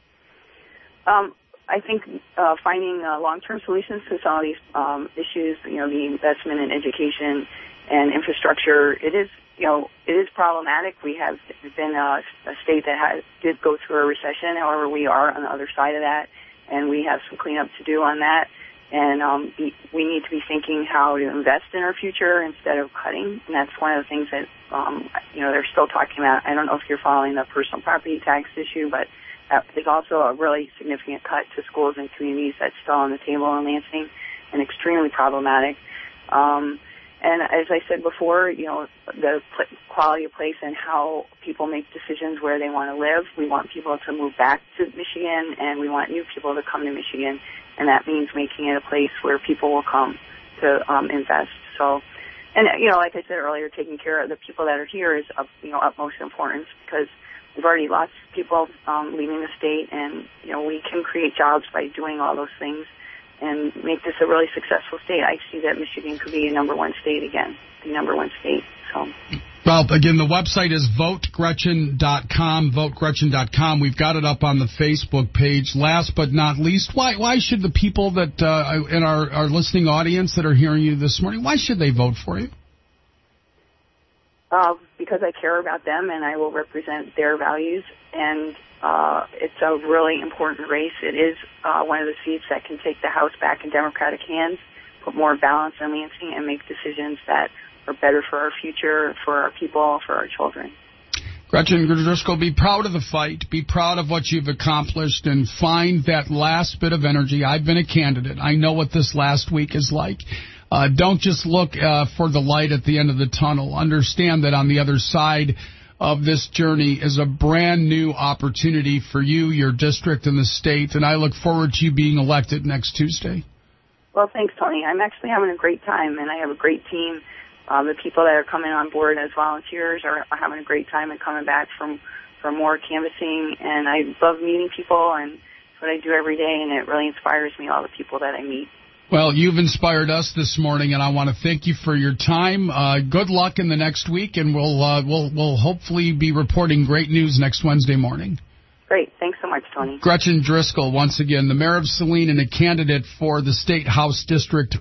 I think finding long-term solutions to some of these issues, the investment in education and infrastructure, it is problematic. We have been a state that did go through a recession. However, we are on the other side of that, and we have some cleanup to do on that. And we need to be thinking how to invest in our future instead of cutting. And that's one of the things that, they're still talking about. I don't know if you're following the personal property tax issue, but there's also a really significant cut to schools and communities that's still on the table in Lansing and extremely problematic. And as I said before, the quality of place and how people make decisions where they want to live. We want people to move back to Michigan, and we want new people to come to Michigan, and that means making it a place where people will come to invest. So, and like I said earlier, taking care of the people that are here is of utmost importance, because we've already lost people leaving the state, and we can create jobs by doing all those things and make this a really successful state. I see that Michigan could be a number one state again, the number one state. So, well, again, the website is votegretchen.com, votegretchen.com. We've got it up on the Facebook page. Last but not least, why should the people that in our listening audience that are hearing you this morning, why should they vote for you? Because I care about them and I will represent their values, and it's a really important race. It is one of the seats that can take the House back in Democratic hands, put more balance in Lansing, and make decisions that are better for our future, for our people, for our children. Gretchen Driscoll, be proud of the fight, be proud of what you've accomplished, and find that last bit of energy. I've been a candidate. I know what this last week is like. Don't just look for the light at the end of the tunnel. Understand that on the other side of this journey is a brand new opportunity for you, your district, and the state, and I look forward to you being elected next Tuesday. Well, thanks, Tony. I'm actually having a great time, and I have a great team. The people that are coming on board as volunteers are having a great time and coming back for more canvassing, and I love meeting people, and it's what I do every day, and it really inspires me, all the people that I meet. Well, you've inspired us this morning, and I want to thank you for your time. Good luck in the next week, and we'll hopefully be reporting great news next Wednesday morning. Great. Thanks so much, Tony. Gretchen Driscoll, once again, the mayor of Saline and a candidate for the State House District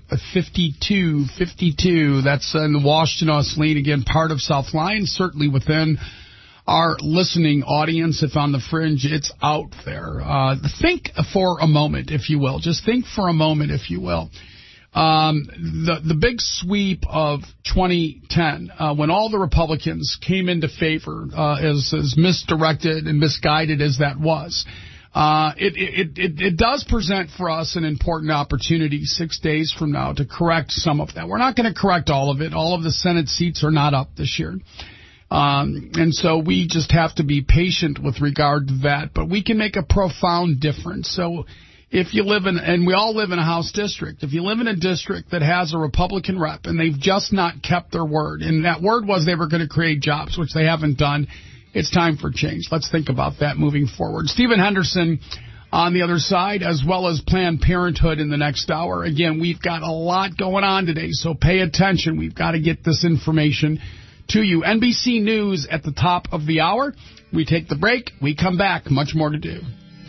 52. That's in the Washtenaw, Saline, again, part of South Lyon, certainly within our listening audience. If on the fringe, it's out there. Think for a moment, if you will. Just think for a moment, if you will. The big sweep of 2010, when all the Republicans came into favor, as misdirected and misguided as that was, it does present for us an important opportunity 6 days from now to correct some of that. We're not going to correct all of it. All of the Senate seats are not up this year. And so we just have to be patient with regard to that. But we can make a profound difference. So if you live in, and we all live in a House district, if you live in a district that has a Republican rep and they've just not kept their word, and that word was they were going to create jobs, which they haven't done, it's time for change. Let's think about that moving forward. Stephen Henderson on the other side, as well as Planned Parenthood in the next hour. Again, we've got a lot going on today, so pay attention. We've got to get this information to you. NBC News at the top of the hour. We take the break. We come back. Much more to do.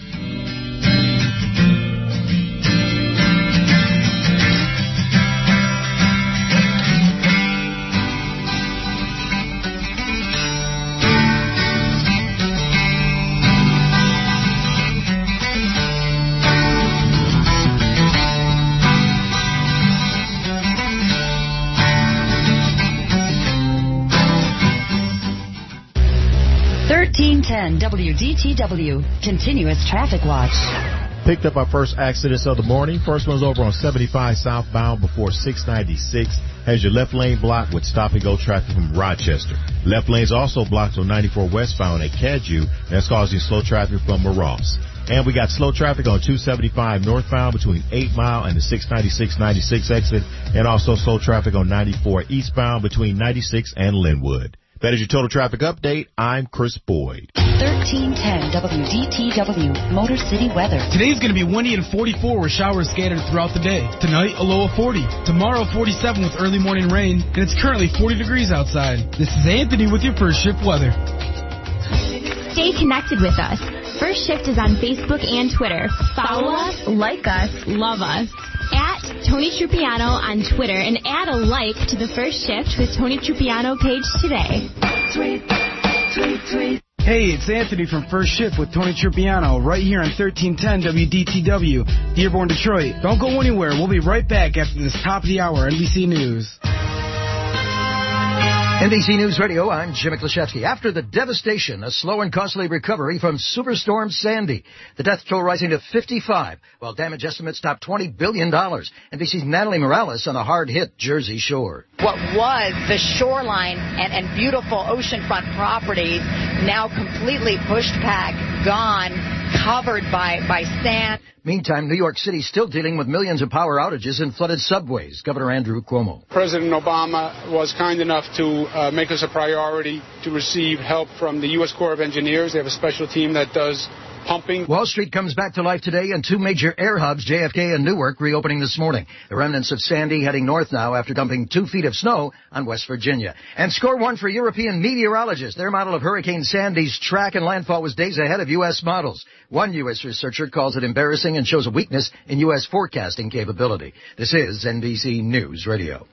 WDTW, Continuous Traffic Watch. Picked up our first accidents of the morning. First one's over on 75 southbound before 696. Has your left lane blocked with stop-and-go traffic from Rochester. Left lane's also blocked on 94 westbound at Cadue. That's causing slow traffic from Ross. And we got slow traffic on 275 northbound between 8 Mile and the 696-96 exit. And also slow traffic on 94 eastbound between 96 and Linwood. That is your total traffic update. I'm Chris Boyd. 1310 WDTW, Motor City weather. Today's going to be windy and 44 with showers scattered throughout the day. Tonight, a low of 40. Tomorrow, 47 with early morning rain. And it's currently 40 degrees outside. This is Anthony with your First Shift weather. Stay connected with us. First Shift is on Facebook and Twitter. Follow us, like us, love us. At Tony Trupiano on Twitter and add a like to the First Shift with Tony Trupiano page today. Tweet, tweet, tweet. Hey, it's Anthony from First Shift with Tony Trupiano right here on 1310 WDTW, Dearborn, Detroit. Don't go anywhere. We'll be right back after this top of the hour NBC News. NBC News Radio, I'm Jimmy Klashevsky. After the devastation, a slow and costly recovery from Superstorm Sandy. The death toll rising to 55, while damage estimates top $20 billion. NBC's Natalie Morales on a hard-hit Jersey shore. What was the shoreline and beautiful oceanfront properties now completely pushed back, gone, covered by sand. Meantime, New York City still dealing with millions of power outages and flooded subways. Governor Andrew Cuomo. President Obama was kind enough to make us a priority to receive help from the U.S. Corps of Engineers. They have a special team that does pumping. Wall Street comes back to life today, and two major air hubs, JFK and Newark, reopening this morning. The remnants of Sandy heading north now after dumping 2 feet of snow on West Virginia. And score one for European meteorologists. Their model of Hurricane Sandy's track and landfall was days ahead of U.S. models. One U.S. researcher calls it embarrassing and shows a weakness in U.S. forecasting capability. This is NBC News Radio.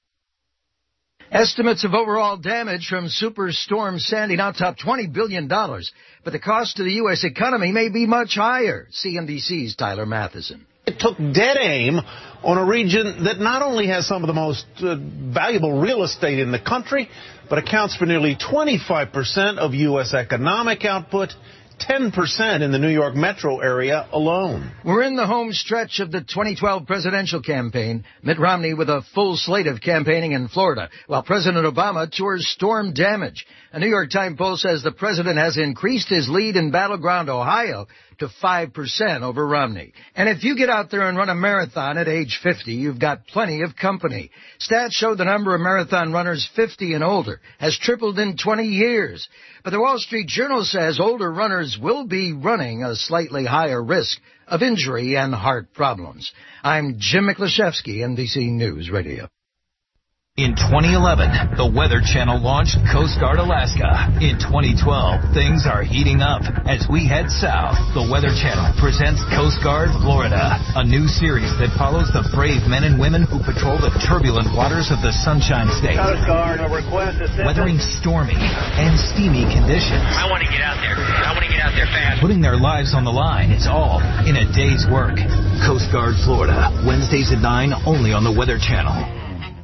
Estimates of overall damage from Superstorm Sandy now top $20 billion, but the cost to the U.S. economy may be much higher. CNBC's Tyler Matheson. It took dead aim on a region that not only has some of the most valuable real estate in the country, but accounts for nearly 25% of U.S. economic output, 10% in the New York metro area alone. We're in the home stretch of the 2012 presidential campaign. Mitt Romney with a full slate of campaigning in Florida, while President Obama tours storm damage. A New York Times poll says the president has increased his lead in battleground Ohio to 5% over Romney. And if you get out there and run a marathon at age 50, you've got plenty of company. Stats show the number of marathon runners 50 and older has tripled in 20 years. But the Wall Street Journal says older runners will be running a slightly higher risk of injury and heart problems. I'm Jim Miklashevsky, NBC News Radio. In 2011, the Weather Channel launched Coast Guard Alaska. In 2012, things are heating up. As we head south, the Weather Channel presents Coast Guard Florida, a new series that follows the brave men and women who patrol the turbulent waters of the Sunshine State. Coast Guard, a request assistance. Weathering stormy and steamy conditions. I want to get out there. I want to get out there fast. Putting their lives on the line. It's all in a day's work. Coast Guard Florida, Wednesdays at 9, only on the Weather Channel.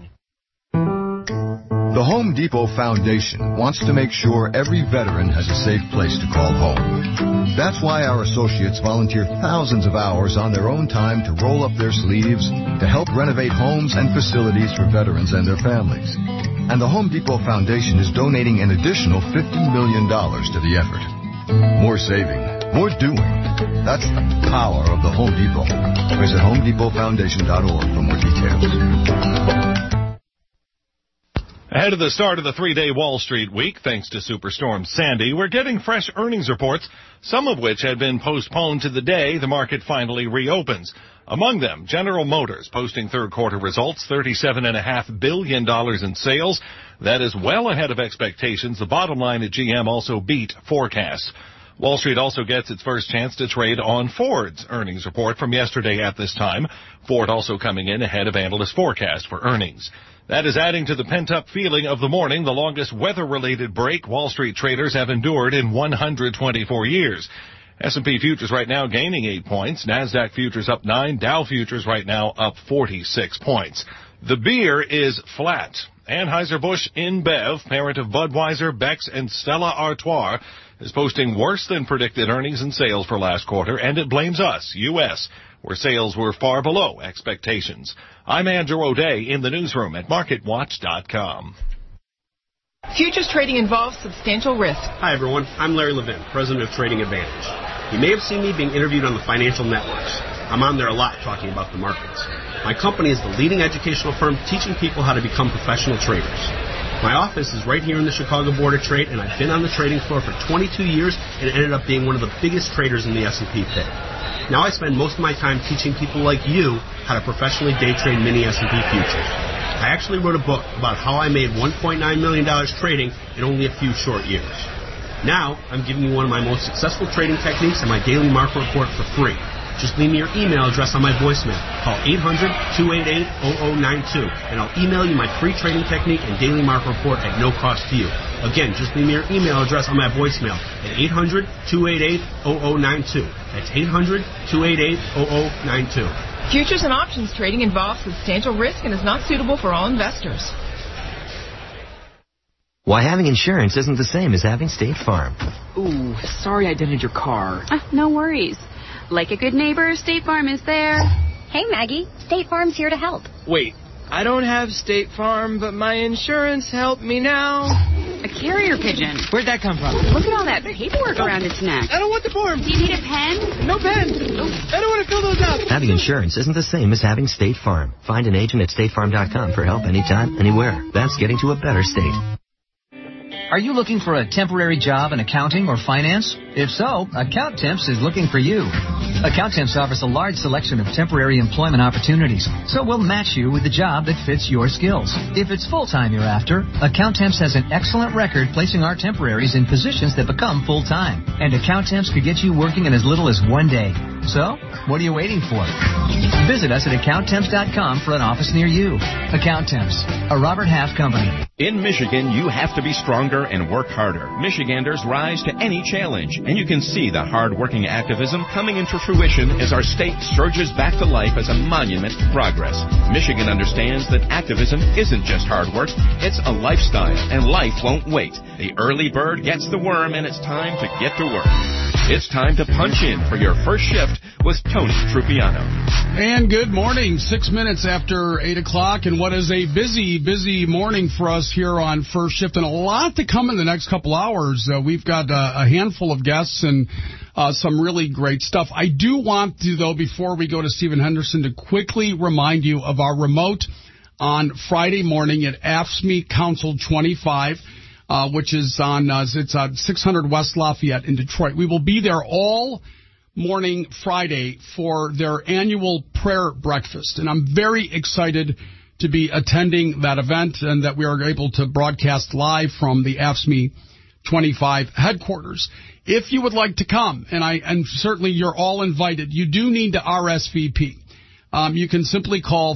The Home Depot Foundation wants to make sure every veteran has a safe place to call home. That's why our associates volunteer thousands of hours on their own time to roll up their sleeves to help renovate homes and facilities for veterans and their families. And the Home Depot Foundation is donating an additional $50 million to the effort. More saving, more doing. That's the power of the Home Depot. Visit HomeDepotFoundation.org for more details. Ahead of the start of the three-day Wall Street week, thanks to Superstorm Sandy, we're getting fresh earnings reports, some of which had been postponed to the day the market finally reopens. Among them, General Motors posting third-quarter results, $37.5 billion in sales. That is well ahead of expectations. The bottom line at GM also beat forecasts. Wall Street also gets its first chance to trade on Ford's earnings report from yesterday at this time. Ford also coming in ahead of analyst forecast for earnings. That is adding to the pent-up feeling of the morning, the longest weather-related break Wall Street traders have endured in 124 years. S&P futures right now gaining 8 points, NASDAQ futures up 9, Dow futures right now up 46 points. The beer is flat. Anheuser-Busch InBev, parent of Budweiser, Beck's, and Stella Artois, is posting worse than predicted earnings and sales for last quarter, and it blames us, U.S., where sales were far below expectations. I'm Andrew O'Day in the newsroom at MarketWatch.com. Futures trading involves substantial risk. Hi, everyone. I'm Larry Levin, president of Trading Advantage. You may have seen me being interviewed on the financial networks. I'm on there a lot talking about the markets. My company is the leading educational firm teaching people how to become professional traders. My office is right here in the Chicago Board of Trade, and I've been on the trading floor for 22 years and ended up being one of the biggest traders in the S&P pit. Now I spend most of my time teaching people like you how to professionally day trade mini S&P futures. I actually wrote a book about how I made $1.9 million trading in only a few short years. Now I'm giving you one of my most successful trading techniques and my daily market report for free. Just leave me your email address on my voicemail. Call 800-288-0092, and I'll email you my free trading technique and daily market report at no cost to you. Again, just leave me your email address on my voicemail at 800-288-0092. That's 800-288-0092. Futures and options trading involves substantial risk and is not suitable for all investors. Why having insurance isn't the same as having State Farm. Ooh, sorry I dented your car. No worries. Like a good neighbor, State Farm is there. Hey, Maggie. State Farm's here to help. Wait, I don't have State Farm, but my insurance helped me now. A carrier pigeon. Where'd that come from? Look at all that paperwork around its neck. I don't want the form. Do you need a pen? No pen. I don't want to fill those out. Having insurance isn't the same as having State Farm. Find an agent at StateFarm.com for help anytime, anywhere. That's getting to a better state. Are you looking for a temporary job in accounting or finance? If so, AccountTemps is looking for you. AccountTemps offers a large selection of temporary employment opportunities, so we'll match you with the job that fits your skills. If it's full-time you're after, AccountTemps has an excellent record placing our temporaries in positions that become full-time. And AccountTemps could get you working in as little as 1 day. So, what are you waiting for? Visit us at AccountTemps.com for an office near you. AccountTemps, a Robert Half company. In Michigan, you have to be stronger and work harder. Michiganders rise to any challenge, and you can see the hard-working activism coming into fruition as our state surges back to life as a monument to progress. Michigan understands that activism isn't just hard work, it's a lifestyle, and life won't wait. The early bird gets the worm, and it's time to get to work. It's time to punch in for your first shift with Tony Trupiano. And good morning, 6 minutes after 8 o'clock, and what is a busy, busy morning for us here on First Shift, and a lot to come in the next couple hours. We've got a handful of guests and some really great stuff. I do want to, though, before we go to Stephen Henderson, to quickly remind you of our remote on Friday morning at AFSCME Council 25. Which is on, it's on 600 West Lafayette in Detroit. We will be there all morning Friday for their annual prayer breakfast. And I'm very excited to be attending that event and that we are able to broadcast live from the AFSCME 25 headquarters. If you would like to come, and certainly you're all invited, you do need to RSVP. You can simply call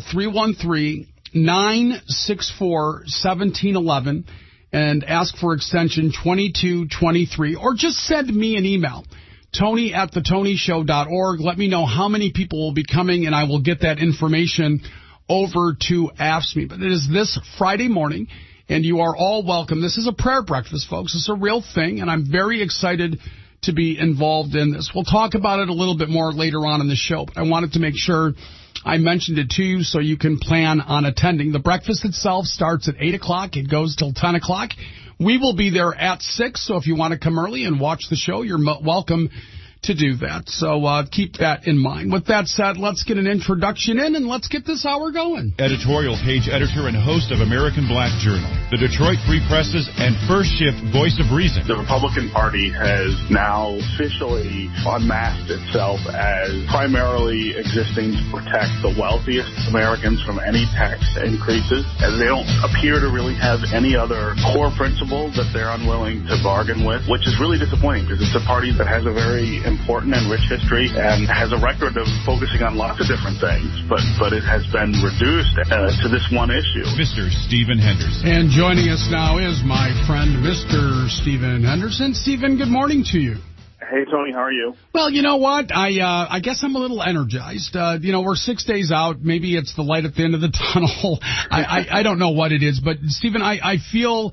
313-964-1711. and ask for extension 2223, or just send me an email, tony@thetonyshow.org. Let me know how many people will be coming, and I will get that information over to AFSCME. But it is this Friday morning, and you are all welcome. This is a prayer breakfast, folks. It's a real thing, and I'm very excited to be involved in this. We'll talk about it a little bit more later on in the show, but I wanted to make sure I mentioned it to you so you can plan on attending. The breakfast itself starts at 8 o'clock. It goes till 10 o'clock. We will be there at 6, so if you want to come early and watch the show, you're welcome to do that. So keep that in mind. With that said, let's get an introduction in and let's get this hour going. Editorial page editor and host of American Black Journal, the Detroit Free Presses, and First Shift Voice of Reason. The Republican Party has now officially unmasked itself as primarily existing to protect the wealthiest Americans from any tax increases, as they don't appear to really have any other core principle that they're unwilling to bargain with, which is really disappointing because it's a party that has a very important and rich history and has a record of focusing on lots of different things, but it has been reduced to this one issue. Mr. Stephen Henderson. And joining us now is my friend, Mr. Stephen Henderson. Stephen, good morning to you. Hey, Tony, how are you? Well, you know what? I guess I'm a little energized. We're 6 days out. Maybe it's the light at the end of the tunnel. I don't know what it is. But, Stephen, I feel...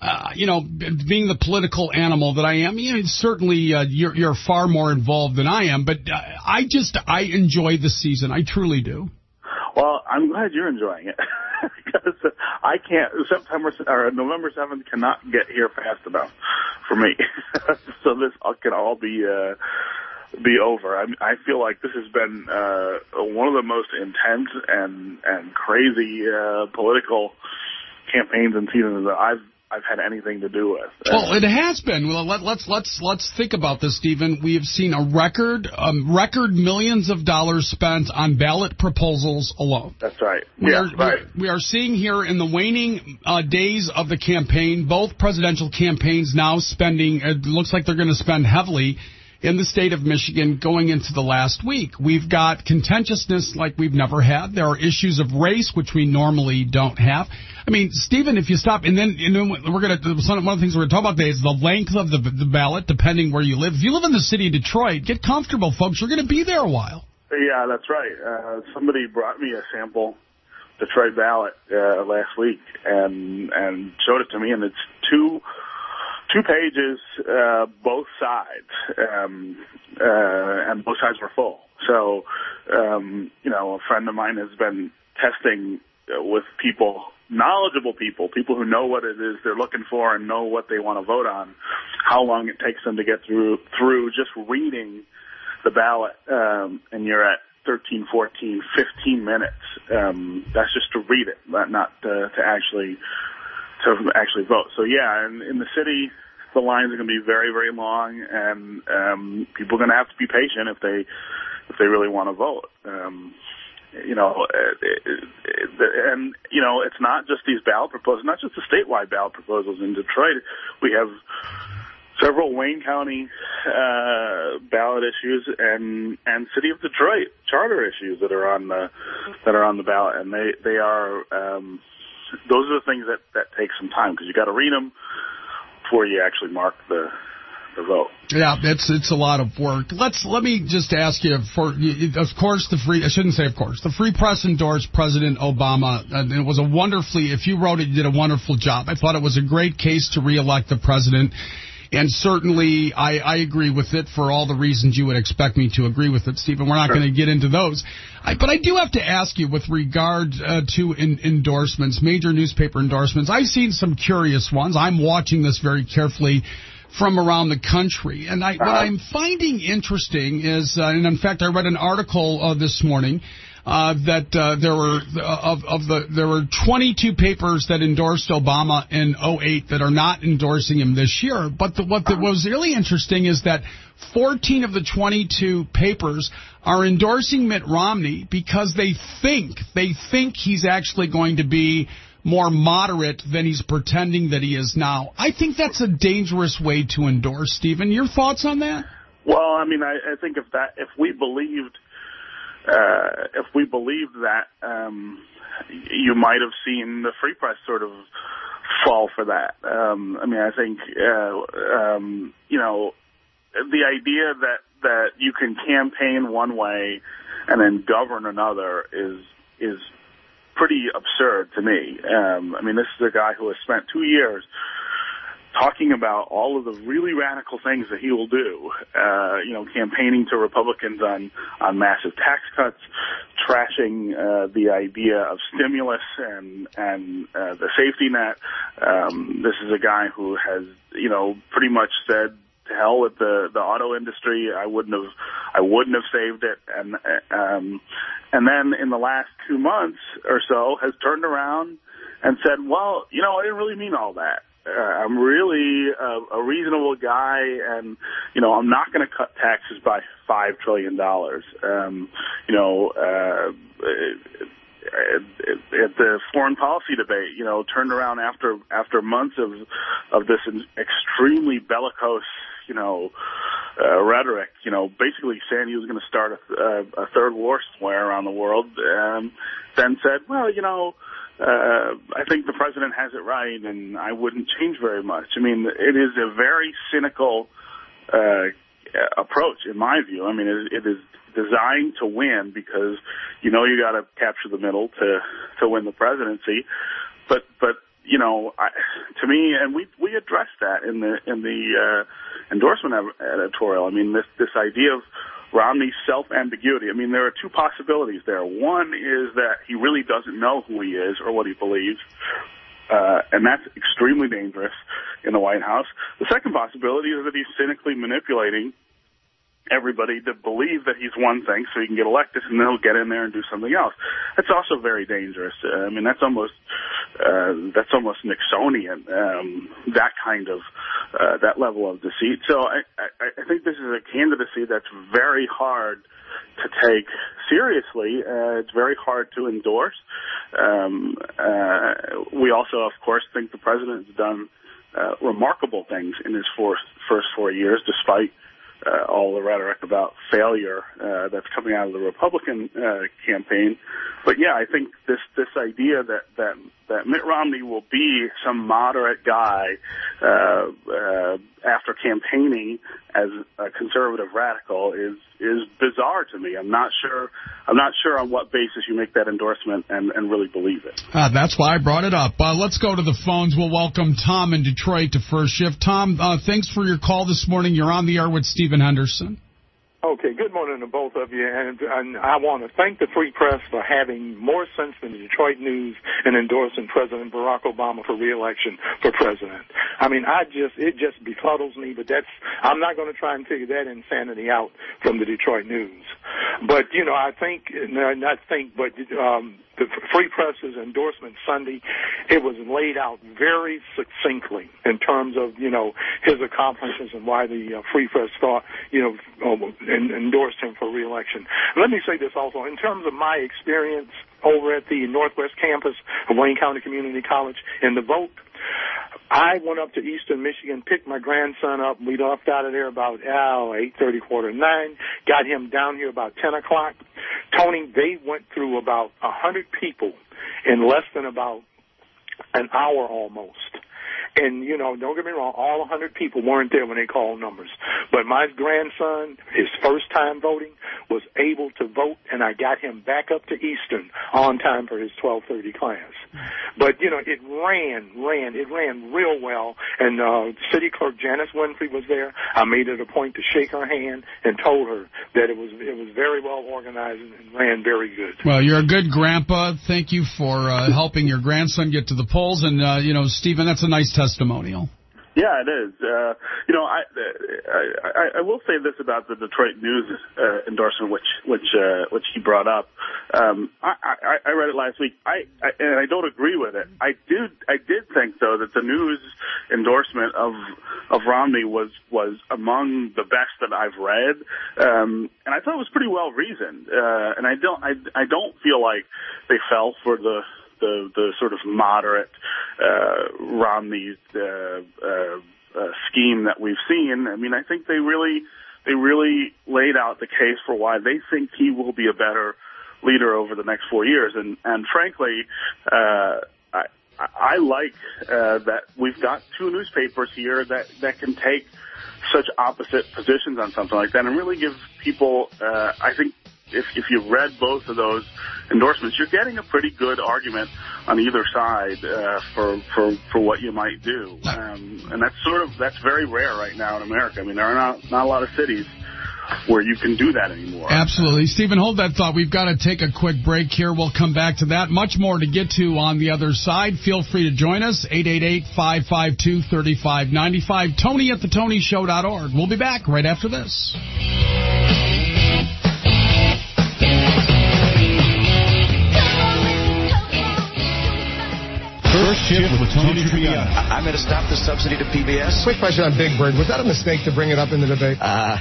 being the political animal that I am, certainly you're far more involved than I am, but I enjoy the season. I truly do. Well, I'm glad you're enjoying it because I can't. November 7th cannot get here fast enough for me. So this can all be over. I feel like this has been one of the most intense and crazy political campaigns and seasons that I've had anything to do with. Well, it has been. Well, let's think about this, Stephen. We have seen a record millions of dollars spent on ballot proposals alone. That's right. We are seeing here in the waning days of the campaign, both presidential campaigns now spending. It looks like they're going to spend heavily in the state of Michigan going into the last week. We've got contentiousness like we've never had. There are issues of race, which we normally don't have. I mean, Stephen, if you stop, and then we're going to, one of the things we're going to talk about today is the length of the ballot, depending where you live. If you live in the city of Detroit, get comfortable, folks. You're going to be there a while. Yeah, that's right. Somebody brought me a sample Detroit ballot last week and showed it to me, and it's two pages, both sides, and both sides were full. So, a friend of mine has been testing with people, knowledgeable people who know what it is they're looking for and know what they want to vote on, how long it takes them to get through just reading the ballot, and you're at 13, 14, 15 minutes. That's just to read it, not to actually vote. So yeah, in the city, the lines are going to be very, very long, and people are going to have to be patient if they really want to vote. It's not just these ballot proposals, not just the statewide ballot proposals in Detroit. We have several Wayne County ballot issues and City of Detroit charter issues that are on the ballot, and they are those are the things that take some time because you got to read them before you actually mark the vote. Yeah, it's a lot of work. Let me just ask you of course, the Free Press endorsed President Obama, and it was if you wrote it, you did a wonderful job. I thought it was a great case to reelect the president. And certainly, I agree with it for all the reasons you would expect me to agree with it, Stephen. We're not going to get into those. But I do have to ask you with regard to endorsements, major newspaper endorsements. I've seen some curious ones. I'm watching this very carefully from around the country. And what I'm finding interesting is, and in fact, I read an article this morning, that there were 22 papers that endorsed Obama in 2008 that are not endorsing him this year. But what was really interesting is that 14 of the 22 papers are endorsing Mitt Romney because they think he's actually going to be more moderate than he's pretending that he is now. I think that's a dangerous way to endorse, Stephen. Your thoughts on that? Well, I mean, I think if we believed that, you might have seen the Free Press sort of fall for that. I think, the idea that you can campaign one way and then govern another is pretty absurd to me. This is a guy who has spent 2 years talking about all of the really radical things that he will do, campaigning to Republicans on massive tax cuts, trashing the idea of stimulus and the safety net. This is a guy who has, pretty much said to hell with the auto industry. I wouldn't have saved it. And then in the last 2 months or so has turned around and said, well, I didn't really mean all that. I'm really a reasonable guy, and, I'm not going to cut taxes by $5 trillion. At the foreign policy debate, turned around after months of this extremely bellicose, rhetoric, basically saying he was going to start a third war somewhere around the world, then said, well, I think the president has it right, and I wouldn't change very much. I mean, it is a very cynical approach, in my view. I mean, it is designed to win because you got to capture the middle to win the presidency. But to me, and we addressed that in the endorsement editorial. I mean, this idea of Romney's self-ambiguity. I mean, there are two possibilities there. One is that he really doesn't know who he is or what he believes, and that's extremely dangerous in the White House. The second possibility is that he's cynically manipulating everybody to believe that he's one thing so he can get elected, and then he'll get in there and do something else. That's also very dangerous. I mean, that's almost Nixonian, that kind of that level of deceit. So I think this is a candidacy that's very hard to take seriously. It's very hard to endorse. We also, of course, think the president has done remarkable things in his first 4 years, despite all the rhetoric about failure that's coming out of the Republican campaign. But yeah, I think this idea that Mitt Romney will be some moderate guy after campaigning as a conservative radical is bizarre to me. I'm not sure on what basis you make that endorsement and really believe it. That's why I brought it up. Let's go to the phones. We'll welcome Tom in Detroit to First Shift. Tom, thanks for your call this morning. You're on the air with Stephen Henderson. Okay, good morning to both of you, and I want to thank the Free Press for having more sense than the Detroit News and endorsing President Barack Obama for re-election for president. I mean, it just befuddles me, but I'm not going to try and figure that insanity out from the Detroit News. But, the Free Press's endorsement Sunday, it was laid out very succinctly in terms of, his accomplishments and why the Free Press thought, endorsed him for re-election. Let me say this also. In terms of my experience over at the Northwest campus of Wayne County Community College in the vote, I went up to Eastern Michigan, picked my grandson up. We left out of there about 8:30, 8:45, got him down here about 10 o'clock. Tony, they went through about 100 people in less than about an hour almost. And, don't get me wrong, all 100 people weren't there when they called numbers. But my grandson, his first time voting, was able to vote, and I got him back up to Eastern on time for his 12:30 class. But, it ran real well. And City Clerk Janice Winfrey was there. I made it a point to shake her hand and told her that it was very well organized and ran very good. Well, you're a good grandpa. Thank you for helping your grandson get to the polls. And, Stephen, that's a nice testimonial. Yeah, it is. I will say this about the Detroit News endorsement, which he brought up. I read it last week. And I don't agree with it. I did think though that the News endorsement of Romney was among the best that I've read, and I thought it was pretty well reasoned. And I don't feel like they fell for the sort of moderate Romney scheme that we've seen. I mean, I think they really laid out the case for why they think he will be a better leader over the next 4 years. And frankly, I like that we've got two newspapers here that can take such opposite positions on something like that and really give people, I think, if you've read both of those endorsements, you're getting a pretty good argument on either side for what you might do, and that's very rare right now in America. I mean, there are not a lot of cities where you can do that anymore. Absolutely. Stephen, hold that thought. We've got to take a quick break here. We'll come back to that. Much more to get to on the other side. Feel free to join us, 888-552-3595, Tony@thetonyshow.org. We'll be back right after this. First Shift with Tony Trippiano. I'm going to stop the subsidy to PBS. Quick question on Big Bird. Was that a mistake to bring it up in the debate? On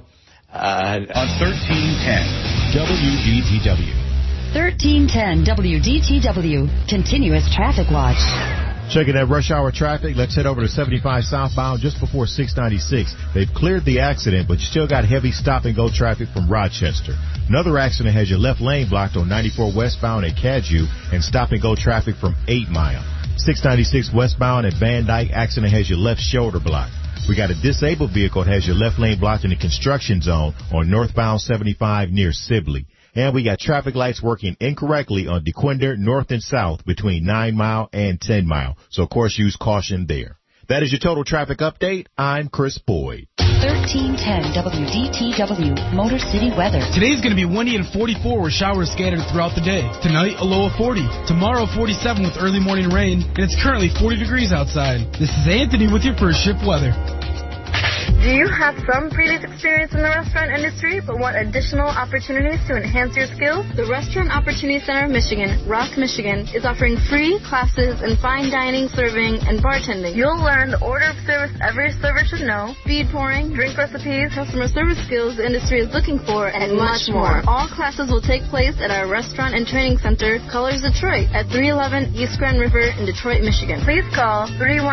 1310 WDTW. 1310 WDTW. Continuous Traffic Watch. Checking that rush hour traffic. Let's head over to 75 southbound just before 696. They've cleared the accident, but you still got heavy stop-and-go traffic from Rochester. Another accident has your left lane blocked on 94 westbound at Cadue and stop-and-go traffic from 8 Mile. 696 westbound at Van Dyke, accident has your left shoulder blocked. We got a disabled vehicle that has your left lane blocked in the construction zone on northbound 75 near Sibley. And we got traffic lights working incorrectly on DeQuinder north and south between 9 Mile and 10 Mile. So, of course, use caution there. That is your total traffic update. I'm Chris Boyd. 1310 WDTW Motor City weather. Today's going to be windy and 44 with showers scattered throughout the day. Tonight, a low of 40. Tomorrow, 47 with early morning rain. And it's currently 40 degrees outside. This is Anthony with your First Shift weather. Do you have some previous experience in the restaurant industry but want additional opportunities to enhance your skills? The Restaurant Opportunity Center of Michigan, Rock, Michigan, is offering free classes in fine dining, serving, and bartending. You'll learn the order of service every server should know, speed pouring, drink recipes, customer service skills the industry is looking for, and much more. All classes will take place at our Restaurant and Training Center, Colors Detroit, at 311 East Grand River in Detroit, Michigan. Please call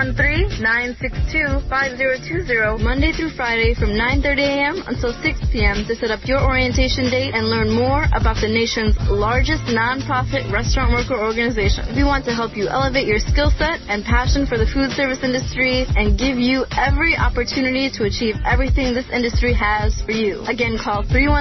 313-962-5020 Monday through Friday from 9:30 a.m. until 6 p.m. to set up your orientation date and learn more about the nation's largest nonprofit restaurant worker organization. We want to help you elevate your skill set and passion for the food service industry and give you every opportunity to achieve everything this industry has for you. Again, call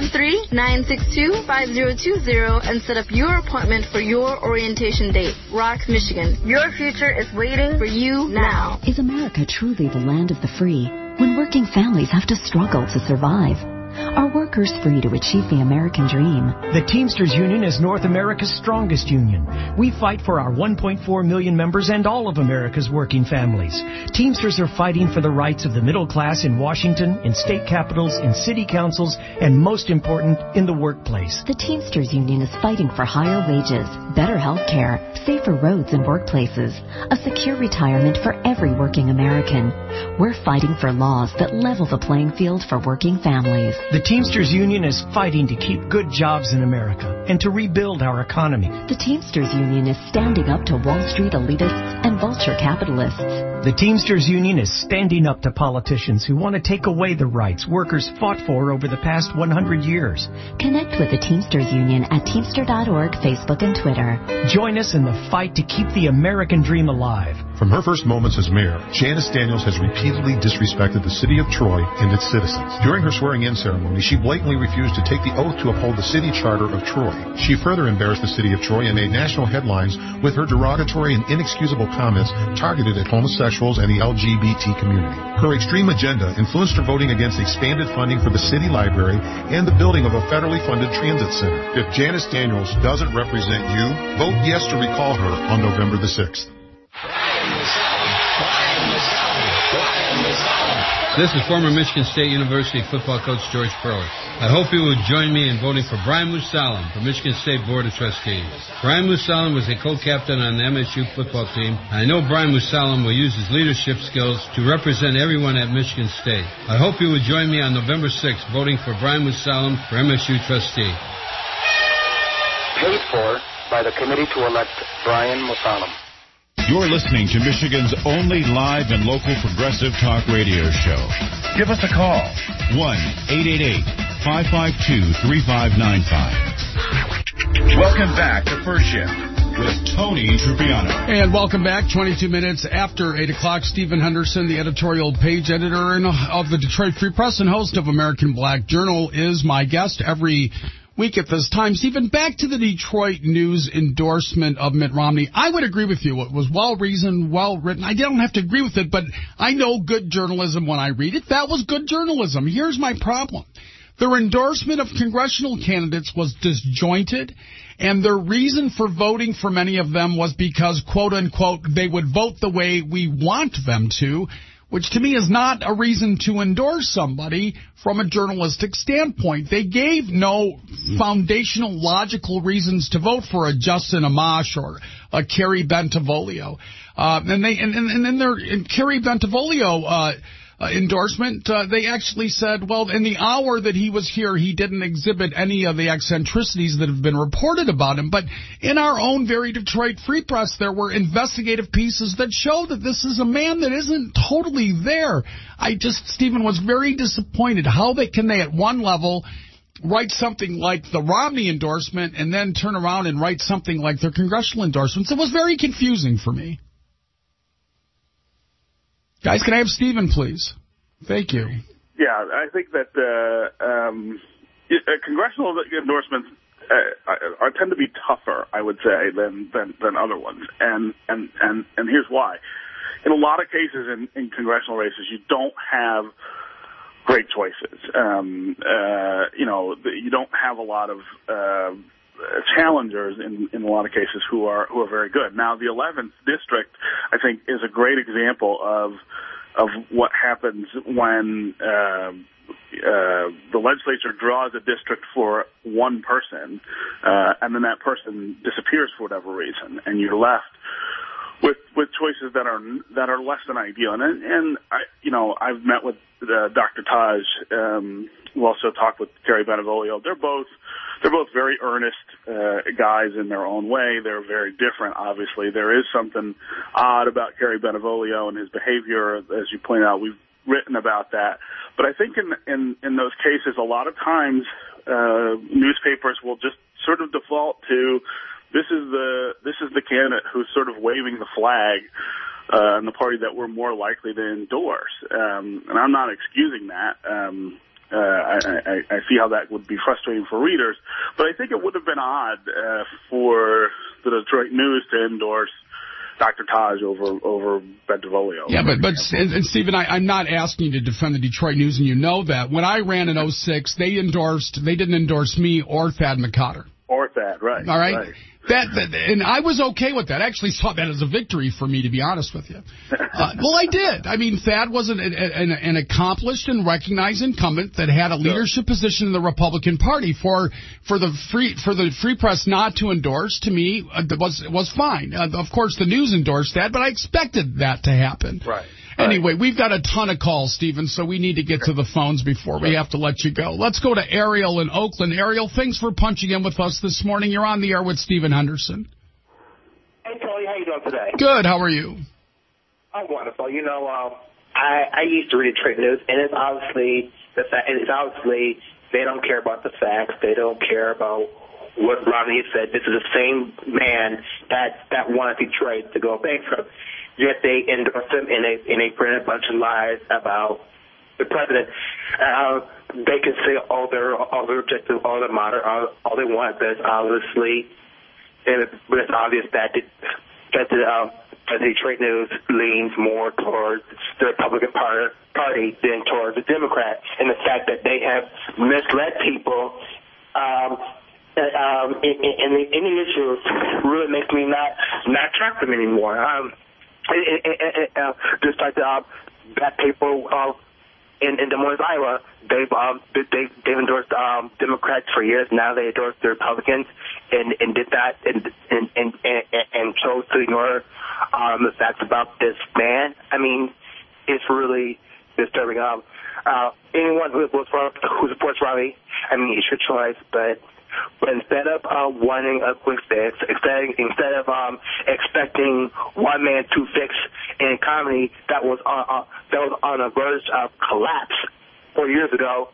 313-962-5020 and set up your appointment for your orientation date. Rock, Michigan. Your future is waiting for you now. Is America truly the land of the free? When working families have to struggle to survive, are workers free to achieve the American dream? The Teamsters Union is North America's strongest union. We fight for our 1.4 million members and all of America's working families. Teamsters are fighting for the rights of the middle class in Washington, in state capitals, in city councils, and most important, in the workplace. The Teamsters Union is fighting for higher wages, better health care, safer roads and workplaces, a secure retirement for every working American. We're fighting for laws that level the playing field for working families. The Teamsters Union is fighting to keep good jobs in America and to rebuild our economy. The Teamsters Union is standing up to Wall Street elitists and vulture capitalists. The Teamsters Union is standing up to politicians who want to take away the rights workers fought for over the past 100 years. Connect with the Teamsters Union at Teamster.org, Facebook, and Twitter. Join us in the fight to keep the American dream alive. From her first moments as mayor, Janice Daniels has repeatedly disrespected the city of Troy and its citizens. During her swearing-in ceremony, she blatantly refused to take the oath to uphold the city charter of Troy. She further embarrassed the city of Troy and made national headlines with her derogatory and inexcusable comments targeted at homosexuals and the LGBT community. Her extreme agenda influenced her voting against expanded funding for the city library and the building of a federally funded transit center. If Janice Daniels doesn't represent you, vote yes to recall her on November the 6th. This is former Michigan State University football coach George Pearl. I hope you will join me in voting for Brian Musalam for Michigan State Board of Trustees. Brian Musalam was a co-captain on the MSU football team. I know Brian Musalam will use his leadership skills to represent everyone at Michigan State. I hope you will join me on November 6th voting for Brian Musalam for MSU trustee. Paid for by the committee to elect Brian Musalam. You're listening to Michigan's only live and local progressive talk radio show. Give us a call. 1-888-552-3595. Welcome back to First Shift with Tony Trippiano. And welcome back. 22 minutes after 8 o'clock, Stephen Henderson, the editorial page editor of the Detroit Free Press and host of American Black Journal, is my guest every week at this time. Stephen, back to the Detroit News endorsement of Mitt Romney. I would agree with you. It was well-reasoned, well-written. I don't have to agree with it, but I know good journalism when I read it. That was good journalism. Here's my problem. Their endorsement of congressional candidates was disjointed, and their reason for voting for many of them was because, quote-unquote, they would vote the way we want them to, which to me is not a reason to endorse somebody from a journalistic standpoint. They gave no foundational, logical reasons to vote for a Justin Amash or a Kerry Bentivolio. And in their Kerry Bentivolio endorsement, they actually said, well, in the hour that he was here, he didn't exhibit any of the eccentricities that have been reported about him. But in our own very Detroit Free Press, there were investigative pieces that show that this is a man that isn't totally there. Stephen, was very disappointed. How can they at one level write something like the Romney endorsement and then turn around and write something like their congressional endorsements? It was very confusing for me. Guys, can I have Stephen, please? Thank you. Yeah, I think that congressional endorsements tend to be tougher, I would say, than other ones, and here's why. In a lot of cases in congressional races, you don't have great choices. You don't have a lot of challengers in a lot of cases who are very good. Now, the 11th district, I think, is a great example of what happens when the legislature draws a district for one person, and then that person disappears for whatever reason, and you're left with choices that are less than ideal. And I've met with Dr. Taj, who also talked with Kerry Bentivolio. They're both very earnest guys in their own way. They're very different, obviously. There is something odd about Kerry Bentivolio and his behavior, as you point out. We've written about that. But I think in those cases, a lot of times newspapers will just sort of default to this is the candidate who's sort of waving the flag and the party that we're more likely to endorse. And I'm not excusing that. I see how that would be frustrating for readers, but I think it would have been odd for the Detroit News to endorse Dr. Taj over Bentivolio. Yeah, but Stephen, I'm not asking you to defend the Detroit News, and you know that. When I ran in 06, they didn't endorse me or Thad McCotter. Or Thad, right. All right. And I was okay with that. I actually saw that as a victory for me, to be honest with you. Well, I did. I mean, Thad was an accomplished and recognized incumbent that had a leadership position in the Republican Party. For the Free Press not to endorse, to me, was fine. Of course, the News endorsed that, but I expected that to happen. Right. Anyway, we've got a ton of calls, Stephen, so we need to get to the phones before we have to let you go. Let's go to Ariel in Oakland. Ariel, thanks for punching in with us this morning. You're on the air with Stephen Henderson. Hey, Tony, how you doing today? Good. How are you? I'm wonderful. I used to read Detroit News, and it's obviously they don't care about the facts. They don't care about what Romney said. This is the same man that wanted Detroit to go bankrupt. Yet they endorsed him, and they printed a bunch of lies about the president. They can say all their objective, all their modern, all they want, but it's obviously, but it's obvious that the Detroit News leans more towards the Republican Party than towards the Democrat, and the fact that they have misled people. Any issue really makes me not track them anymore. Just like that people in Des Moines, Iowa, they've endorsed Democrats for years. Now they endorse the Republicans, and did that and chose to ignore the facts about this man. I mean, it's really disturbing. Anyone who supports Romney, I mean, it's your choice, but instead of wanting a quick fix, instead of expecting one man to fix an economy that was on a verge of collapse 4 years ago,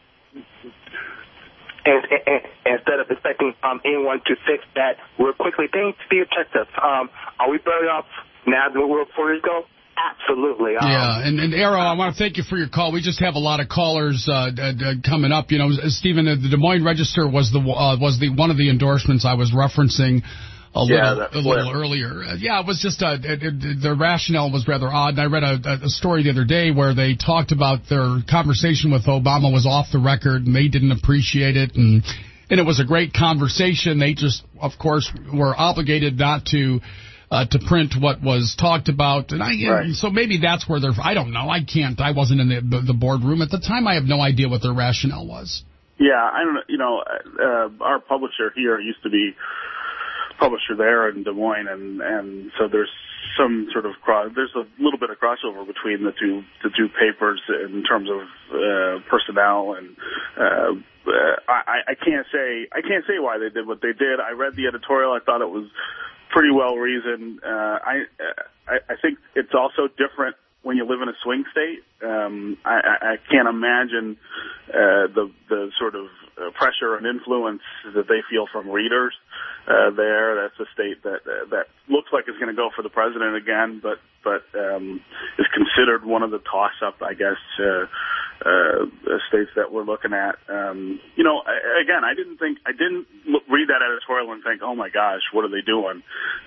and instead of expecting anyone to fix that real quickly, things to be objective. Are we better off now than we were 4 years ago? Absolutely. Yeah, and Arrow, I want to thank you for your call. We just have a lot of callers coming up. Stephen, the Des Moines Register was one of the endorsements I was referencing. a little earlier. Yeah, it was just the rationale was rather odd. And I read a story the other day where they talked about their conversation with Obama was off the record, and they didn't appreciate it, and it was a great conversation. They just, of course, were obligated not to print what was talked about, and so maybe that's where I don't know. I wasn't in the boardroom at the time. I have no idea what their rationale was. Yeah, I don't know. You know, our publisher here used to be publisher there in Des Moines, and so there's some sort of there's a little bit of crossover between the two papers in terms of personnel, and I can't say why they did what they did. I read the editorial. I thought it was pretty well reasoned. I think it's also different when you live in a swing state. I can't imagine the sort of pressure and influence that they feel from readers there. That's a state that looks like it's going to go for the president again, but is considered one of the toss-up, I guess, states that we're looking at. You know, again, I didn't read that editorial and think, oh my gosh, what are they doing?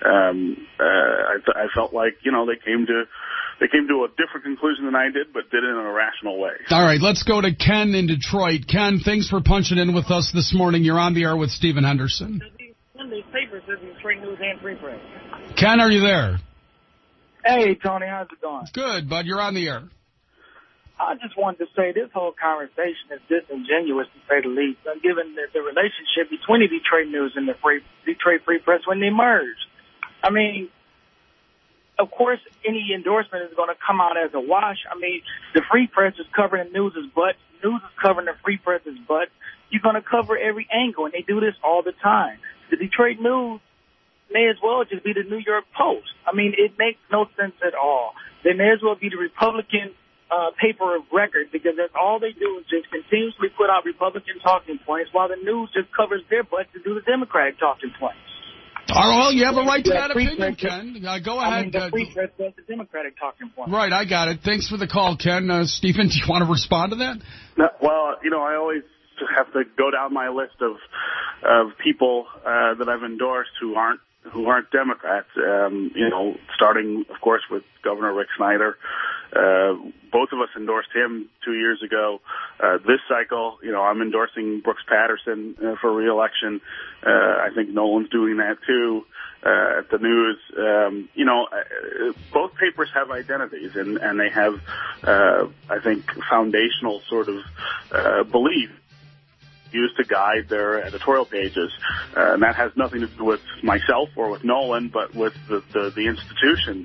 I felt like, you know, they came to a different conclusion than I did, but did it in a rational way. All right, let's go to Ken in Detroit. Ken, thanks for punching in with us this morning. You're on the air with Stephen Henderson. These papers are Detroit News and Free Press. Ken, are you there? Hey, Tony, how's it going? Good, bud. You're on the air. I just wanted to say this whole conversation is disingenuous, to say the least, given the relationship between the Detroit News and the Detroit Free Press when they merged. I mean, of course, any endorsement is going to come out as a wash. I mean, the Free Press is covering the News's butt. News is covering the Free Press's butt. You're going to cover every angle, and they do this all the time. The Detroit News may as well just be the New York Post. I mean, it makes no sense at all. They may as well be the Republican paper of record, because that's all they do is just continuously put out Republican talking points while the News just covers their butt to do the Democratic talking points. Oh, well, you have a right to that opinion, Ken. Go ahead. I mean, the Free Press does the Democratic talking points. Right, I got it. Thanks for the call, Ken. Stephen, do you want to respond to that? No, well, you know, I always have to go down my list of people that I've endorsed who aren't Democrats. You know, starting, of course, with Governor Rick Snyder. Both of us endorsed him 2 years ago. This cycle, you know, I'm endorsing Brooks Patterson for re-election. I think Nolan's doing that too at the News. You know, both papers have identities, and they have, I think, foundational sort of belief used to guide their editorial pages. And that has nothing to do with myself or with Nolan, but with the institutions.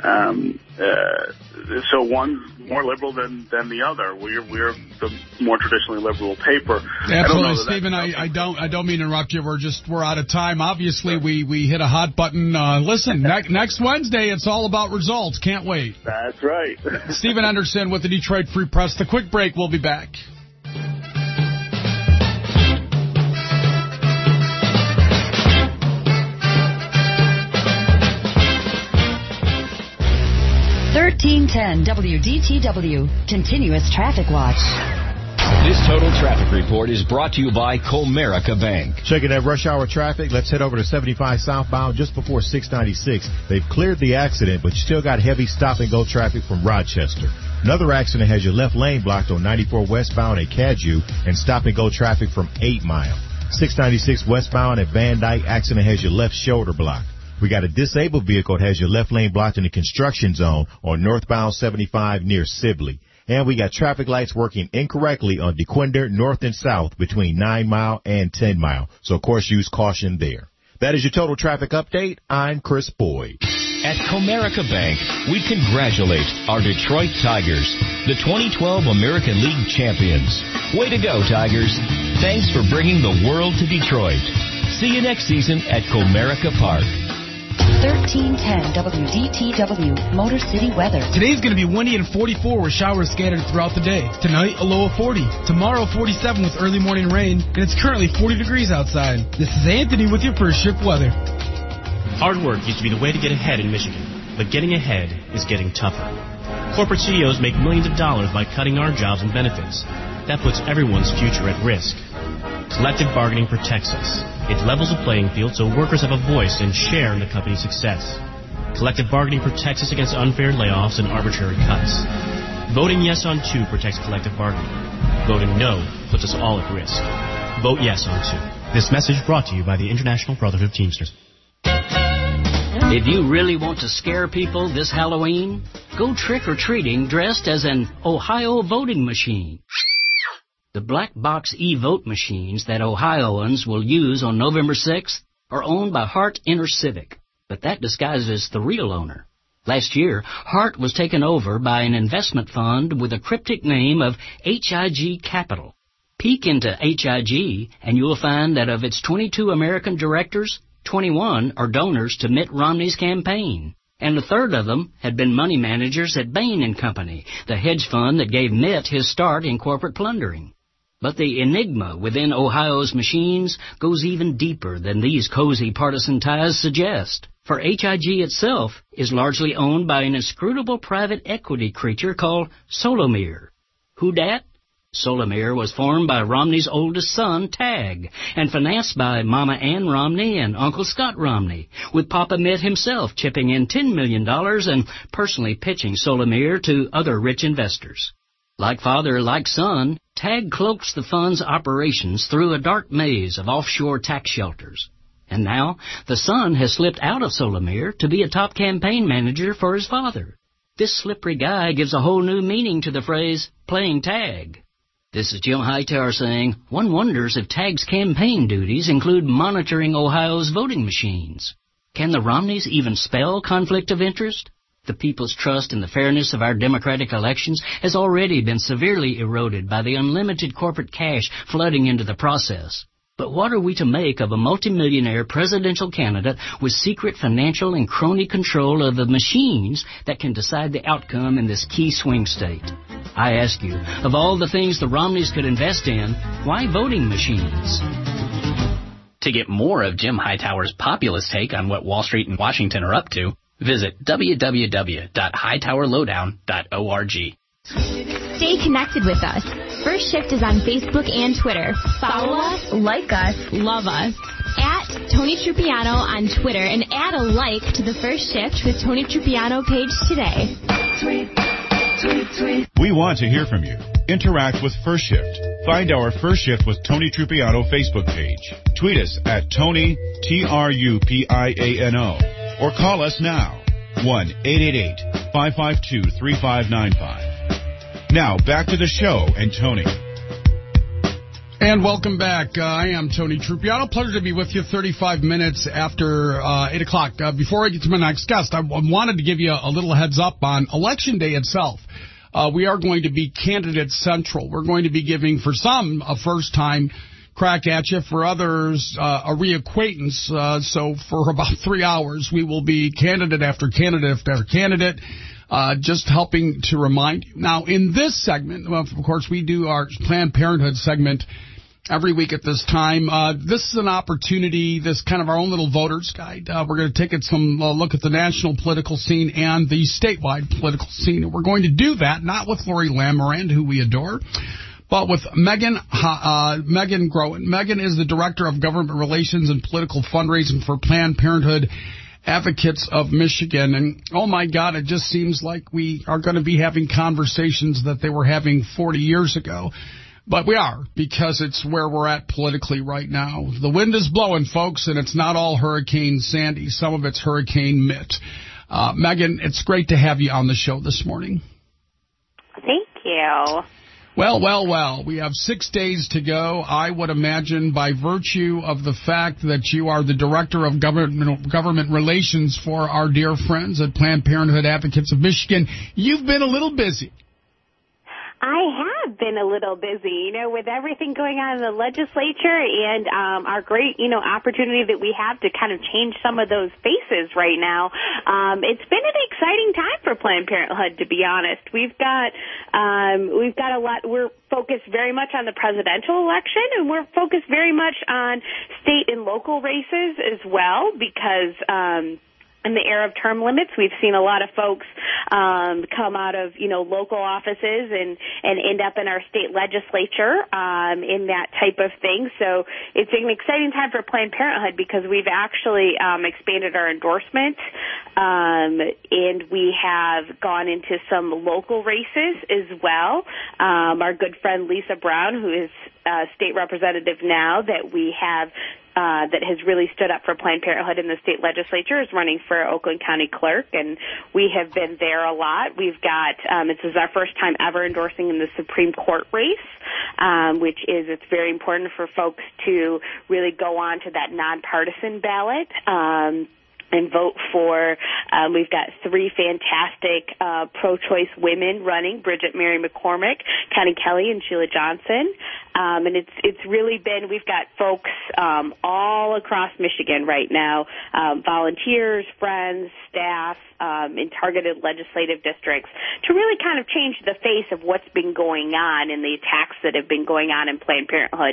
So one's more liberal than the other. We're the more traditionally liberal paper. Absolutely, Stephen. I don't mean to interrupt you. We're out of time. Obviously, we hit a hot button. Listen, next Wednesday, it's all about results. Can't wait. That's right. Stephen Henderson with the Detroit Free Press. The quick break. We'll be back. $13.10 WDTW, Continuous Traffic Watch. This Total Traffic Report is brought to you by Comerica Bank. Checking that rush hour traffic. Let's head over to 75 southbound just before 696. They've cleared the accident, but you still got heavy stop-and-go traffic from Rochester. Another accident has your left lane blocked on 94 westbound at Cadue and stop-and-go traffic from 8 Mile. 696 westbound at Van Dyke, accident has your left shoulder blocked. We got a disabled vehicle that has your left lane blocked in the construction zone on northbound 75 near Sibley. And we got traffic lights working incorrectly on DeQuinder north and south between 9 Mile and 10 Mile. So, of course, use caution there. That is your total traffic update. I'm Chris Boyd. At Comerica Bank, we congratulate our Detroit Tigers, the 2012 American League champions. Way to go, Tigers. Thanks for bringing the world to Detroit. See you next season at Comerica Park. 1310 WDTW, Motor City weather. Today's going to be windy and 44 with showers scattered throughout the day. Tonight, a low of 40. Tomorrow, 47 with early morning rain. And it's currently 40 degrees outside. This is Anthony with your first shift weather. Hard work used to be the way to get ahead in Michigan, but getting ahead is getting tougher. Corporate CEOs make millions of dollars by cutting our jobs and benefits. That puts everyone's future at risk. Collective bargaining protects us. It levels the playing field so workers have a voice and share in the company's success. Collective bargaining protects us against unfair layoffs and arbitrary cuts. Voting yes on 2 protects collective bargaining. Voting no puts us all at risk. Vote yes on 2. This message brought to you by the International Brotherhood of Teamsters. If you really want to scare people this Halloween, go trick-or-treating dressed as an Ohio voting machine. The black box e-vote machines that Ohioans will use on November 6th are owned by Hart InterCivic, but that disguises the real owner. Last year, Hart was taken over by an investment fund with a cryptic name of HIG Capital. Peek into HIG, and you'll find that of its 22 American directors, 21 are donors to Mitt Romney's campaign, and a third of them had been money managers at Bain & Company, the hedge fund that gave Mitt his start in corporate plundering. But the enigma within Ohio's machines goes even deeper than these cozy partisan ties suggest. For HIG itself is largely owned by an inscrutable private equity creature called Solomir. Who dat? Solomir was formed by Romney's oldest son, Tag, and financed by Mama Ann Romney and Uncle Scott Romney, with Papa Mitt himself chipping in $10 million and personally pitching Solomir to other rich investors. Like father, like son, Tag cloaks the fund's operations through a dark maze of offshore tax shelters. And now, the son has slipped out of Solomir to be a top campaign manager for his father. This slippery guy gives a whole new meaning to the phrase, playing tag. This is Jim Hightower saying, one wonders if Tag's campaign duties include monitoring Ohio's voting machines. Can the Romneys even spell conflict of interest? The people's trust in the fairness of our democratic elections has already been severely eroded by the unlimited corporate cash flooding into the process. But what are we to make of a multimillionaire presidential candidate with secret financial and crony control of the machines that can decide the outcome in this key swing state? I ask you, of all the things the Romneys could invest in, why voting machines? To get more of Jim Hightower's populist take on what Wall Street and Washington are up to, visit www.hightowerlowdown.org. Stay connected with us. First Shift is on Facebook and Twitter. Follow us, like us, love us. At Tony Trupiano on Twitter and add a like to the First Shift with Tony Trupiano page today. We want to hear from you. Interact with First Shift. Find our First Shift with Tony Trupiano Facebook page. Tweet us at Tony, Trupiano, or call us now, 1-888-552-3595. Now, back to the show and Tony. And welcome back. I am Tony Trupiano. Pleasure to be with you 35 minutes after 8 o'clock. Before I get to my next guest, I wanted to give you a little heads up on Election Day itself. We are going to be candidate central. We're going to be giving, for some, a first-time crack at you, for others, a reacquaintance. So for about 3 hours, we will be candidate after candidate after candidate, just helping to remind you. Now, in this segment, well, of course, we do our Planned Parenthood segment every week at this time. This is an opportunity, this kind of our own little voters guide. We're going to take some look at the national political scene and the statewide political scene. And we're going to do that, not with Lori Lamorand, who we adore, but with Megan Groen. Megan is the Director of Government Relations and Political Fundraising for Planned Parenthood Advocates of Michigan. And, oh, my God, it just seems like we are going to be having conversations that they were having 40 years ago. But we are, because it's where we're at politically right now. The wind is blowing, folks, and it's not all Hurricane Sandy. Some of it's Hurricane Mitt. Megan, it's great to have you on the show this morning. Thank you. Well, we have 6 days to go. I would imagine by virtue of the fact that you are the Director of Government Relations for our dear friends at Planned Parenthood Advocates of Michigan, you've been a little busy. I have been a little busy, with everything going on in the legislature and our great, opportunity that we have to kind of change some of those faces right now. It's been an exciting time for Planned Parenthood, to be honest. We've got a lot. We're focused very much on the presidential election, and we're focused very much on state and local races as well, because in the era of term limits, we've seen a lot of folks come out of, local offices and end up in our state legislature in that type of thing. So it's an exciting time for Planned Parenthood because we've actually expanded our endorsement, and we have gone into some local races as well. Our good friend Lisa Brown, who is state representative now, that we have that has really stood up for Planned Parenthood in the state legislature, is running for Oakland County Clerk, and we have been there a lot. We've got, this is our first time ever endorsing in the Supreme Court race, it's very important for folks to really go on to that nonpartisan ballot, and vote for, we've got 3 fantastic pro-choice women running, Bridget Mary McCormick, Connie Kelly, and Sheila Johnson. And it's really been, we've got folks all across Michigan right now, volunteers, friends, staff, in targeted legislative districts to really kind of change the face of what's been going on and the attacks that have been going on in Planned Parenthood,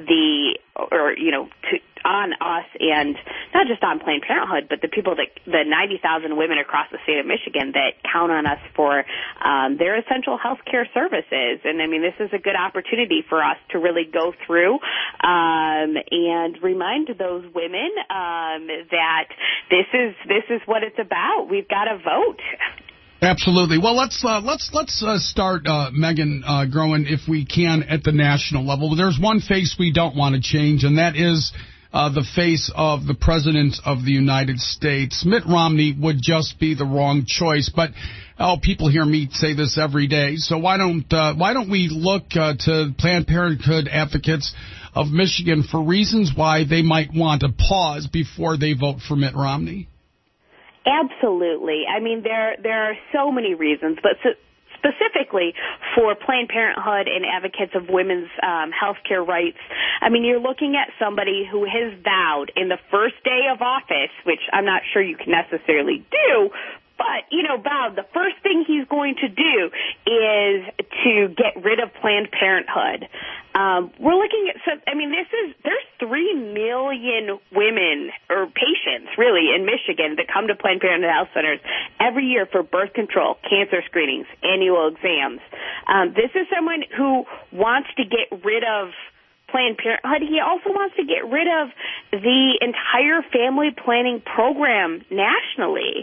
on us, and not just on Planned Parenthood, but the people the 90,000 women across the state of Michigan that count on us for their essential health care services. And I mean, this is a good opportunity for us to really go through and remind those women that this is what it's about. We've got to vote. Absolutely. Well, let's start, Megan Groen, if we can, at the national level. There's one face we don't want to change, and that is the face of the President of the United States. Mitt Romney would just be the wrong choice, but people hear me say this every day. So why don't we look to Planned Parenthood advocates of Michigan for reasons why they might want to pause before they vote for Mitt Romney? Absolutely. I mean, there are so many reasons, but specifically for Planned Parenthood and advocates of women's health care rights, I mean, you're looking at somebody who has vowed in the first day of office, which I'm not sure you can necessarily do, but, vowed the first thing he's going to do is to get rid of Planned Parenthood. We're looking at, there's 3 million women or patients really in Michigan that come to Planned Parenthood health centers every year for birth control, cancer screenings, annual exams. This is someone who wants to get rid of Planned Parenthood. He also wants to get rid of the entire family planning program nationally.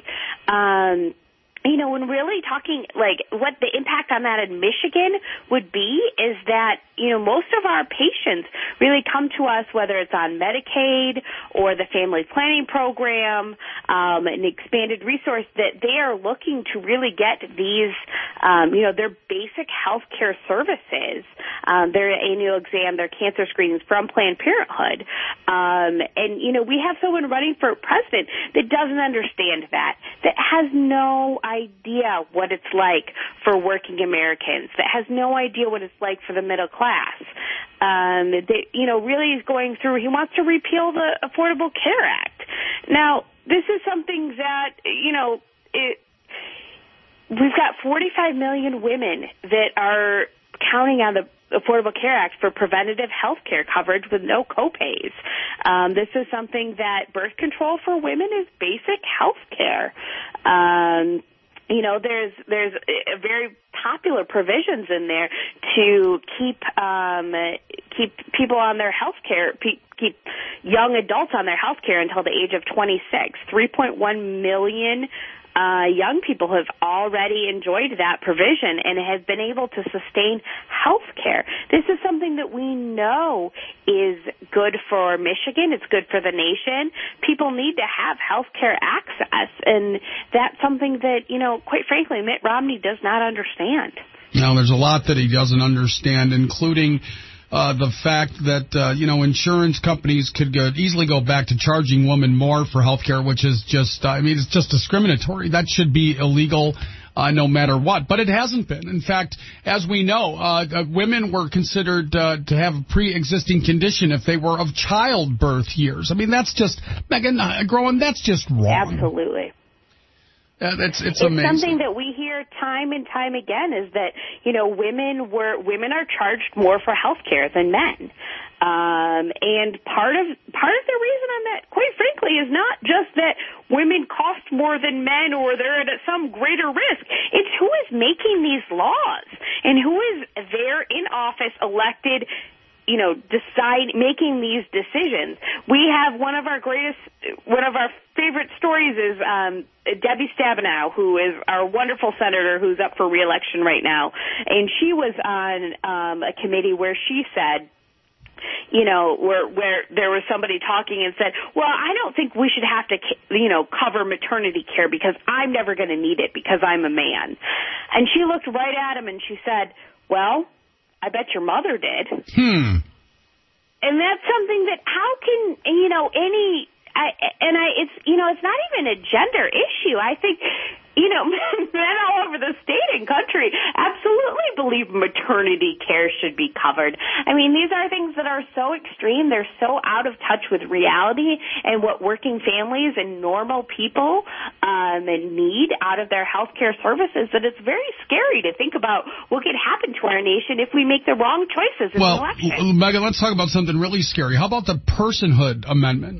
When really talking, what the impact on that in Michigan would be is that, most of our patients really come to us, whether it's on Medicaid or the family planning program, an expanded resource, that they are looking to really get these, their basic health care services, their annual exam, their cancer screenings from Planned Parenthood. We have someone running for president that doesn't understand that has no idea what it's like for working Americans, that has no idea what it's like for the middle class. Really is going through, he wants to repeal the Affordable Care Act. Now, this is something that, we've got 45 million women that are counting on the Affordable Care Act for preventative health care coverage with no copays. This is something that birth control for women is basic health care. There's a very popular provisions in there to keep people on their health care, keep young adults on their health care until the age of 26. 3.1 million young people have already enjoyed that provision and have been able to sustain health care. This is something that we know is good for Michigan. It's good for the nation. People need to have health care access, and that's something that, quite frankly, Mitt Romney does not understand. Now, there's a lot that he doesn't understand, including the fact that, insurance companies could easily go back to charging women more for health care, which is just, it's just discriminatory. That should be illegal no matter what. But it hasn't been. In fact, as we know, women were considered to have a pre-existing condition if they were of childbirth years. I mean, that's just, Megan Groen, that's just wrong. Absolutely. It's amazing. Something that we hear time and time again is that, women are charged more for health care than men. And part of the reason on that, quite frankly, is not just that women cost more than men or they're at some greater risk. It's who is making these laws and who is there in office, elected, making these decisions. We have one of our favorite stories is Debbie Stabenow, who is our wonderful senator who's up for re-election right now. And she was on a committee where she said, where there was somebody talking and said, well, I don't think we should have to, cover maternity care because I'm never going to need it because I'm a man. And she looked right at him and she said, well, I bet your mother did. And that's something that how can, it's not even a gender issue. I think, men all over the state and country absolutely believe maternity care should be covered. I mean, these are things that are so extreme. They're so out of touch with reality and what working families and normal people need out of their health care services that it's very scary to think about what could happen to our nation if we make the wrong choices in the election. Megan, let's talk about something really scary. How about the personhood amendment?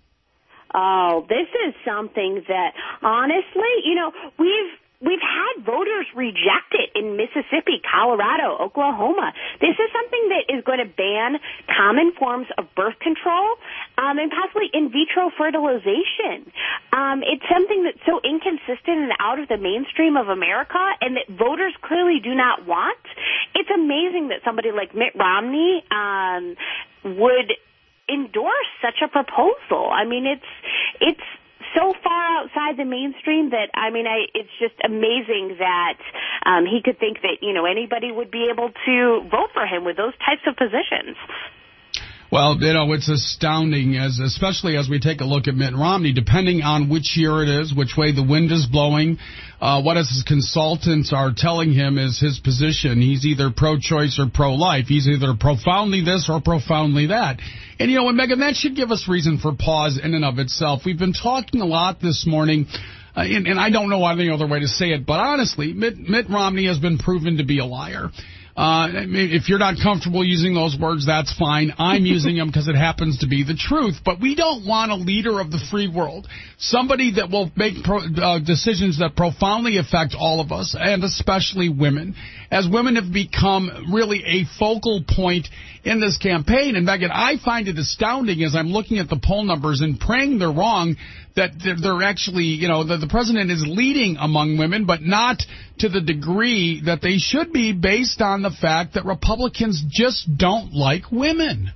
Oh, this is something that, honestly, we've had voters reject it in Mississippi, Colorado, Oklahoma. This is something that is going to ban common forms of birth control and possibly in vitro fertilization. It's something that's so inconsistent and out of the mainstream of America and that voters clearly do not want. It's amazing that somebody like Mitt Romney would endorse such a proposal. I mean, it's so far outside the mainstream that, it's just amazing that he could think that, anybody would be able to vote for him with those types of positions. Well, it's astounding, especially as we take a look at Mitt Romney, depending on which year it is, which way the wind is blowing, what his consultants are telling him is his position. He's either pro-choice or pro-life. He's either profoundly this or profoundly that. And, and Megan, that should give us reason for pause in and of itself. We've been talking a lot this morning, and I don't know any other way to say it, but honestly, Mitt Romney has been proven to be a liar. If you're not comfortable using those words, that's fine. I'm using them because it happens to be the truth. But we don't want a leader of the free world, somebody that will make decisions that profoundly affect all of us, and especially women, as women have become really a focal point in this campaign. And, Megan, I find it astounding as I'm looking at the poll numbers and praying they're wrong, that they're actually, the president is leading among women, but not to the degree that they should be based on the fact that Republicans just don't like women.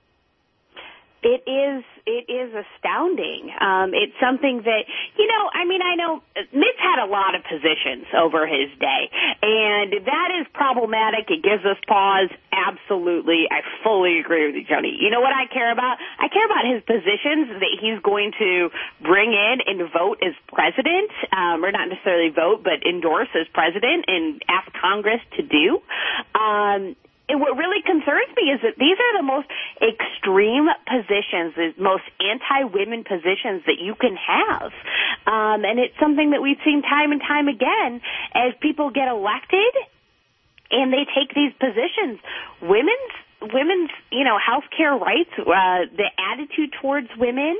It is astounding. It's something that, I know Mitt's had a lot of positions over his day, and that is problematic. It gives us pause. Absolutely. I fully agree with you, Tony. You know what I care about? I care about his positions that he's going to bring in and vote as president, or not necessarily vote, but endorse as president and ask Congress to do. And what really concerns me is that these are the most extreme positions, the most anti-women positions that you can have. And it's something that we've seen time and time again as people get elected and they take these positions. Women's, health care rights, the attitude towards women,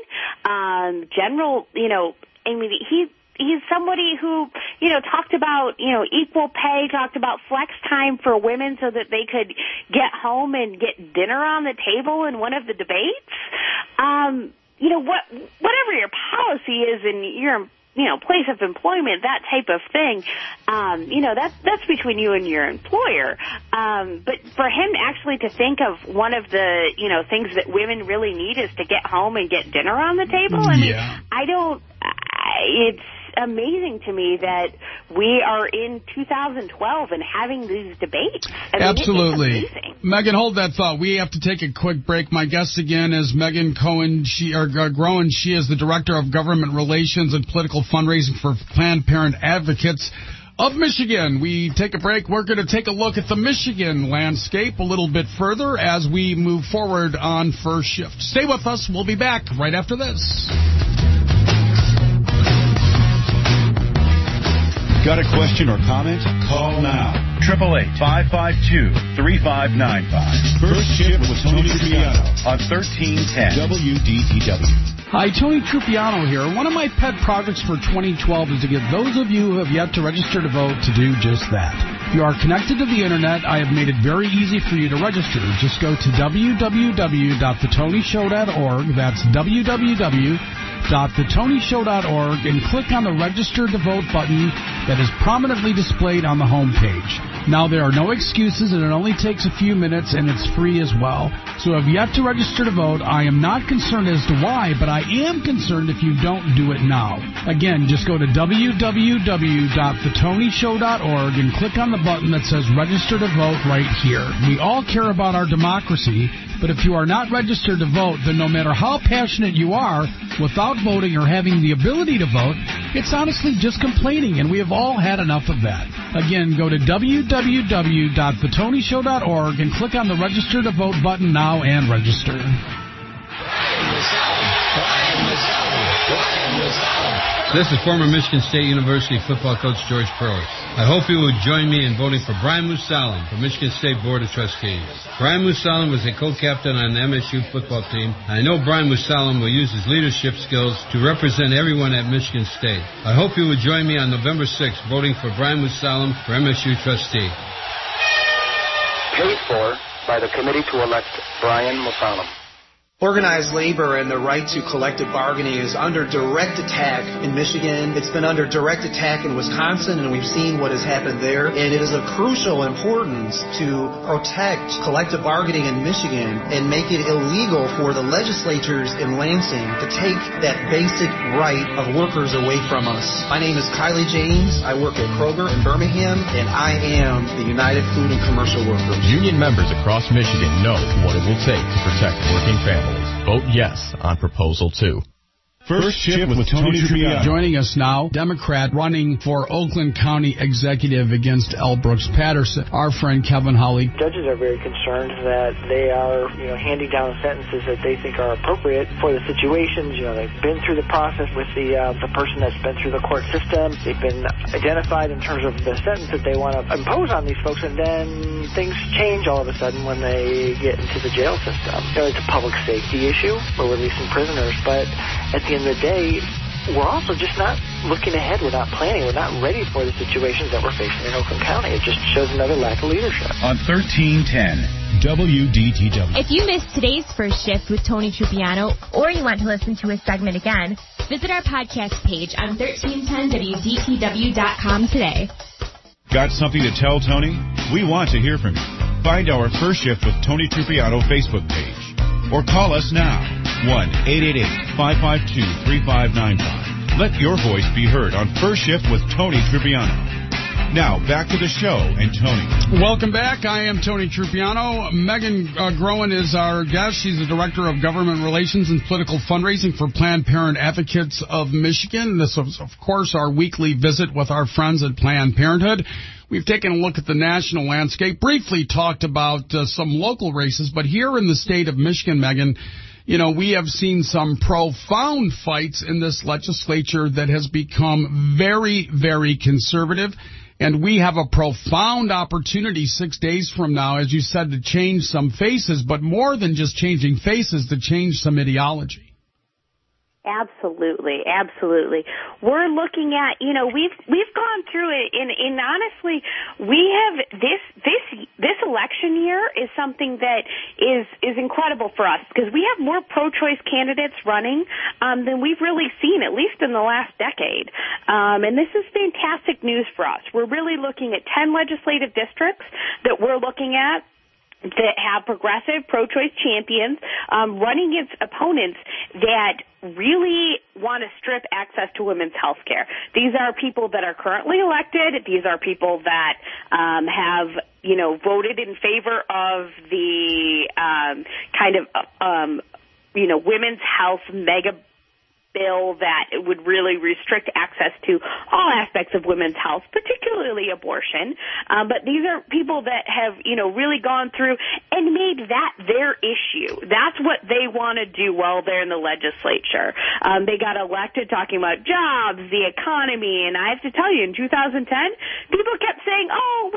he's somebody who, talked about, equal pay, talked about flex time for women so that they could get home and get dinner on the table in one of the debates. Whatever your policy is in your, place of employment, that type of thing, that's between you and your employer. But for him actually to think of one of the, things that women really need is to get home and get dinner on the table. It's amazing to me that we are in 2012 and having these debates. Absolutely. Megan, hold that thought. We have to take a quick break. My guest again is Megan Groen. She is the Director of Government Relations and Political Fundraising for Planned Parenthood Advocates of Michigan. We take a break. We're going to take a look at the Michigan landscape a little bit further as we move forward on First Shift. Stay with us. We'll be back right after this. Got a question or comment? Call now. 888-552-3595. First Shift with Tony Trupiano on 1310 WDTW. Hi, Tony Trupiano here. One of my pet projects for 2012 is to get those of you who have yet to register to vote to do just that. If you are connected to the Internet, I have made it very easy for you to register. Just go to www.thetonyshow.org. That's www.thetonyshow.org and click on the Register to Vote button that is prominently displayed on the home page. Now, there are no excuses, and it only takes a few minutes, and it's free as well. So if you have to register to vote, I am not concerned as to why, but I am concerned if you don't do it now. Again, just go to www.thetonyshow.org and click on the button that says Register to Vote right here. We all care about our democracy, but if you are not registered to vote, then no matter how passionate you are, without voting or having the ability to vote, it's honestly just complaining, and we have all had enough of that. Again, go to www.thetonyshow.org and click on the Register to Vote button now and register. This is former Michigan State University football coach George Pearlis. I hope you will join me in voting for Brian Musalam for Michigan State Board of Trustees. Brian Musalam was a co-captain on the MSU football team. I know Brian Musalam will use his leadership skills to represent everyone at Michigan State. I hope you will join me on November 6th voting for Brian Musalam for MSU trustee. Paid for by the Committee to Elect Brian Musalam. Organized labor and the right to collective bargaining is under direct attack in Michigan. It's been under direct attack in Wisconsin, and we've seen what has happened there. And it is of crucial importance to protect collective bargaining in Michigan and make it illegal for the legislatures in Lansing to take that basic right of workers away from us. My name is Kylie James. I work at Kroger in Birmingham, and I am the United Food and Commercial Workers. Union members across Michigan know what it will take to protect working families. Vote yes on Proposal 2. First Shift with Tony Trupiano. Joining us now, Democrat running for Oakland County Executive against L. Brooks Patterson, our friend Kevin Holly. Judges are very concerned that they are, handing down sentences that they think are appropriate for the situations. They've been through the process with the person that's been through the court system. They've been identified in terms of the sentence that they want to impose on these folks, and then things change all of a sudden when they get into the jail system. It's a public safety issue. We're releasing prisoners, but at the end of the day, we're also just not looking ahead. We're not planning. We're not ready for the situations that we're facing in Oakland County. It just shows another lack of leadership. On 1310 WDTW. If you missed today's First Shift with Tony Trupiano, or you want to listen to a segment again, visit our podcast page on 1310WDTW.com today. Got something to tell Tony? We want to hear from you. Find our First Shift with Tony Trupiano Facebook page. Or call us now, 1-888-552-3595. Let your voice be heard on First Shift with Tony Trupiano. Now, back to the show and Tony. Welcome back. I am Tony Trupiano. Megan Groen is our guest. She's the Director of Government Relations and Political Fundraising for Planned Parenthood Advocates of Michigan. This is, of course, our weekly visit with our friends at Planned Parenthood. We've taken a look at the national landscape, briefly talked about some local races, but here in the state of Michigan, Megan, we have seen some profound fights in this legislature that has become very, very conservative. And we have a profound opportunity 6 days from now, as you said, to change some faces, but more than just changing faces, to change some ideology. Absolutely, absolutely. We're looking at, we've gone through it, and honestly, we have this election year is something that is incredible for us because we have more pro-choice candidates running than we've really seen, at least in the last decade. And this is fantastic news for us. We're really looking at 10 legislative districts that we're looking at that have progressive pro-choice champions running against opponents that really want to strip access to women's health care. These are people that are currently elected. These are people that have, voted in favor of the women's health mega bill that would really restrict access to all aspects of women's health, particularly abortion. But these are people that have, really gone through and made that their issue. That's what they want to do while they're in the legislature. They got elected talking about jobs, the economy, and I have to tell you, in 2010, people kept saying,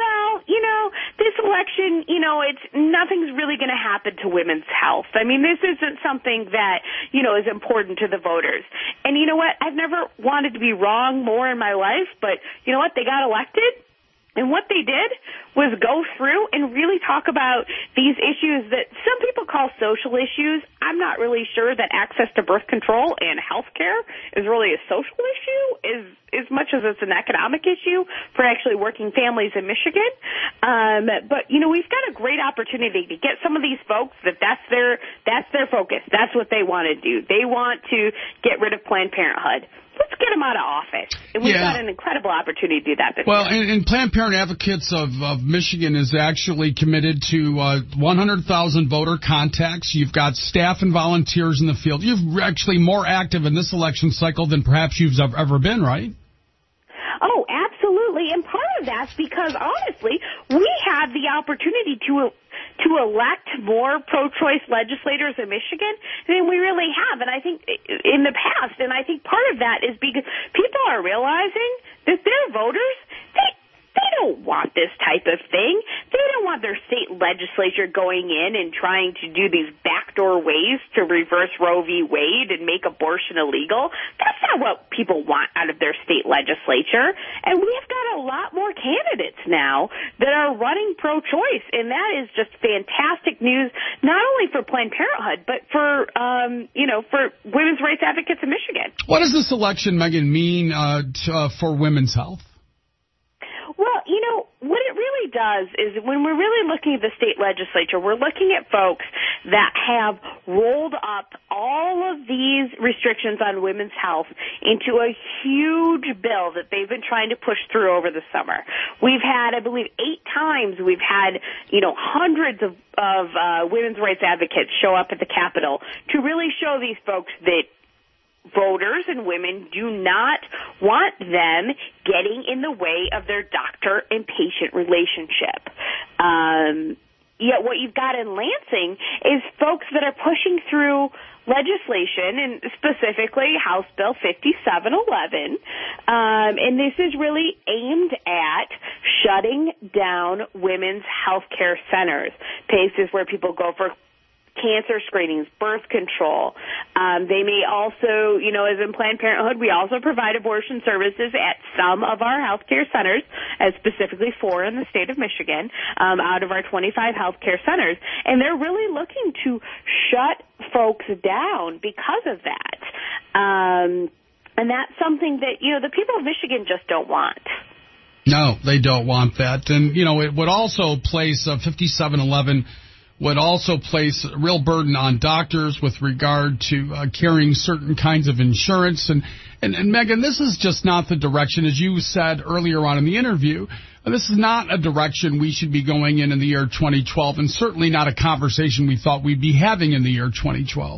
this election, nothing's really going to happen to women's health. I mean, this isn't something that, is important to the voters. And you know what? I've never wanted to be wrong more in my life, but you know what? They got elected, and what they did was go through and really talk about these issues that some people call social issues. I'm not really sure that access to birth control and health care is really a social issue as much as it's an economic issue for actually working families in Michigan. But, we've got a great opportunity to get some of these folks that's their focus. That's what they want to do. They want to get rid of Planned Parenthood. Let's get them out of office. And we've got an incredible opportunity to do that this year. And Planned Parenthood Advocates of Michigan is actually committed to 100,000 voter contacts. You've got staff and volunteers in the field. You're actually more active in this election cycle than perhaps you've ever been, right? Oh, absolutely. And part of that's because, honestly, we have the opportunity to elect more pro-choice legislators in Michigan than we really have. And I think in the past, and I think part of that is because people are realizing that their voters, they don't want this type of thing. They don't want their state legislature going in and trying to do these backdoor ways to reverse Roe v. Wade and make abortion illegal. That's not what people want out of their state legislature. And we've got a lot more candidates now that are running pro-choice, and that is just fantastic news, not only for Planned Parenthood, but for, for women's rights advocates in Michigan. What does this election, Megan, mean for women's health? Well, what it really does is when we're really looking at the state legislature, we're looking at folks that have rolled up all of these restrictions on women's health into a huge bill that they've been trying to push through over the summer. We've had, I believe, 8 times we've had, hundreds of women's rights advocates show up at the Capitol to really show these folks that voters and women do not want them getting in the way of their doctor and patient relationship. Yet what you've got in Lansing is folks that are pushing through legislation, and specifically House Bill 5711, and this is really aimed at shutting down women's health care centers, places where people go for cancer screenings, birth control. They may also, as in Planned Parenthood, we also provide abortion services at some of our healthcare centers, as specifically 4 in the state of Michigan, out of our 25 healthcare centers. And they're really looking to shut folks down because of that. And that's something that, the people of Michigan just don't want. No, they don't want that. And, it would also place 5711 would also place a real burden on doctors with regard to carrying certain kinds of insurance. And Megan, this is just not the direction, as you said earlier on in the interview, this is not a direction we should be going in the year 2012, and certainly not a conversation we thought we'd be having in the year 2012.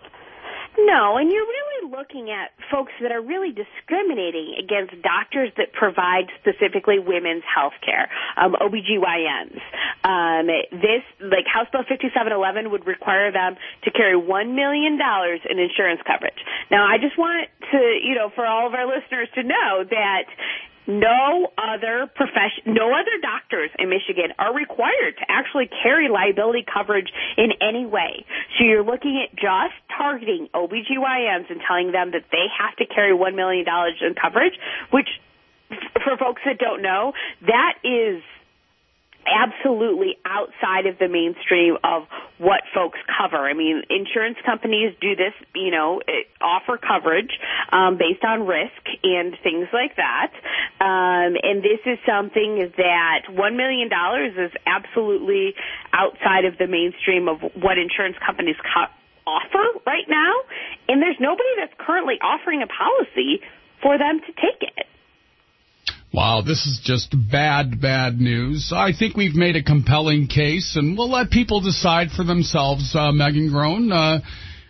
No, and you're really looking at folks that are really discriminating against doctors that provide specifically women's health care, OBGYNs. This, like House Bill 5711, would require them to carry $1 million in insurance coverage. Now, I just want to, for all of our listeners to know that no other doctors in Michigan are required to actually carry liability coverage in any way. So you're looking at just targeting OBGYNs and telling them that they have to carry $1 million in coverage, which, for folks that don't know, that is absolutely outside of the mainstream of what folks cover. I mean, insurance companies do this, offer coverage based on risk and things like that. And this is something that $1 million is absolutely outside of the mainstream of what insurance companies offer right now. And there's nobody that's currently offering a policy for them to take it. Wow, this is just bad news. I think we've made a compelling case, and we'll let people decide for themselves, Megan Groen.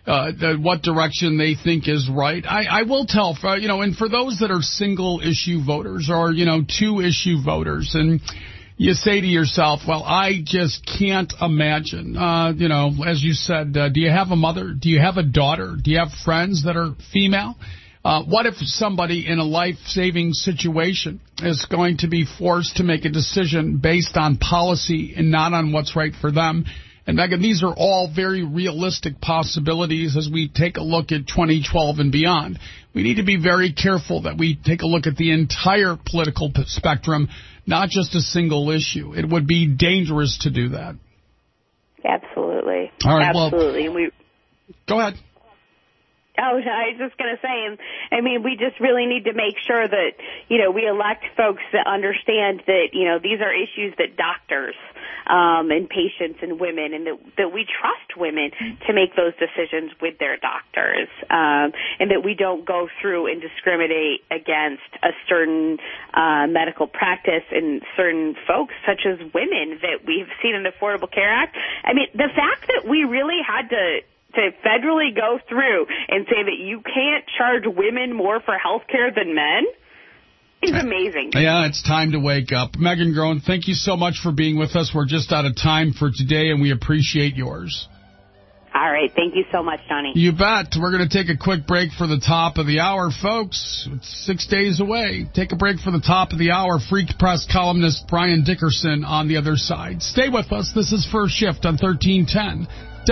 what direction they think is right. I will tell, and for those that are single-issue voters or, 2-issue voters, and you say to yourself, well, I just can't imagine, as you said, do you have a mother? Do you have a daughter? Do you have friends that are female? What if somebody in a life-saving situation is going to be forced to make a decision based on policy and not on what's right for them? And, Megan, these are all very realistic possibilities as we take a look at 2012 and beyond. We need to be very careful that we take a look at the entire political spectrum, not just a single issue. It would be dangerous to do that. Absolutely. All right, absolutely. Well, go ahead. Oh, I was just going to say, we just really need to make sure that, we elect folks that understand that, these are issues that doctors and patients and women, and that we trust women to make those decisions with their doctors, and that we don't go through and discriminate against a certain medical practice and certain folks, such as women, that we've seen in the Affordable Care Act. The fact that we really had to federally go through and say that you can't charge women more for health care than men is amazing. Yeah, it's time to wake up. Megan Groen, thank you so much for being with us. We're just out of time for today, and we appreciate yours. All right. Thank you so much, Johnny. You bet. We're going to take a quick break for the top of the hour, folks. It's 6 days away. Take a break for the top of the hour. Freak Press columnist Brian Dickerson on the other side. Stay with us. This is First Shift on 1310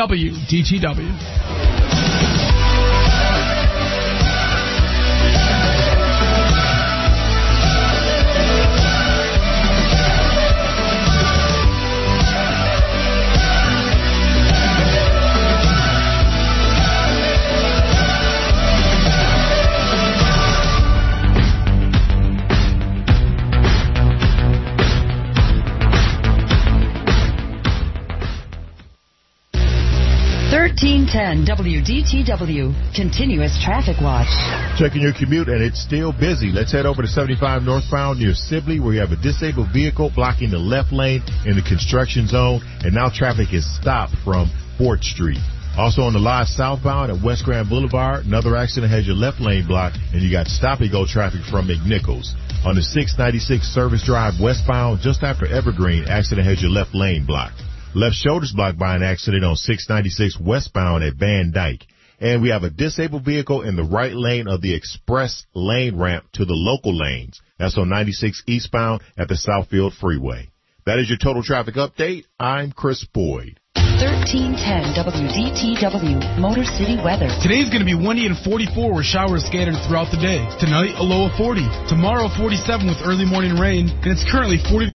WDTW. 1310 WDTW, Continuous Traffic Watch. Checking your commute, and it's still busy. Let's head over to 75 northbound near Sibley, where you have a disabled vehicle blocking the left lane in the construction zone, and now traffic is stopped from 4th Street. Also on the live southbound at West Grand Boulevard, another accident has your left lane blocked, and you got stop-and-go traffic from McNichols. On the 696 Service Drive westbound, just after Evergreen, accident has your left lane blocked. Left shoulder's blocked by an accident on 696 westbound at Van Dyke. And we have a disabled vehicle in the right lane of the express lane ramp to the local lanes. That's on 96 eastbound at the Southfield Freeway. That is your total traffic update. I'm Chris Boyd. 1310 WDTW, Motor City weather. Today's going to be windy and 44 with showers scattered throughout the day. Tonight, a low of 40. Tomorrow, 47 with early morning rain. And it's currently 40.